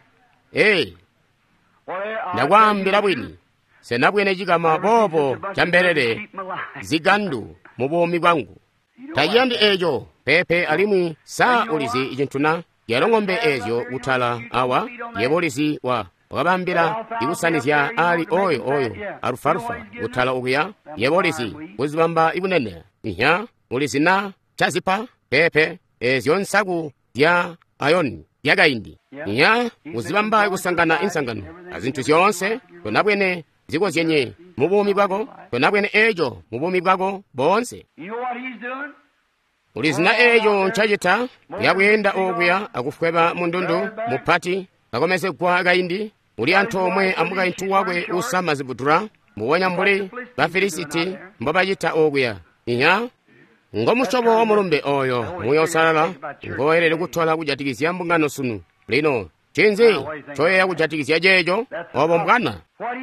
ndakwambira bwini senabwene chikama popo chamberere zigandu mubomi bwangu tayandi ejo pepe alimwi sa ulizi ichintuna yalong'ombe ezo uthala awa yepolisi wakapambira ikusanizya ali oyo arufarufa uthala ukuya yepolisi kuzipamba ikunene inya ulizi na chazipa pepe ezyo nsaku ya ayoni yakayindi inya kuzipamba ikusangana insangano azinthu zyonse tonabwene ziko zyenye mubumi bwako tonabwene ejo mubumi bwako bonse ulizina ejo nchachita yakuyenda okuya akufweba mundundu mupati akomese kwa kayindi uli anthu omwe amukayinthu wakwe usama zibutura muwonya mbuli bafilisiti mbopachita okuya inya ngomushopo wa mulumbe oyo muya usalala ngowerere kuthola kujatikizya mbungano sunu lino chinzi choyeya kujatikizya jejo obo mbwana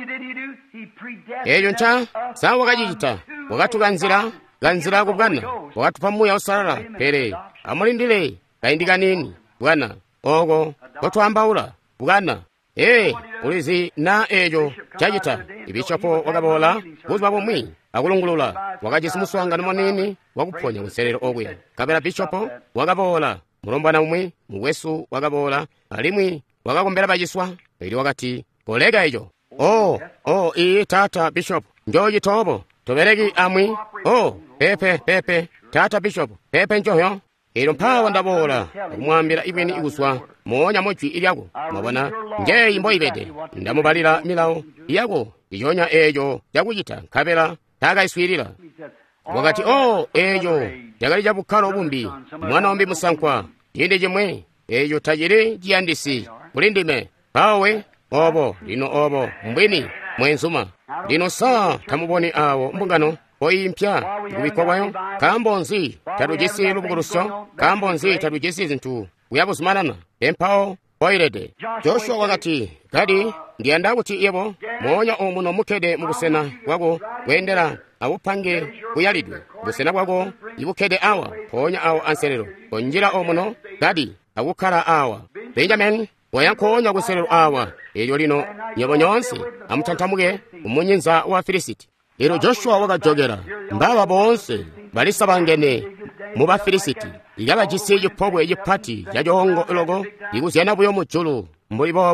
ejo ncha sawa wakachita wakatukanzira kubwana wakatupa muya usalala pere amulindile kayindika nini bwana oko kotwambaula bwana ulizi na ejo chachita ibishopo wakabola kuzipa pomwi akulungulula wakachisimuswanga monini wakuphonya kunserero okuya kapera bishopo wakabola mulombwana umwe muwesu wakabola alimwi wakakombera pachiswa ili wakati poleka icho iyi tata bishopo njojitopo topereki amwi pepe tata bishopo pepe nchoyo ilo mphawa ndabola kumwambira ibweni ikuswa moonya mochwi ilyako mabona nje imbo ibede ndamubalira milawo iyako ichonya ejo yakuchita kapera takayiswirira wakati ejo yakali jakukhala obumbi mwana wambi musankwa chinde chimwe ejo tachiri chiyandisi kulindime pawe obo mbwini mwenzuma lino saa tamuboni awo mbungano oyimpya ikubikwa kwayo kambonzi tatujisi lubukulusyo kambonzi tatujisi zinthu kuyakuzumanana empawo oirede joshua wakati kadi ndiyanda kuti iyepo moonya omuno mukhede mukusena kwako kuyendera awupange kuyalidwe kusena kwako ibukhede awa ponya awo anserero onjira omuno kadi akukhala awa benjamini wayankhonya kunserero awa ilyo lino nyobo nyonse amutanthamuke umunyinza wa filisiti ilo joshua wakajogera mbala bonse balisabangene mu bafilisiti ikabachisi ijiphobwe ijiphati yajongo ilogo ikuzyana buyo mujulu mbuli bobo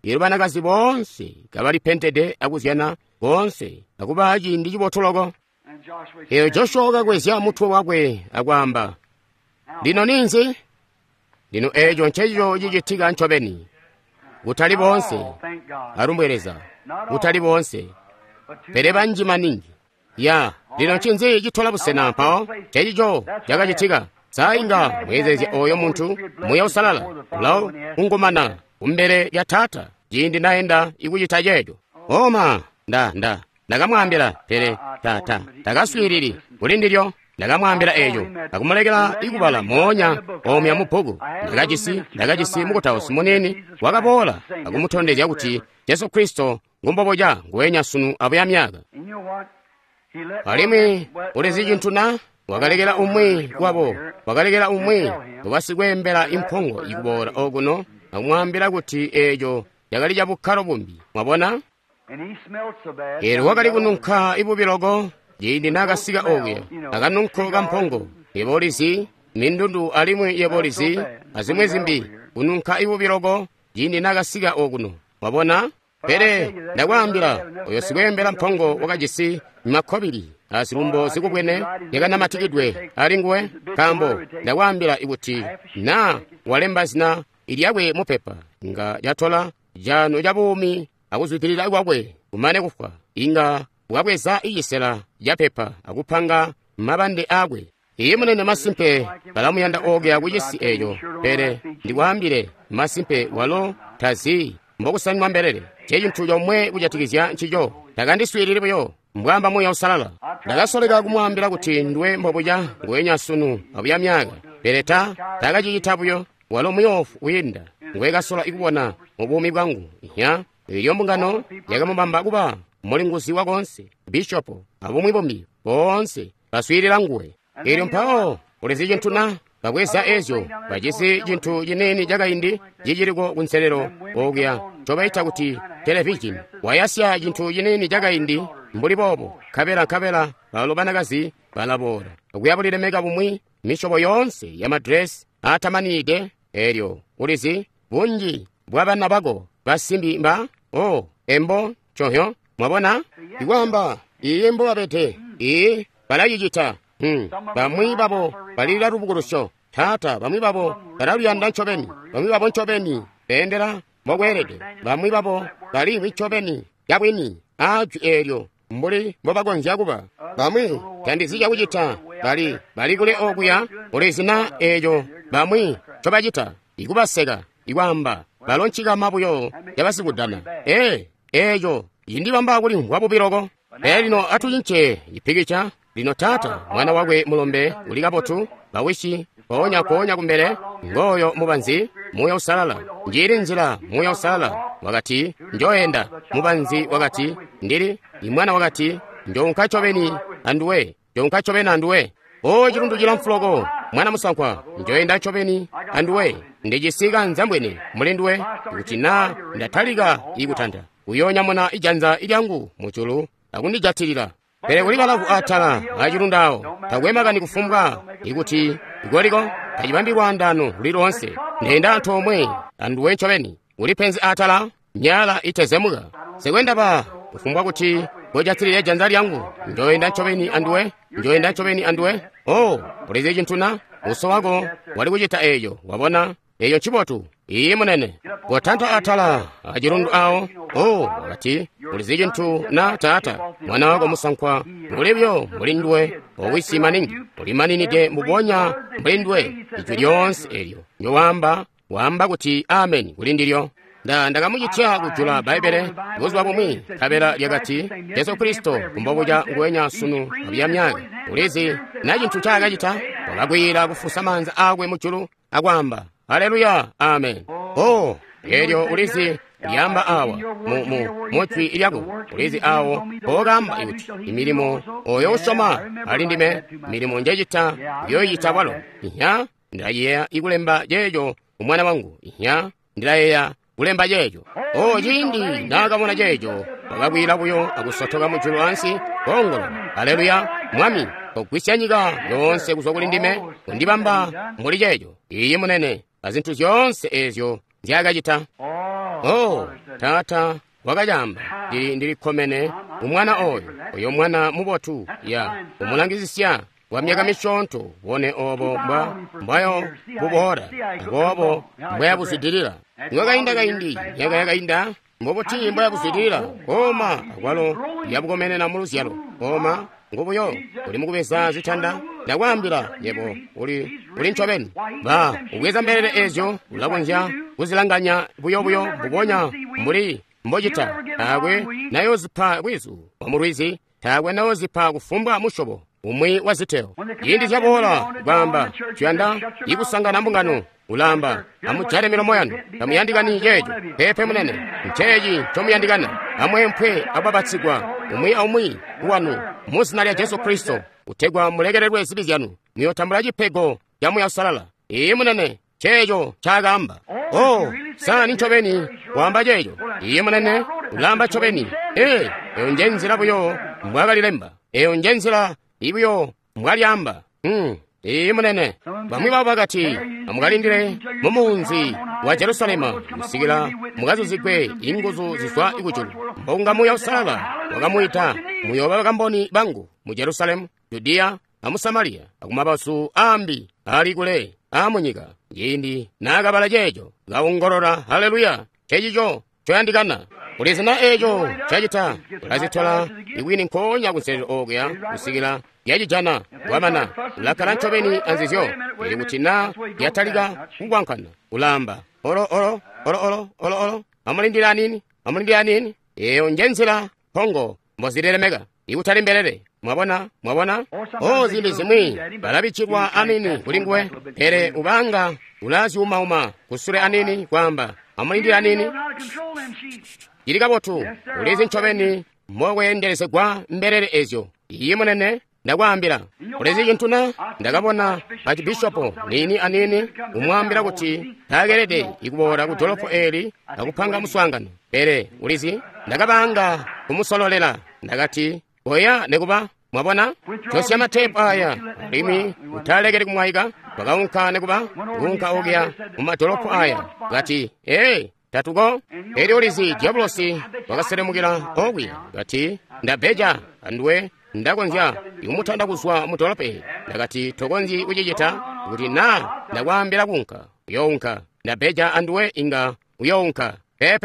iro banakazi bonse kabali pentede akuziyana bonse akuba aji ndi chibotoloko. Iyo Joshua kakwezya mutwe wakwe akwamba, lino ninzi lino ejo nchejo jijitika nchobeni utali bonse arumbwereza utali bonse pereba njima ningi ya lino chinzi jitola busena pao chejijo jakajitika sainga mwezezi oyo muntu muya usalala ulawo ungumana umbere ya tata jindi naenda ikujitajejo oma ndakamwambira pere tata takaswiriri ulindiryo ndakamwambira ejo akumulekera ikubala monya omya mupugu ndakachisi mukutawo simoneni wakapola akumutondezya kuti Yesu Kristo ngumboboja nguwenya sunu abo ya myaka alimwi ulezi chintuna wakalekera umwi kwabo wakalekera umwi wasikwembera imphongo ikubora okuno akumwambira kuti ejo yakalija bukhalo bumbi mwabona ero wakali kununkha ibubilogo jindi nakasika ogya akanunkho kamphongo yebolisi mindundu alimwe yebolisi azimwe zimbi kununkha ibubilogo jindi nakasika okuno mwabona pere ndakwambira oyo sikwembera mphongo wakajisi makhobiri asilumbo sikubwene yakanamatikidwe alinguwe kambo ndakwambira ikuti na walemba zina iliyabwe mupepa nga yatola jano jabumi akuzwitirira iwakwe kumane kufwa inga wakweza iyisela yapepa akupanga mabande akwe iye munene masimpe palamuyanda ogya kujisi ejo pere ndikwambire masimpe walo tazi mbokusanywa mberere chechinthu chomwe kuchatikizya nchicho takandiswiriripoyo mbwamba moyo usalala ndakasoleka kumwambira kuti ndiwe mboboja nguwenya sunu abuya myaka pereta takachichithapuyo walo muyofu uyinda nguwekasola ikuwona mubumi bwangu ya iyo mbungano yakamubamba kuba mulinguzi wakonse bishopu abomwibombi bonse baswirira nguwe ilo mphawo ulezi chintuna pakweza ezo pachisi chinthu chineni chakayindi chichiriko kunselero ogya chopaitha kuti televishini wayasya chinthu chineni chakayindi mbulipopo khapera palo banakazi palapora akuyapulilemeka pomwe mishopo yonse ya madresi atamanike elyo ulizi bunji bwa bana bako basimbi mba embo chohyo mwabona ikwamba iye mbo apete iye palayijita bamwi babo balira rubukurusho tata bamwi babo balaluyanda nchobeni bamwi babo nchobeni bendera mogwerede bamwi babo bali wichobeni yabwini aju elyo mbuli bobagonja kuba bamwi tandizija kujita bali kule okuya ulezina ejo bamwi chobajita ikubasega ikwamba balonchika mabuyo yabasikudana ejo yindi bamba kuli wabubiroko lino atuyinche ipikicha lino tata mwana wakwe mulombe ulikapotu bawishi konya kumbere ngoyo mubanzi muya usalala njiri njira muya usalala wakati njoenda mubanzi wakati ndiri imwana wakati njonkachobeni anduwe chilundu chila mfuloko mwana musankwa njoenda chobeni anduwe ndijisika nzambwene mulinduwe kuti na ndathalika ikutanda uyonya mwana ijanza ilyangu muchulu akundijathirira pere kulikalavu athala achilundawo takuyemakani kufumwa ikuti ikoliko tachipambirwa ndano lilonse ndenda anthu omwe anduwe nchobeni ulipenzi athala nyala itezemuka sekwenda pa kufumwa kuti kojathirire janza lyangu njoenda nchobeni anduwe ulezi chintuna uso wako wali kuchita ejo wabona ejo chipotu iye munene potantha athala achilundu awo wakati ulezi chinthu na tata mwana wako musankwa mulibyo mulinduwe owisi maningi ulimaninike muponya mulinduwe icho lyonse elyo nyowamba kuti ameni ulindiryo ndakamuchitcha kujula baibele likuziwa pomwe khabera lyakati Yesu Kristo kumbokuja nguwenya sunu abuya myaka ulezi na chinthu chakachita wakakwira kufusa manza akwe muchulu akwamba haleluya amen elyo ulezi liyamba awa muchwi ilyako ulezi awo okamba ikuti imilimo oyo usoma ali ndime milimo njechita yoyita bwalo ihya ndayeya ikulemba jejo umwana wangu ihya ndilayeya kulemba jejo jindi nakamona jejo wakakwira kuyo akusothoka muchulu ansi kongolo haleluya mwami okwisyanyika yonse kuzokuli ndime kundibamba muli jejo iye munene pa zinthu zonse ezyo zyakachita tata wakajamba ndilikhomene umwana oyo mwana mubotu ya umulangizisya wa myaka mishonto wone obo mbayo bubora abobo mbaya busidirira ngakayindi yakayinda mboboti mbaya busidirira oma akwalo yabukomene na mulusyalo oma ngubuyo uli mukubesa zitanda ndakwambira yebo uli ncobeni ba ubweza mbelele ezyo ulakunja kuzilanganya buyobuyo bubonya mbuli mbojita tagwe nayo zipha bwizu omulwizi tagwe nayo zipha kufumbwa mushobo umwi waziteo yindi zyabola gwamba cyanda ikusangana mbungano ulamba amuchare milomo yanu amuyandikani yejo pepe munene mcheji tomuyandikana amwempwe ababatsigwa umwi wanu muzina lya Yesu Kristo utegwa mulegererwe ezibi zyanu niyotambula chipego yamuya usalala iye munene chejo chagamba sana ncobeni wamba jejo iye munene ulamba cobeni eyo njenzira buyo mwagalilemba eyo njenzira ibuyo mwalyamba iye munene bamwe babo bagati amugalindire mumunzi wa Jerusalema musigila mugazuzigwe inguzu ziswa ikuchulu mbonga muya usalala wakamuyita muyoba bakamboni bangu mu Jerusalemu Yudiya amu Samariya akumabasu ambi ali kule amunyika yindi nakabala jejo gaungorora haleluya chejijo choyandikana ulizina ejo chajita lazitola iwini nkonya kunserero ogya kusigila yajijana wamana lakala ncobeni anzizyo ili kutina yataliga kugwankana ulamba olo amulindira nini eyo njenzira pongo mbozirelemega iwutali mbelele mwabona zili zimwi balabichirwa anini kulingwe ere ubanga ulazi umauma kusure anini kwamba amulindira nini ilikabotu ulizi ncobeni mwowendelesegwa mbelele ezyo iye munene ndakwambira ulizi chintuna ndakabona achibishopo nini anini umwambira kuti tagerede ikubora kudolopo eli akupanga muswangano ere ulizi ndakabanga kumusololera ndakati oya nekuba mwabona chosya matepu aya limi utalegere kumwayika pakaunka nekuba unka ogya mumadolopo aya gati tatugo eri ulizi diabulosi wakaseremukira ogwya gati ndabeja andwe ndakonzya ikumutanda kuswa mutolope ndakati tokonzi ujijita kuti ndakwambira kunka uyounka ndabeja andwe inga uyounka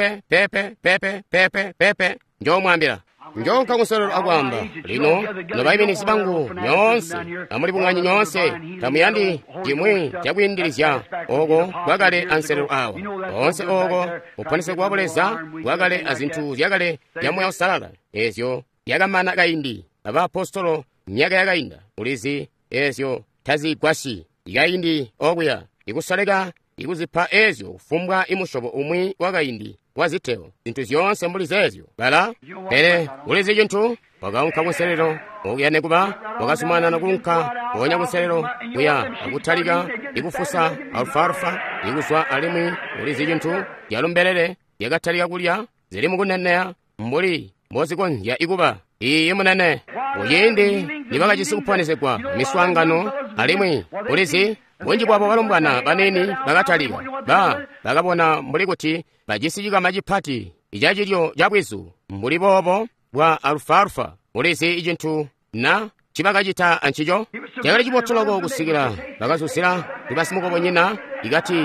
pepe njomwambira njonka kusololo akwamba lino nobayiminisi bangu nyonse amuli bung'anyi nyonse tamuyandi chimwi chakwindirizya ogo gwakale anselero awa onse ogo uphonese kuwabuleza gwakale azinthu zyakale yamoya usalala ezyo yakamana kayindi abaapostolo myaka yakayinda ulizi ezyo tazigwasi ikayindi okuya ikusaleka ikuzipha ezyo ufumbwa imushobo umwi wakayindi waziteo zinthu zyonse mbuli zezyo bala ere ulizi chinthu wakaunka kunselero okuya nekuba wakasumana nakunka wonya kunselero kuya akuthalika ikufusa alfalfa ikuswa alimwi ulizi chinthu yalumbelele yakathalika kulya zili mukuneneya mbuli mbozikonzya ikuba iye munene uyindi nibakachisi kuphonesekwa miswangano alimwi ulizi bunji bwabo balumbwana baneni bakathalika bakabona mbuli kuti bajisijika majiphati ijajilyo jabwizu mbuli bobo bwa alfalfa ulizi ijinthu na chibakachita anchijo chakali chibotoloko kusikira bakazusira ibasimukobo nyina ikati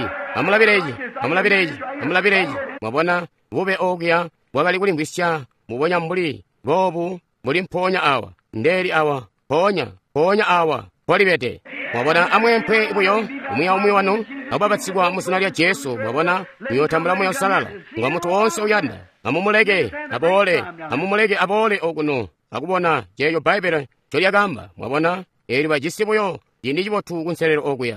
amulabireji mwabona bube ogya bwakali kulingwisya mubonya mbuli bobu muli mponya awa ndeli awa ponya awa polibete mwabona amwempwe ibuyo umwi wanu ababatsigwa musina lya Yesu mwabona niyotambula moyo usalala nga mutu wonse uyanda amumulege abole okuno akubona jeyo Bible cholyagamba mwabona eli bajisibuyo yindi chibotu kunselero okuya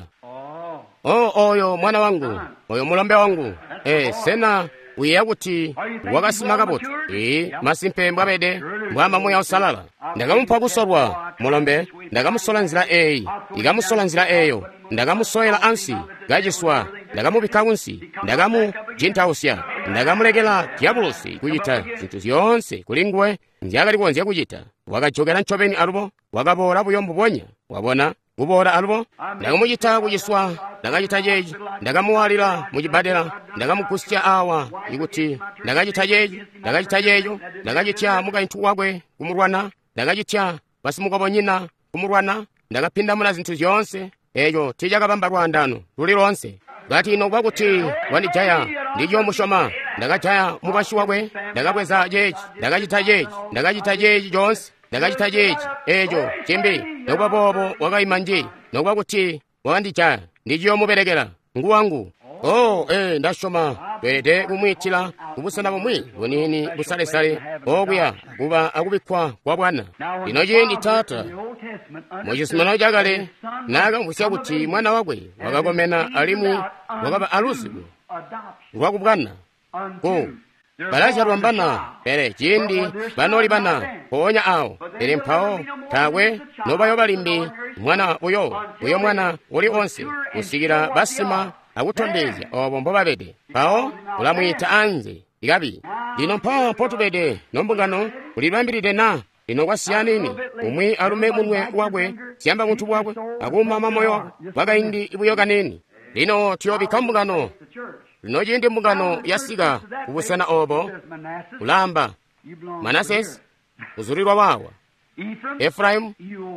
oyo mwana wangu oyo mulombe wangu sena uye kuti wakasimaka botu masimpe mbwabede mbwamba moya usalala ndakamupha kusolwa mulombe ndakamusola nzira ikamusola nzira eyo ndakamusoyera ansi gachiswa ndakamupika kunsi ndakamujintausya ndakamulekera diabulosi kuchita zinthu zyonse kulingwe ndyakalikonzya kuchita wakachokera ncopeni alupo wakapola buyombo ponya wabona kubola alubo ndakamuchita kuchiswa ndakachita chechi ndakamuwalira muchibadera ndakamukusya awa ikuti ndakachita chechi ndakachita checho ndakachitya mukanthu wakwe kumurwana ndakachitya pasimukaponyina kumurwana ndakapindamula zinthu zonse echo tichakapambalwa ndano luli lonse ngati ino kwakuti wandijaya ndicho mushoma ndakajaya mukashi wakwe ndakabweza chechi ndakachita chechi ndakachita chechi chonse ndakachita chechi echo chimbi nokwapopo wakayima nje nokwakuti wakandijaya ndicho muperekera nguwangu ndashoma pete kumwitira kubusana pomwe wenini busalesale okuya kuba akubikwa kwa bwana ino chindi tata muchisimano chakale nakamvusya kuti mwana wakwe wakakomena alimwi wakapa alusiku lwakubwana ko balachalwambana pere chindi banoli bana powonya awo pere mphawo thakwe nopayo balimbi mwana uyo mwana uli onse kusikira basima akuthondeza obombo babede pawo ulamwita anze ikapi lino mphawo potubede nombungano ulilwambirire na lino kwasiyanini umwi alume munwe wakwe siyamba munthu wakwe akumama moyo wakwe wakaindi ibuyokaneni lino tiyopika mbungano lino chindi mbungano yasika kubusana obo kulamba manasesi uzulirwa wawa efraimu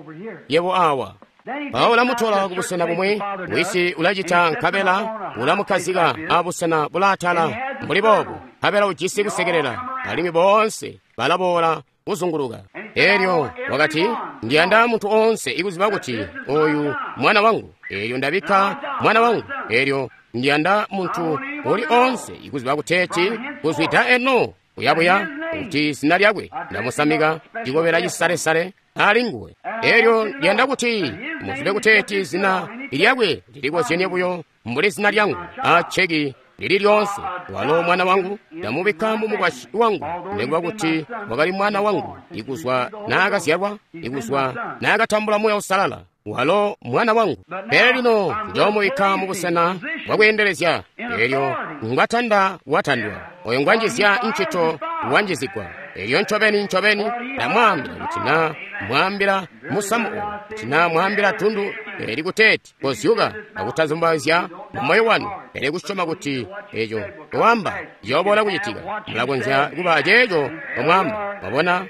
yewo awa pawo ulamuthola kubusana pomwe wisi ulachita nkhabela ulamukazika abusana bulathala mbulipopo khabela uchisi kusekerera alimi bonse balabola kuzunguluka eryo wakati ndiyanda munthu onse ikuzipa kuti oyu mwana wangu eryo ndabika mwana wangu eryo ndiyanda munthu uli onse ikuzipa kuteti kuzwita eno kuyabuya kuti sina lyakwe ndamusamika tikopera chisalesale ali nguwe eryo ndiyanda kuti muzipe kuteti zina ilyakwe liliko syenebuyo mbuli zina lyangu acheki lili lyonse walo mwana wangu ndamubikamo mukwashi wangu ndekuwa kuti wakali mwana wangu ikuzwa nakasiyalwa ikuzwa nakatambula moyo usalala walo mwana wangu pere lino ndomubika mukusena wakuyenderezya eryo ngwatanda watandwa oyo ngwanjizya ntchito wanjizikwa eryo nchoveni ndamwambira kuti na mwambira musamuo kuti na mwambira tundu eri kuteti kozyuka akutazumbaza mumoyo wanu eri kushoma kuti echo kowamba yobola kuchitika mulakonza kuba checho omwamba mwabona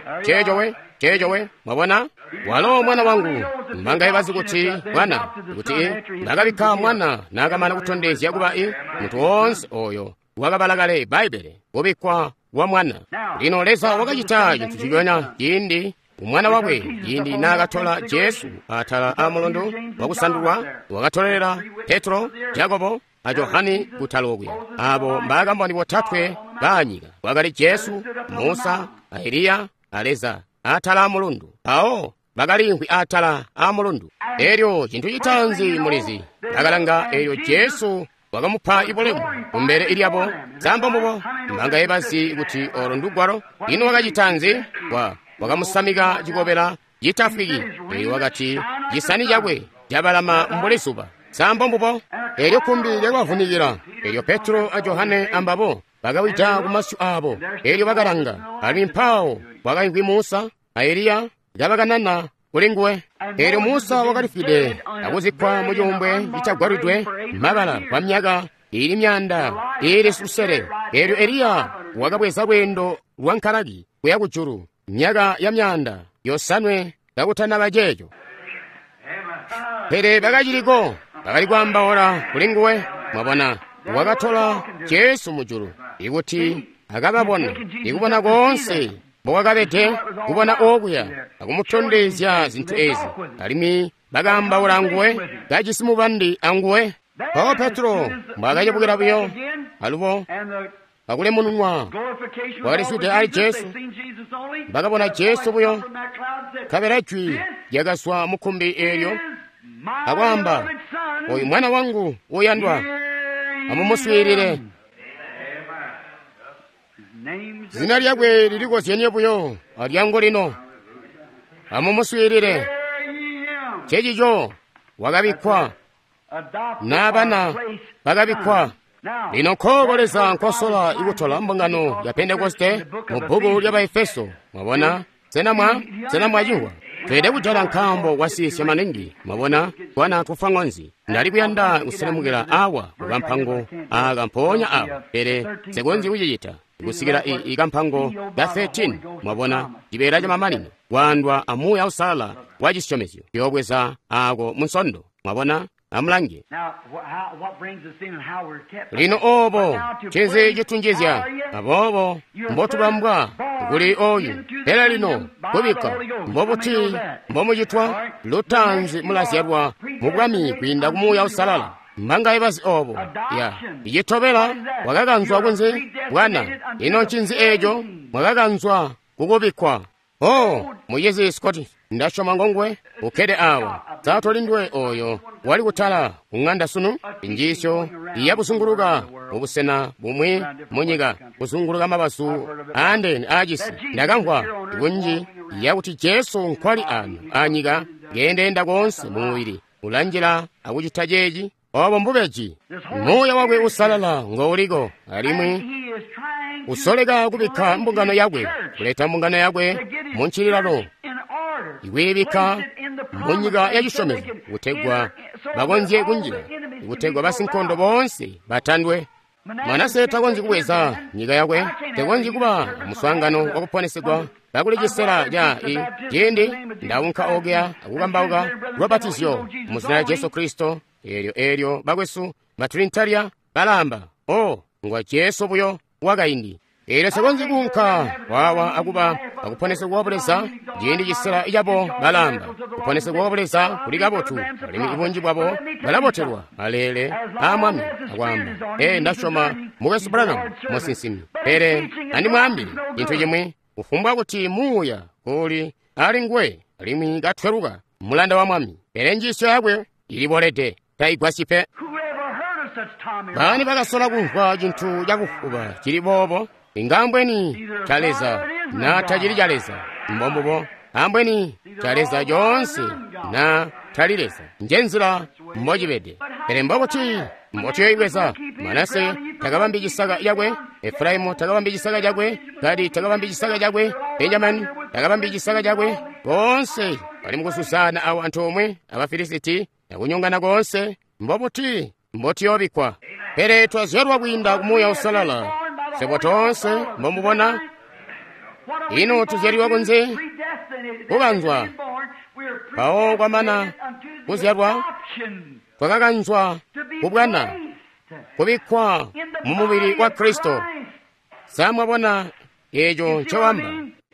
chechowe mwabona walo mwana wangu mbanga ibazi kuti bwana kuti ndakabika mwana nakamana kuthondezya kuba munthu wonse oyo wakabalakale baibele wobikwa wa mwana lino leza wakachita chinthu chigonya chindi umwana wakwe chindi nakathola Yesu athala amulundu wakusandulwa wakatholera Petro Yakobo a Yohane kuthalokwe abo mbakamboni pothathwe banyika wakali Yesu Musa a Eliya aleza athala amulundu awo bakalinkwi athala amulundu eryo chinthu chitanzi mulizi akalanga eryo Yesu wakamupha ipolemu kumbere iliapo zambomopo mbanga yebasi kuti olo ndugwaro ino wakachitanzi wakamusamika chikopera chitafiki iyo wakati chisani chakwe chabalama mbulisupa zambombopo eryo khumbi lyakuwavunikira eryo Petro a Yohane ambapo bakawita kumasu abo eryo bakalanga ali mphawo wakainkwi Musa a Eliya yabakanana kulinguwe eryo Musa wakalifide akuzikwa muchombwe chichagwaridwe mabala kwa myaka ili myanda ili susere eryo Eliya wakabweza bwendo lwa nkhalaki kuya kuchulu myaka ya myanda yosanwe kakuthana bajecho pere bakachiliko bakalikwamba ora kulinguwe mwabona wakathola Yesu muchulu ikuti akakabona ikubona konse bokakabete kubona okuya akumuthondezya zinthu ezi alimi bakamba ulanguwe kachisimupandi anguwe pawo Petro mbakachepukira buyo alupo akule mununwa wakalisute ali Yesu bakabona Yesu buyo kaberachwi yakaswa mukhumbi eryo akwamba oyu mwana wangu uyandwa amumuswirire zina lyakwe liliko syenyebuyo alyango lino amumuswirire chechicho wakabikwa n'abana bakabikwa lino khokoleza nkosola ikuthola mbungano ya Pentekoste mu bhuku lya Baefeso mwabona sena mwachiwa twede kujala nkambo wasisya maningi mwabona kwana kufa ng'onzi ndali kuyanda kuselemukira awa kukamphango akamponya awa pere sekonzi kuyiyita kusikira ikamphango ya 13 mwabona chipera cha mamalino wandwa amuya usala wa chisomezyo yokweza ako munsondo mwabona amulange lino obo cheze chitunjizya abobo mbotubambwa kuli oyu pera lino kubika mbobuti mbomujitwa lutanzi mulasyarwa mubwami kwinda kumuya usalala mbanga ibasi obo ya ijitobera wakakanzwa kunzi bwana ino chinzi ejo mwakakanzwa kukubikwa muyezi Scott ndashoma ngongwe ukede awa zatolindwe oyo wali kutala kung'anda sunu injisho iya kusunguluka mubusena bumwe munyiga kusunguluka mabasu ande ajisi ndakangwa ikunji yakuti Yesu nkwali anu anyiga gendenda konse muwiri ulanjira akuchitajeji obo mbubeji moya wakwe usalala ngouliko alimwe usoleka kubika mbungano yakwe kuleta mbungano yakwe munchililalo iwibika munyiga yachisomeza kutegwa bakonzye kunjira kutegwa basi nkondo bonse batandwe Manase takonzi kuweza nyiga yakwe tekonzi kuba muswangano wakuponesedwa bakulejesera ja jende ndawunka ogea akukambauka lwabatisyo muzina la Yesu Kristo eryo bakwesu matrinitaria balamba ngwa Yesu buyo wakaindi era sekonzi kunka wawa akuba akuponese kuwapolesa jindi jisera ijabo balamba kuponese kuwapolesa kulikabotu alimi ibunji bwabo balaboterwa alele amwami akwamba ndashoma muwesu Branham mosinsimi pere andi mwambi inthu yemwe ufumbwa kuti muya kuli ali ngwe alimi gatweruka mulanda wa mwami pere njiso yakwe ilibolete taigwasipe bani bakasola kumva chinthu chakufuba chilibobo ingambweni chaleza na tajiri chaleza mbombobo ambweni chaleza jonse na talileza njenzira mmojibede pere mboboti mboti iweza Manase takabambi chisaka yakwe Efraimu takabambi chisaka yakwe Gadi takabambi chisaka yakwe Benjamin takabambi chisaka yakwe konse bali mukususana awo anthu omwe abafilisiti nakunyongana konse mboti yobikwa pere twazerwa kwinda kumuya usalala sebo tonse mbomubona ino tuzeriwa kunze kukanzwa pawo kwa mana kuzerwa kwakakanzwa kubwana kubikwa mumubiri wa Kristo samwabona ejo chowamba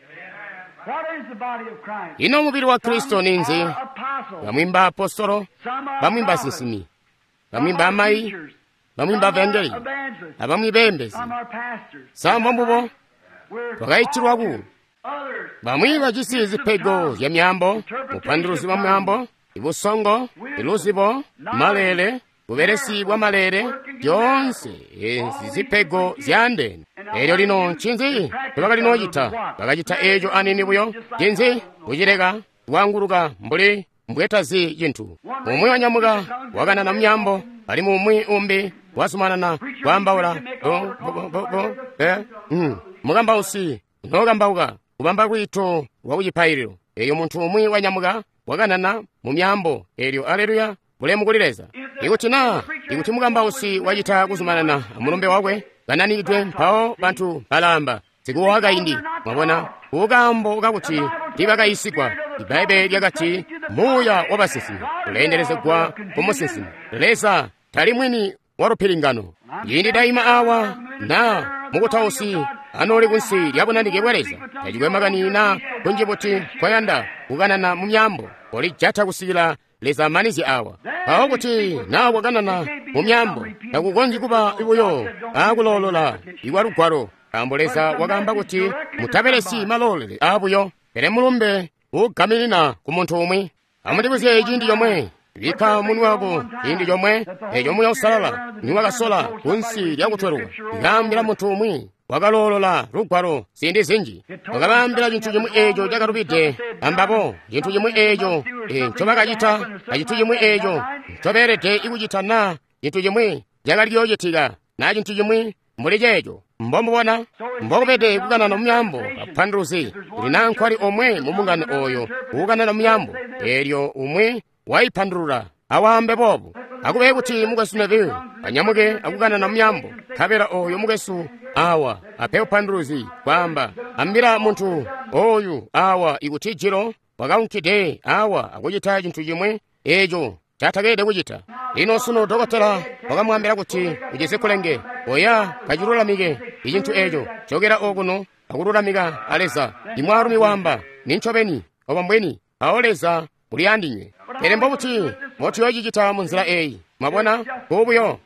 ino mubiri wa Kristo ninzi bamwimba apostolo bamwimba sisimi bamwimba amayi bamwimba vangeli abamwibembezi samwambubo twakayichirwaku bamwiba chisizi pego ya myambo mupandiruzi wa myambo ibusongo iluzibo malele buberesi bwa malere byonse zipego zyandene eryo lino nchinzi tulakalinoyita bakachita ejo anini buyo jinzi kujireka wanguluka mbuli mbwetazi jinthu umwe wanyamuka wakanana myambo ali mumwi umbi wasumanana kwambaula mukambausi nokambauka kupamba kwithu wakuchipayiriro eyo munthu umwe wanyamuka wakanana mu myambo eryo aleluya bulemu kulileza ikuti mukambausi wachita kusumanana mulumbe wakwe kananidwe mpawo banthu balamba sikuwo wakaindi mwabona ukambo ukakuti libakayisikwa ibaibe lyakati muya wabasisimi ulendereze kwa kumusisimi lesa tali mwini warupilingano yindi daima awa na mukutausi anoli kunsi lyabonanike bwereza tajikwe makanina kunjibuti kwayanda kukanana mu myambo oli jatha kusiyila leza manizi awa pawo kuti nawo wakanana mu myambo nakukonzi kuba ibuyo akulolola iwarugwaro amboleza wakamba kuti mutaperesi malolere abuyo pere mulumbe ugamilina ku munthu umwe amutibuze chindi chomwe vika munu wako chindi chomwe chomwe usalala ni wakasola kunsi lyakutweruka ikambira munthu umwe wakalolola lugwaro sindi zinji wakapambira chinthu chomwe echo chakatupite ambapo chinthu chomwe echo chopakachita na chinthu chomwe echo choperete ikuchita na chinthu chomwe chakaliyochitika na chinthu chomwe mbuli jejo mbomubona mbokupete kukana na mnyambo kaphanduzi linankhw ali omwe mumungano oyo kukana na mnyambo elyo umwe waiphandulula awambe popo akupeye kuti mukesu neviwu anyamuke akukana na mnyambo khapera oyo mukesu awa aphe uphanduluzi kwamba ambira munthu oyu awa ikutijiro wakaunkhide awa akuchita chinthu chimwe echo chathakede kuchita ino suno dokotela wakamwambira kuti uchizikhulenge oya kachilulamike ichinthu echo chokera okuno akululamika aleza imwe arumi wamba ninchopeni opambweni aoleza muli andinywe perembo kuti moti yochichita munzira eyi mwabona kubuyo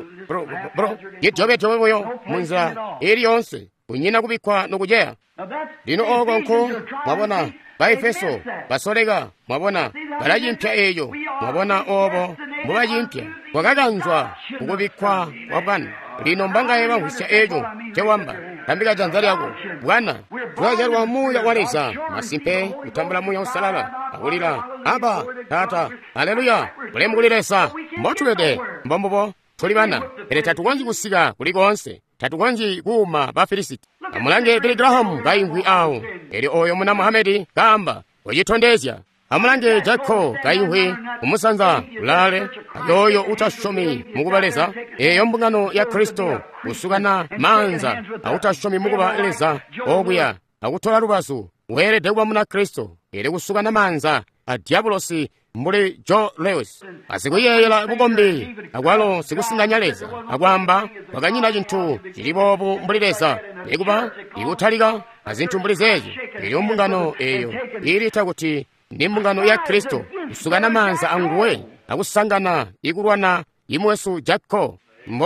jobejobebuyo munzira iliyonse kunyina kubikhwa nokujeya lino okonko mwabona baifeso basoleka mwabona balajimpya eyo mwabona obo mubajimpya wakakanzwa kukubikhwa kwabwana lino mbangaye bahusya eyo chewamba tambika janza lyako bwana twajalwa muya waleza masimpe kutambula muya usalala akulira apa tata haleluya ulemu kuliresa mbotulede mbombobo tuli bana ere tatukonji kusika kulikonse tatukonji kuma bafilisiti amulange Billy Graham kaingwi awo eri oyo muna Muhamedi kamba wajitondezya amulange Jackho kaingwi umusanza ulale yoyo utashomi mukubaleza eyo mbungano ya Kristo usukana manza autashomi mukubaleza ogwiya akutola lubasu werede kwa muna Kristo eri kusukana manza a diabolosi mbuli Joe Lewis asikuyeyela bukombi akwalo sikusinganyaleza akwamba wakanyina chinthu chilipopo mbulileza ikuba ikuthalika azinthu mbulizezo ili mbungano eyo ilitha kuti ndi mbungano ya Kristo kusukana manza anguwe akusangana ikulwana imwesu Jackho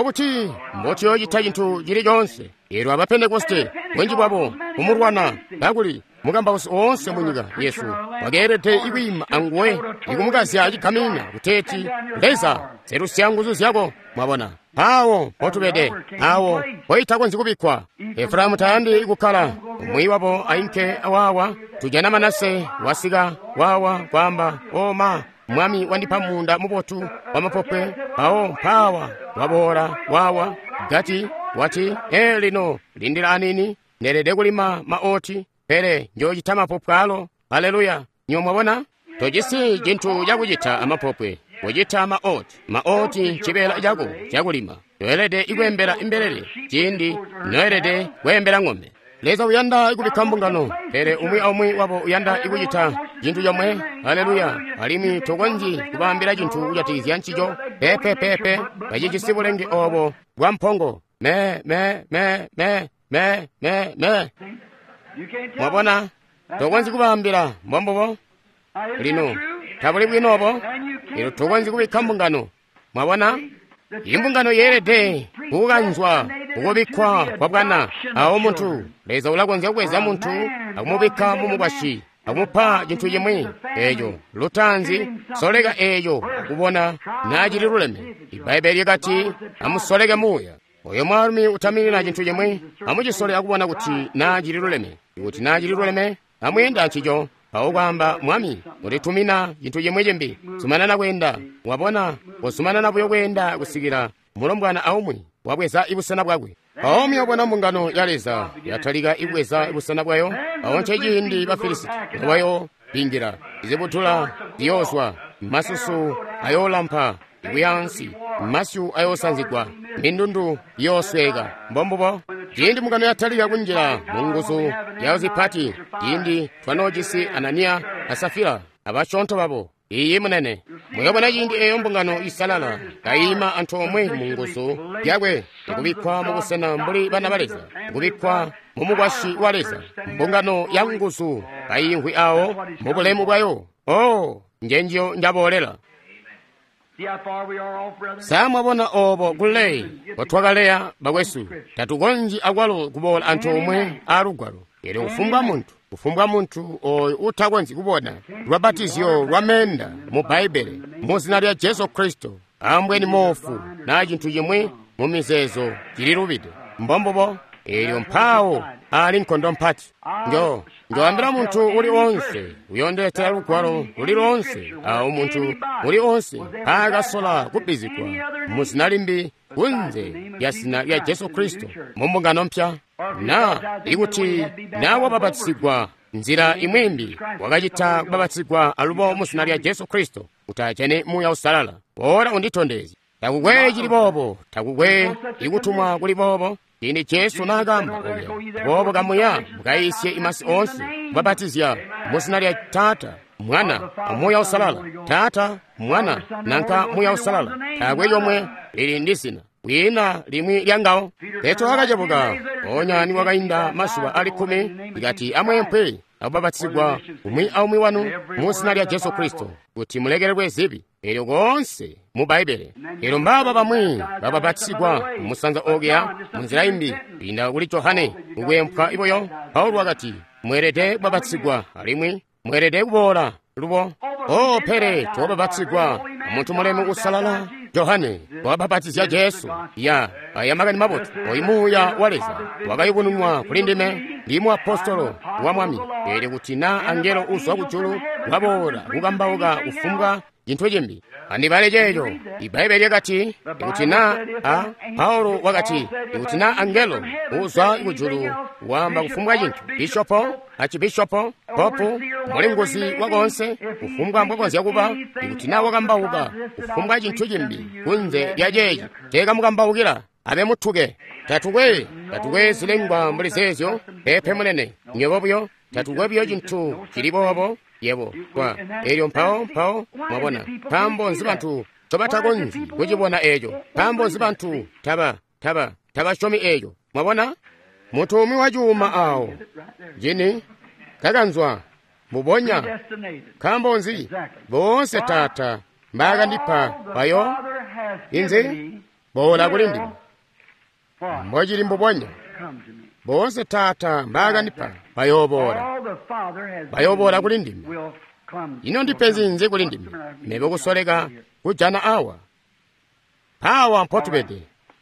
mboti yochitha chinthu chilichonse ero abapentekoste mwenji bwabo kumurwana kakuli mukambausi onse munyika yesu wakerete ikwima anguwe ikumukazi achikhamina kuteti leza zeru syanguzu zyako mwabona awo potupede awo poyithako nzikubikhwa Efraimu tayandi ikukhala umwiwapo ainke awawa tujana Manase wasika wawa kwamba oma mwami wandipha munda mupotu wamapope awo mphawa wabora wawa gati wati lino lindira anini nerede kulima maoti pere njochita mapopwalo haleluya nyomwabona tojisi jinthu jakuchita amapopwe kuchita maoti chipela jako chakulima noerede ikwembera imbelele chindi noerede kwembera ng'ombe leza uyanda ikubikha mbungano pere umwi wapo uyanda ikuchita jinthu jomwe haleluya alimi tokonji kubambira jinthu ujatizya nchicho pepe bachichisibulenge obo bwa mphongo me mwabona tokonji kubambira mbombobo lino tabuli bwinobo ilo tokonji kubikha mbungano mwabona imbungano yerede kukanzwa kukubikhwa kwa bwana awo munthu leza ulakonza kukweza munthu akumubikha mumukwashi akumupha chinthu chimwe echo lutanzi soleka echo akubona nachililuleme ibaibeli ikati amusoleke muya oyo mwalumi utamirira chinthu chimwe amuchisole akubona kuti nachililuleme ikuti nachililuleme amuyenda chicho awo kwamba mwami utitumina chinthu chimwe chimbi sumanana kwenda wabona posumana buyo kwenda kusikira mulombwana aumwi wabweza ibusana bwakwe aomi obona mbungano yaleza yathalika ibweza ibusana bwayo aonche chindi bafilisiti wayo bingira izibutula Yoswa masusu ayolampa ikuyansi masyu ayosanzikwa mindundu yosweka mbombobo chindi mbungano yathalika kunjira mungusu yawo ziphati chindi twanojisi Ananiya asafira abachonto babo iyi munene muyobona chindi eyo mbungano isalala kayima anthu omwe mungusu yakwe ikubikhwa mukusena mbuli bana baleza ikubikhwa mumukwashi waleza mbungano ya ngusu kayingwi awo mubulemu bwayo njenjiyo njabolera samwabona obo kulei otwakaleya bakwesu tatukonji akwalo kubola anthu omwe alugwalo ere kufumbwa munthu oyo uthakonzi kubona lwabatizyo lwamenda mu Baibeli muzina lya Yesu Kristo ambweni mofu na chinthu chimwe mumizezo chililupite mbombobo elyo mphawo ali mkondo mpati njoambira munthu uliwonse uyondetera lukwalo lulilonse awu munthu uliwonse akasola kupizikwa musinalimbi kunze ya zina lya Yesu Kristo mumbungano mpya na ikuti nawo babatizidwa nzira imwimbi wakachita kubabatizidwa alubo musina lya Yesu Kristo utachene muya usalala ora unditondezi takugwe chilipopo takugwe ikutumwa kulipopo ine Yesu nagamba bobo kamuya mukayisye imasi onse kubabatizya musina lya Tata Mwana amuya usalala Tata Mwana nanka muya usalala takwe yomwe lili ndisina wina limwi lyangawo Petro akachepuka onyani wakayinda masuwa ali 10 ikati amwempwe akubabatizidwa umwi aumwi wanu musina lya Yesu Kristo kuti mulekererwe zibi elyo konse mu Baibele elo mbaba bamwi bababatizidwa musanza ogya munzira imbi inda kuli Yohane ukwempha iboyo Paulo akati mwerede kubabatizidwa alimwi mwerede kubola lubo pere tobabatizidwa omuntu mulemu kusalala Yohane wababatizya Yesu ya ayamagani maboto oimuya waleza wakayibununwa kulindime ndimu apostolo wa mwami ere kuti na angelo uswa kuchulu wabola kukambauka ufumbwa jinthu jimbi andibale jeyo iBaibeli yakati ikuti na Paulo wakati ikuti na angelo uswa kuchulu wamba kufumbwa jinthu bishopo achibishopo popu mulingozi wakonse ufumbwa mbwakonzi yakuba ikuti na wakambauka ufumbwa jinthu jimbi kunze yajeji teka mukambaukira abe muthuke tatugwe zilengwa mbuli zezyo pepe munene nyobobuyo tatugwebyo jinthu chilipopo yebo kwa elyo mpao mwabona pambo nzibanthu tobatakonzi kuchibona ejo pambo nzibanthu taba shomi ejo mwabona mutumi wachuma awo jini kakanzwa mubonya kambonzi bonse Tata mbaga ndipa payo inze bola kulindi mbojili mbubonya bonse Tata mbaga ndipa payobola kulindi ino ndipenzi nze kulindi mebe kusoleka kujana awa pawa mpotubede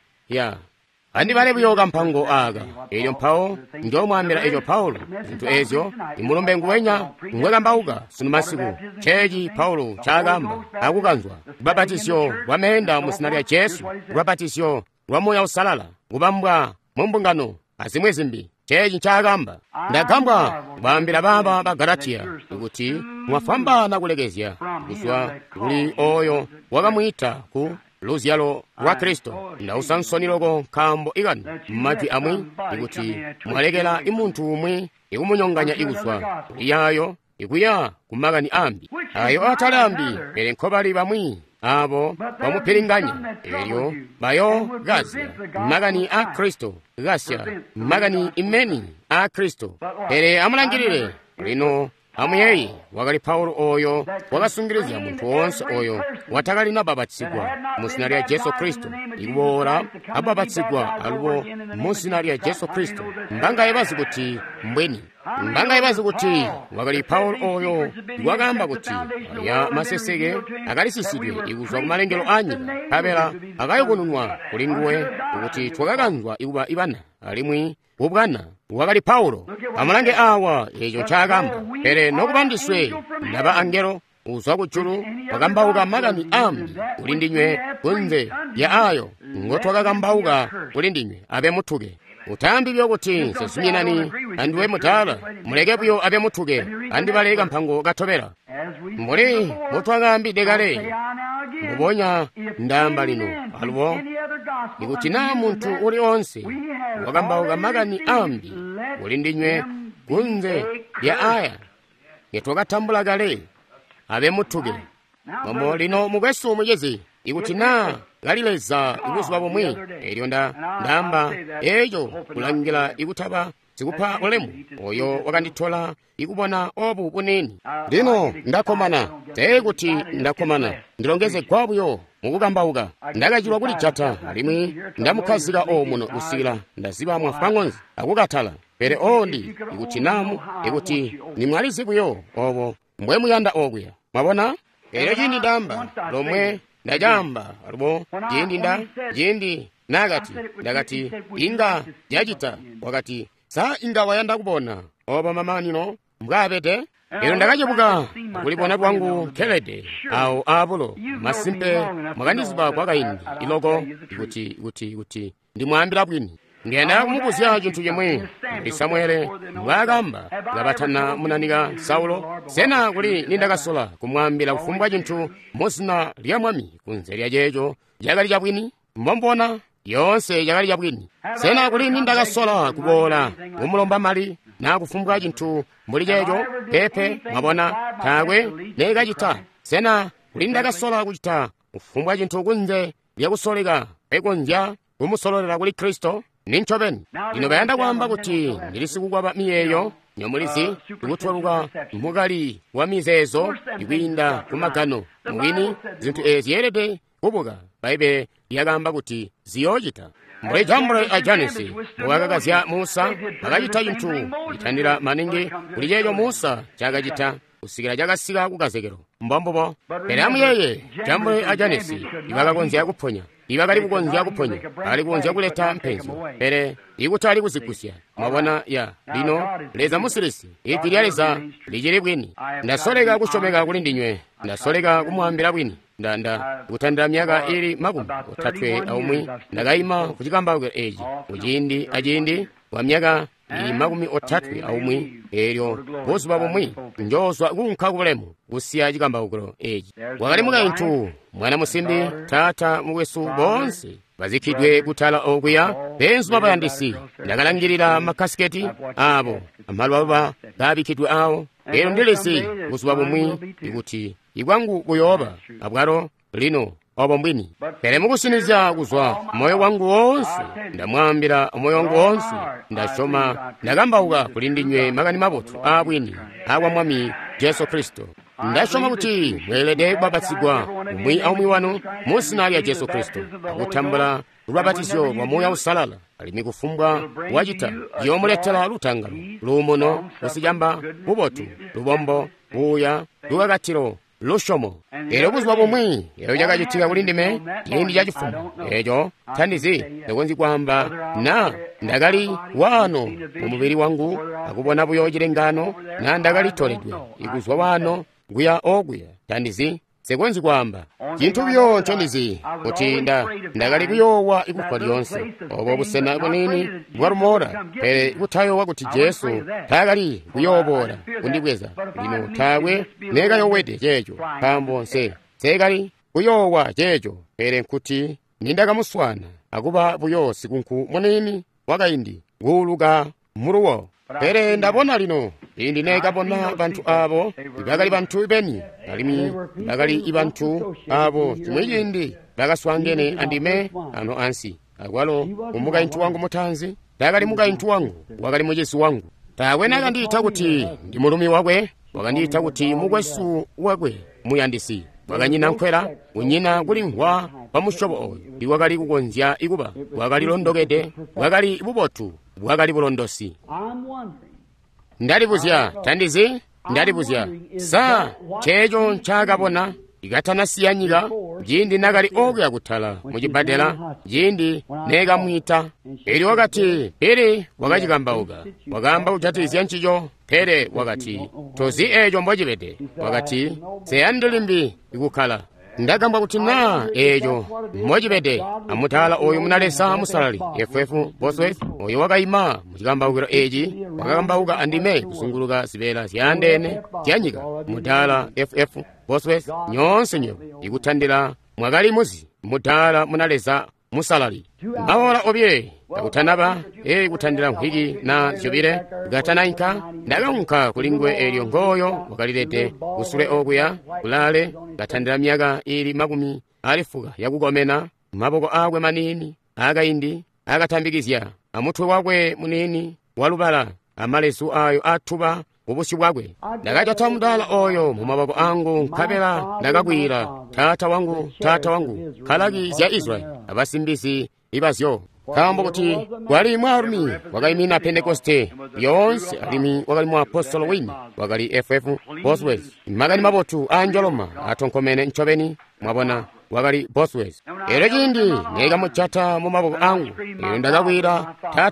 ya andibale buyoga mpango aga elyo mpawo ndomwamira elyo Paulo zinthu ezyo imulombe nguwenya ngweka mbauka sinu masiku cheji Paulo chagamba akukanzwa kubabatisyo wamenda musina lya Yesu kubabatisyo lwamoya usalala kubambwa mumbungano azimwe zimbi cheji chagamba ndagamba kubambira baba ba Galatiya ikuti mwafamba kulekezya kuswa kuli oyo wakamwita ku luzyalo wa Kristo na usansoniloko kambo ikani mmati amwi ikuti mwalekera imunthu umwe ikumunyonganya ikuswa iyayo ikuya kumakani ambi ayo atali ambi pere nkhobali bamwi abo bamupiringanya elyo bayo gasya makani a Kristo gasya makani imeni a Kristo pere amulangirire lino amuyeyi wakali Paulo oyo wakasungiriza munthu wonse oyo watakalina babatizidwa musina lya Yesu Kristo iwora ababatizidwa alubo musina lya Yesu Kristo mbanga yebazi kuti mbweni mbanga yebazi kuti wakali Paulo oyo wakamba kuti ya maseseke akalisisitwe ikuzwa kumalengero anyi kapera akayikununwa kulinguwe ukuti twakakanzwa ikuba ibana alimwi ubwana wakali Paulo amalange awa ejo chagamba pere nokubandiswe ndaba angelo uzwa kuchulu wakambauka makani ambi ulindinywe kunze ya ayo ngotwakakambauka ulindinywe abe muthuke utambi byokuti sesuminani andiwe mutala mulekepuyo abe muthuke andibaleka mphango kathobera mbuli mutwakambi dekale mubonya ndamba lino alubo ikuti na munthu uli onse wakambauka makani ambi ulindinywe kunze ya aya yetwakathambula kale abe muthuke momo lino mukwesu mujezi ikuti na galileza ikuzwa pomwe elyo ndamba ejo kulangira ikuthapa zikupha ulemu oyo wakandithola ikubona obu buneni lino ndakomana tekuti ndakomana ndilongeze kwabuyo mukukambauka ndakachilwa kuli chata alimwi ndamukhazika muno usila ndaziba mwafang'onzi akukathala pere ondi ikuti namu ikuti nimwalizikuyo obo mbwe muyanda okuya mwabona ero jindi ndamba lomwe ndajamba alubo jindi nakati ndakati inga jajita wakati sa ingawa yanda kubona oba mamanino mbwapete ero ndakachepuka kulipona kwangu kelede awo apulo masimpe mwakandizipa kwa Kaini iloko ikuti ndimwambira bwini ngenda kumupuzya chinthu chomwe ndi Samuele mwakamba ngapathana munanika Saulo sena kuli nindakasola kumwambira kufumbwa chinthu mosina lya mwami kunze lya checho jakali chabwini mbombona yonse jakali chabwini sena kuli nindakasola kubola umulomba mali na kufumbwa chinthu mbuli checho pepe mwabona thakwe nekachita sena kuli ndakasola kuchita kufumbwa chinthu kunze lyakusoleka pekunja kumusololera kuli Kristo ninchopeni ino bayanda kwamba kuti ndilisiku pa miyeyo nyamulisi ikutwaluka mukali wa mizezo ikwinda kumagano mwini zinthu eziyerede kubuka baibe yakamba kuti ziyochita mbule jambule a Janesi muwakakazya Musa akachita chinthu ithandira maningi kuli checho Musa chakachita kusikira chakasika kukazekero mbombopo peramu yeye jambule a Janesi iwakakonzya kuphonya iwakali kukonzya kuphonya ali kukonzya kuleta mphenzo pere ikuti ali kuzikusya mwabona ya lino leza musirisi ikilyaleza lijiri bwini ndasoleka kushomeka kuli ndinywe ndasoleka kumwambira bwini kuthandira myaka ili makumi uthatwe aumwi ndakayima kuchikambako eji uchindi achindi wa myaka ili makumi othatwe aumwi eryo posupa pomwe njoswa kunkha kulemu kusiya chikambako eji wakalimuka inthu mwana musimbi tata mukwesu bonse bazikidwe kuthala okuya penso mapayandisi ndakalangirira makasiketi apo amalwapa kabikidwe awo lero ndilisi kusupa pomwe ikuti ikwangu kuyopa abwalo lino opo mbwini pere mukusiniza kuzwa moyo wangu wonse ndamwambira moyo wangu wonse ndachoma ndakambauka kuli ndinywe makani mapotu abwini akwa mwami Yesu Kristo ndachoma kuti mwelede kubabatsidwa umwi aumwi wanu musinali ya Yesu Kristo akuthambula lubabatizo wa moyo usalala alimi kufumbwa wachita yomuletera lutangalo lumono kusijamba bubotu lubombo buya lukakatiro lushomo ero kuziwa pomwe eyo chakachitika kuli ndime chindi chachifumu echo thandizi ndikonzi kwamba na ndakali wano mumubiri wangu akubona buyo chilengano na ndakalitholedwe ikuzwa wano nguya ogwya thandizi sekonzi kwamba chinthu byoncho ndizi kuti ndakali kuyowa ikufa lyonse obo busena kunini bwarumora pere ikuthayowa kuti Yesu thakali kuyobola kundikweza lino thakwe neka yowete checho pambo nse sekali kuyowa checho pere nkuti nindakamuswana akuba buyosi kunku mwanini wakaindi nguluka muruwo pere ndabona lino indi nekabona bantu abo ibakali bantu ibeni alimi ibakali ibantu abo chimwiyindi bakaswangene andime ano ansi akwalo umuka intu wangu mutanzi dakali muka intu wangu wakali mujesi wangu tawenaka nditha kuti ndi mulumi wakwe wakanditha kuti mukwesu wakwe muyandisi wakanyina nkhwera unyina kuli nhwa pamushopo oyo ndi wakali kukonzya ikuba wakali londokete wakali ibubotu wakali bulondosi ndalipuzya thandizi ndalipuzya sa checho nchakapona ikathanasiyanyika jindi nakali okuya kuthala muchibadela jindi nekamwita ili wakati pere wakachikambauka wakamba uchatizya nchicho pere wakati tozi echo mbochipete wakati seyandilimbi ikukhala ndakamba kuti na echo mmochipete amuthala oyo munalesa musalali efuefu bosweth oyo wakayima muchikambaukiro echi wakakambauka andime kusunguluka zipela ziyandene ziyanyika muthala efuefu bosweth nyonse nyo ikuthandira mwakali muzi muthala munalesa musalali maola obye kakuthanapa ikuthandira mphiki na ziyobire kukathanainka ndakamunkha kulingwe elyo ngoyo wakalilete usule okuya kulale kathandira myaka ili makumi alifuka yakukomena mapoko akwe manini akayindi akathambikizya amuthwe wakwe munini walubala amalesu ayo athupa ubusi bwakwe ndakachatha mudala oyo mumapoko angu nkhapela ndakakwira tata wangu khalaki zya Israeli abasimbisi ibazyo kambo kuti wali mwarumi wakali na Pentekoste yonse alimi wakali mwa apostolo wini wakali FF Bosworth makani mabotu anjoloma atonkomene nchobeni mwabona wakali Bosworth. Era chindi nega muchata mu maboko angu ndakakwira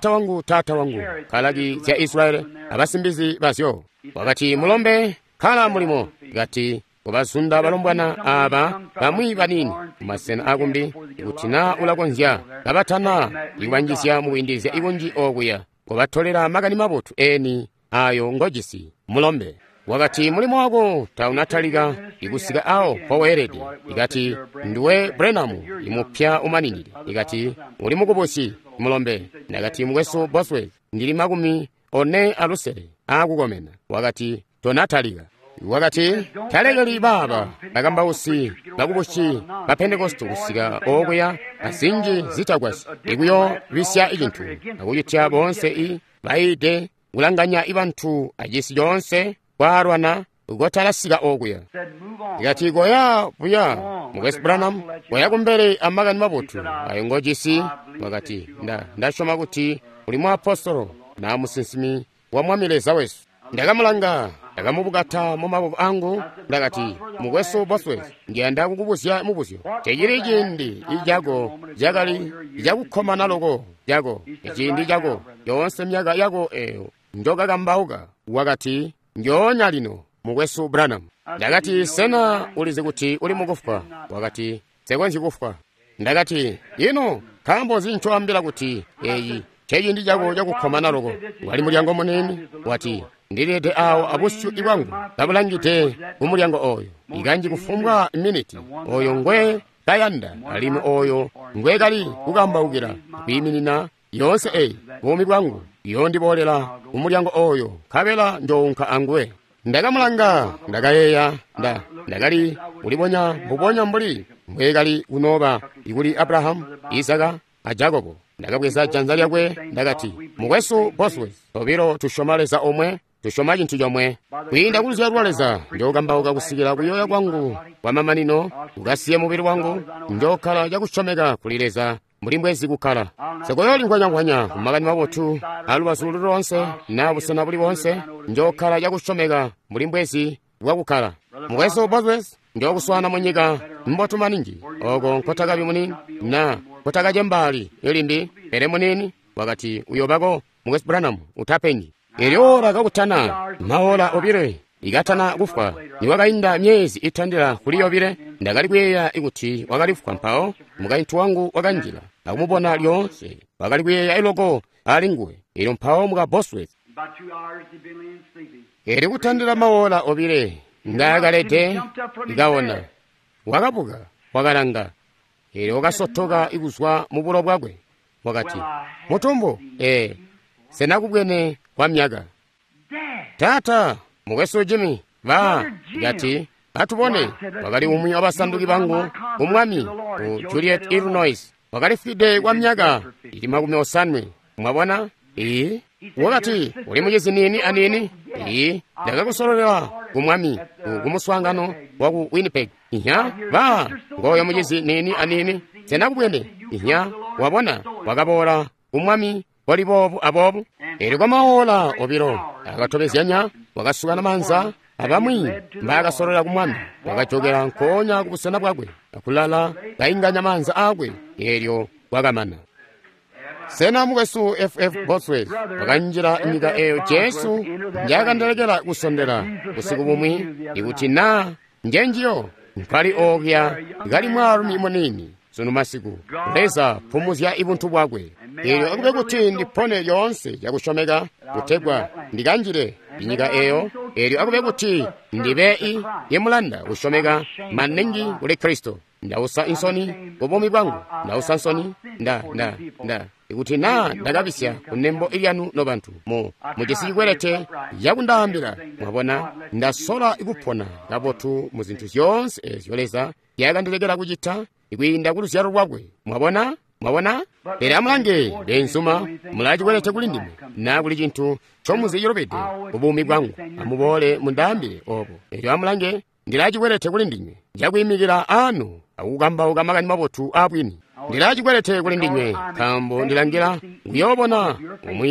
tata wangu kalaki za Israeli abasimbizi basyo wakati mulombe khala mulimo ngati kubasunda balombwana aba bamwi banini masena akumbi kutina ulakonzya kabatana iwanjisya muwindizya ikunji okuya kubatolera makani mabotu eni ayo ngojisi mulombe wakati mulimo wako taunatalika ikusika awo poweredi ikati ndiwe Branham imupya umaniniri ikati uli mukubosi mulombe nakati mweso Bosworth ndili makumi one alusere akukomena wakati tonatalika wakati talekeli baba bakamba usi bakubosi ba Pentekoste kusika okuya asinji zitagwasi ikuyo bisya ikintu akuyitya bonse i baide ulanganya ibantu ajisi yonse kwarwana ugotalasika okuya ikati goya buya mugesi Branham goya kumbere amakani mabotu ayo ngojisi wakati ndashoma kuti ulimu apostolo na musinsimi wa mwamileza wesu ndakamulanga ndakamubukata mu maboko angu ndakati mugweso Bosworth ngiyenda kukubusya mubusyo chechili chindi ijago jakali ijakukhoma naloko jako ichindi jako yonse myaka yako eyo njokakambauka wakati njonya lino mugweso Branham ndakati sena ulize kuti uli mukufa wakati sekwenzi kufa ndakati ino kambo zinchoambira kuti eyi chechindi jako chakukhoma naloko wali mulyango munene wati ndilete awo abusu iwangu kabulangite umulyango oyo ikanji kufumbwa miniti oyo ngwe kayanda alimi oyo ngwe kali kukambaukira kuyiminina yonse eyi bumi bwangu iyo ndibolera umulyango oyo kabela njonka angwe ndakamulanga ndakayeya ndakali uliponya mbuponya mbuli ngwe kali unoba ikuli Abrahamu Isaka a Jakobo ndakakweza chanza lyakwe ndakati mugweso Bosworth topiro tushomaleza omwe tushoma chinthu chomwe kuyinda kuluzira lwaleza njokambauka kusikira kuyoya kwangu kwamamanino kukasiye mupiri wangu njokhala chakuchomeka kulileza mulimbwezi kukhala sekoyoli nkhwanyankhwanya kumakani mabotu aluwasulu lonse nabusana buli bonse njokhala chakuchomeka mulimbwezi wakukhala mugweso Bosworth njokuswana munyika mbotumaninji oko nkotakabi munini na kotakaje mbali ilimbi pere munini wakati uyobako mugweso Branham utapenyi iliora kakutana maola obire ikatana kufa niwakayinda myezi itandira kuli yobire ndakalikweya ikuti wakalifwa mpao mukayinthu wangu wakanjira akumubona lyonse wakalikweya iloko ali nguwe ilo mpao muka Bosworth ili kutandira maola obire ndakalete ikawona wakapuka wakalanga ili wakasotoka ikuzwa mubulo bwakwe wakati mutumbo senakubwene kwa myaka tata mugweso Jimmy ba gati atubone wakali umwi abasanduki bangu umwami ku Juliet Illinois wakali fide kwa myaka ili makumi osanwe mwabona wakati uli mujezi nini anini ndakakusololera umwami kumuswangano waku Winnipeg ba ngoyo mujezi nini anini senakubwene wabona wakabora umwami walibobu abobu eri kwa maola obiro akatobezyanya wakasukana manza abamwi mbakasolera kumwami wakachokera nkonya kubusana bwakwe akulala kayinganya manza akwe eryo wakamana sena mugweso FF Bosworth wakanjira nyika eyo Jesu njakandalekera kusondera usiku bumwi ikuti na njenjiyo nkali okya ikali mwalumi munini sunu masiku leza pumuzya ibuntu bwakwe iyo akube kuti ndipone yonse yakushomeka kutegwa ndikanjire inyika eyo iyo akube kuti ndibei yemulanda kushomeka manengi kuli Kristo ndausa insoni kubomi bwangu ndausa nsoni ikuti ndakabisya kunembo ilyanu no bantu muchisikwerete yakundahambira mwabona ndasola ikupona kapotu muzinthu zonse ezyoleza yakandilekera kuchita ikuyinda kuluzyalo lwakwe mwabona lero amulange lensuma mulachikwelete kuli ndime na kuli chinthu chomuziyolopete ubumi bwangu amubole mundahambire opo lero amulange ndilachikwelete kuli ndime njakuyimikira anu akukambauka makani mapotu abwini ndilachikwelete kuli ndime kambo ndilangira nguyobona umwi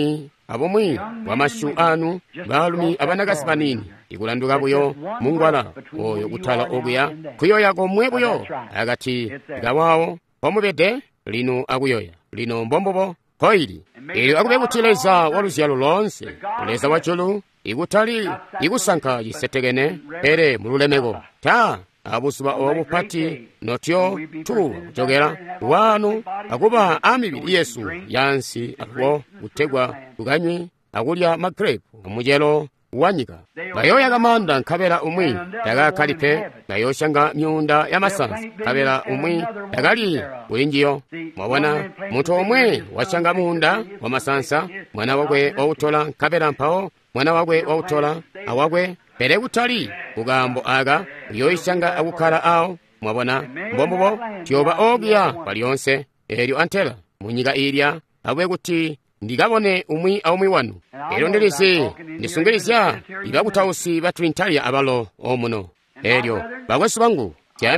abomwi wamashu anu balumi abanagasi banini ikulanduka buyo mungwala oyo kuthala okuya kuyoya komwe buyo akati gawawo pomubede lino akuyoya lino mbombobo koili ili akube kutileza waluzyalo lonse kuleza wachulu ikutali ikusankha yisetekene ere mululemeko ta abusuba obupati notyo tuwa kuchokera wanu akuba amibiri yesu yansi akuwo kutegwa kukanywi akulya magrepu amujelo wanyika bayoya kamanda nkhabera umwi takakalipe bayoshanga myunda ya masansi kabera umwi takali kulinjiyo mwabona munthu omwe washanga munda wa masansa mwana wakwe wautola nkhabera mphawo mwana wakwe wautola awakwe pere kutali kugambo aga yoishanga akukhala awo mwabona mbombobo tyoba ogya paliyonse eryo antela munyika ilya abwe kuti ndikabone umwi aumwi wanu ero ndilisi ndisungirizya ibakutausi batulintaliya abalo omuno eryo bakwesu bangu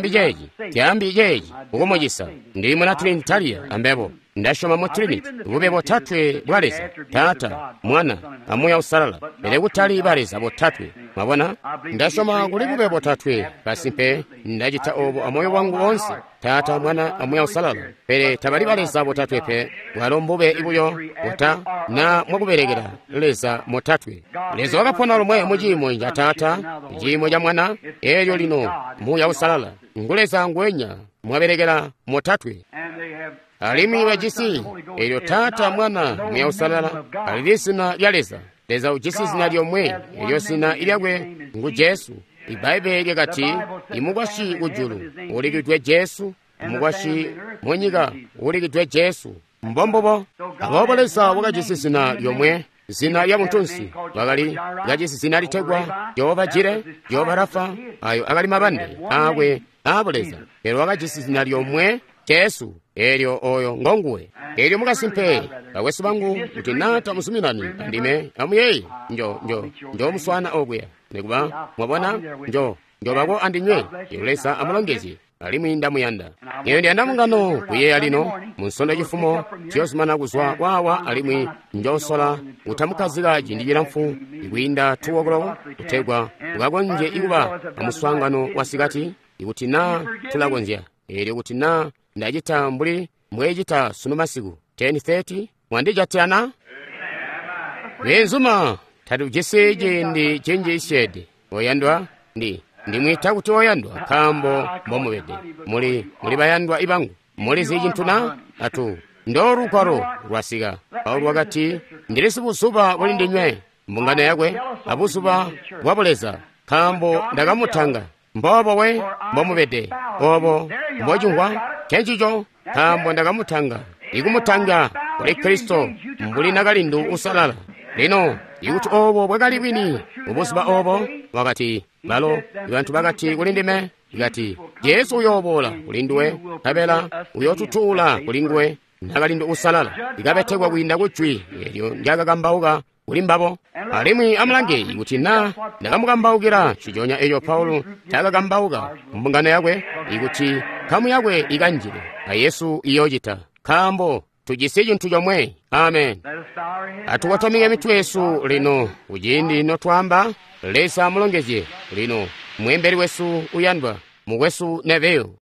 tyambi jeji ukumojisa ndi mwana tulintaliya ambebo ndashoma mu trinity bube botatwe bwaleza tata mwana amuya usalala pere kutali baleza botatwe mwabona ndashoma kuli bube botatwe pasimpe ndajita obo amoyo wangu wonse tata mwana amuya usalala pere tabali baleza botatwe pe walombube ibuyo bota na mwakuberekera leza motatwe leza wakapona lomwe mujimo inja tata jimo ja mwana eryo lino muya usalala nguleza ngwenya mwaberekera motatwe alimi wajisi eryo tata mwana muya usalala alilisina lyaleza leza ujisi zina lyomwe eryo sina ilyakwe ngu Jesu ibaibeli kati imugwashi ujulu ulikidwe Jesu imugwashi mwenyika ulikidwe Jesu mbombobo abobolesa wakajisi zina lyomwe zina lya muntunsi wakali gajisi zina litegwa Yehova Jire Yehova Rafa ayo akali mabande awe aboleza ero wakajisi zina lyomwe Jesu eryo oyo ngonguwe eryo mukasimpe bakwesu bangu kuti nata musumirani andime amuye njo muswana ogweya nekuba mwabona njo bako andinywe yolesa amulongezi ali mwinda muyanda iyo ndi andamungano kuyeya lino munsondo chifumo chiyosumana kuzwa kwawa alimwi njosola utamukazika jindijira mfu ikuinda tuwokolo kutegwa kukakonje ikuba amuswangano wasikati ikuti na tulakonzya eryo kuti na ndajita mbuli mwejita sunu masiku 10:30 mwandijatana wenzuma tatu jeseje ndi chenje ishede oyandwa ndi mwita kuti oyandwa kambo momubede muli bayandwa ibangu muli zijintuna atu ndorukwaro rwasika paulo wakati ndilisi busuba buli ndinywe mbungano yakwe abusuba waboleza kambo ndakamutanga mbobo we momubede obo mbojungwa kenchicho kambo ndakamutanga ikumutanga kuli Kristo mbuli nakalindu usalala lino ikuti obo bwekali bwini ubusuba obo wakati balo ibantu bakati kulindime ikati Yesu uyobola kulinduwe kabela uyotutula kulingwe nakalindu usalala ikabetegwa kwinda kuchwi eryo ndakakambauka kulimbabo alimwi amulange ikuti na ndakamukambawukira chichonya eyo Paulo takakambauka mbungano yakwe ikuti khamu yakwe ikanjire a Yesu iyochita kambo tujise chinthu chomwe amen atuwatamike mitu yesu lino ujindi notwamba lesa mulongeje lino mwemberi wesu uyandwa mukwesu neveyo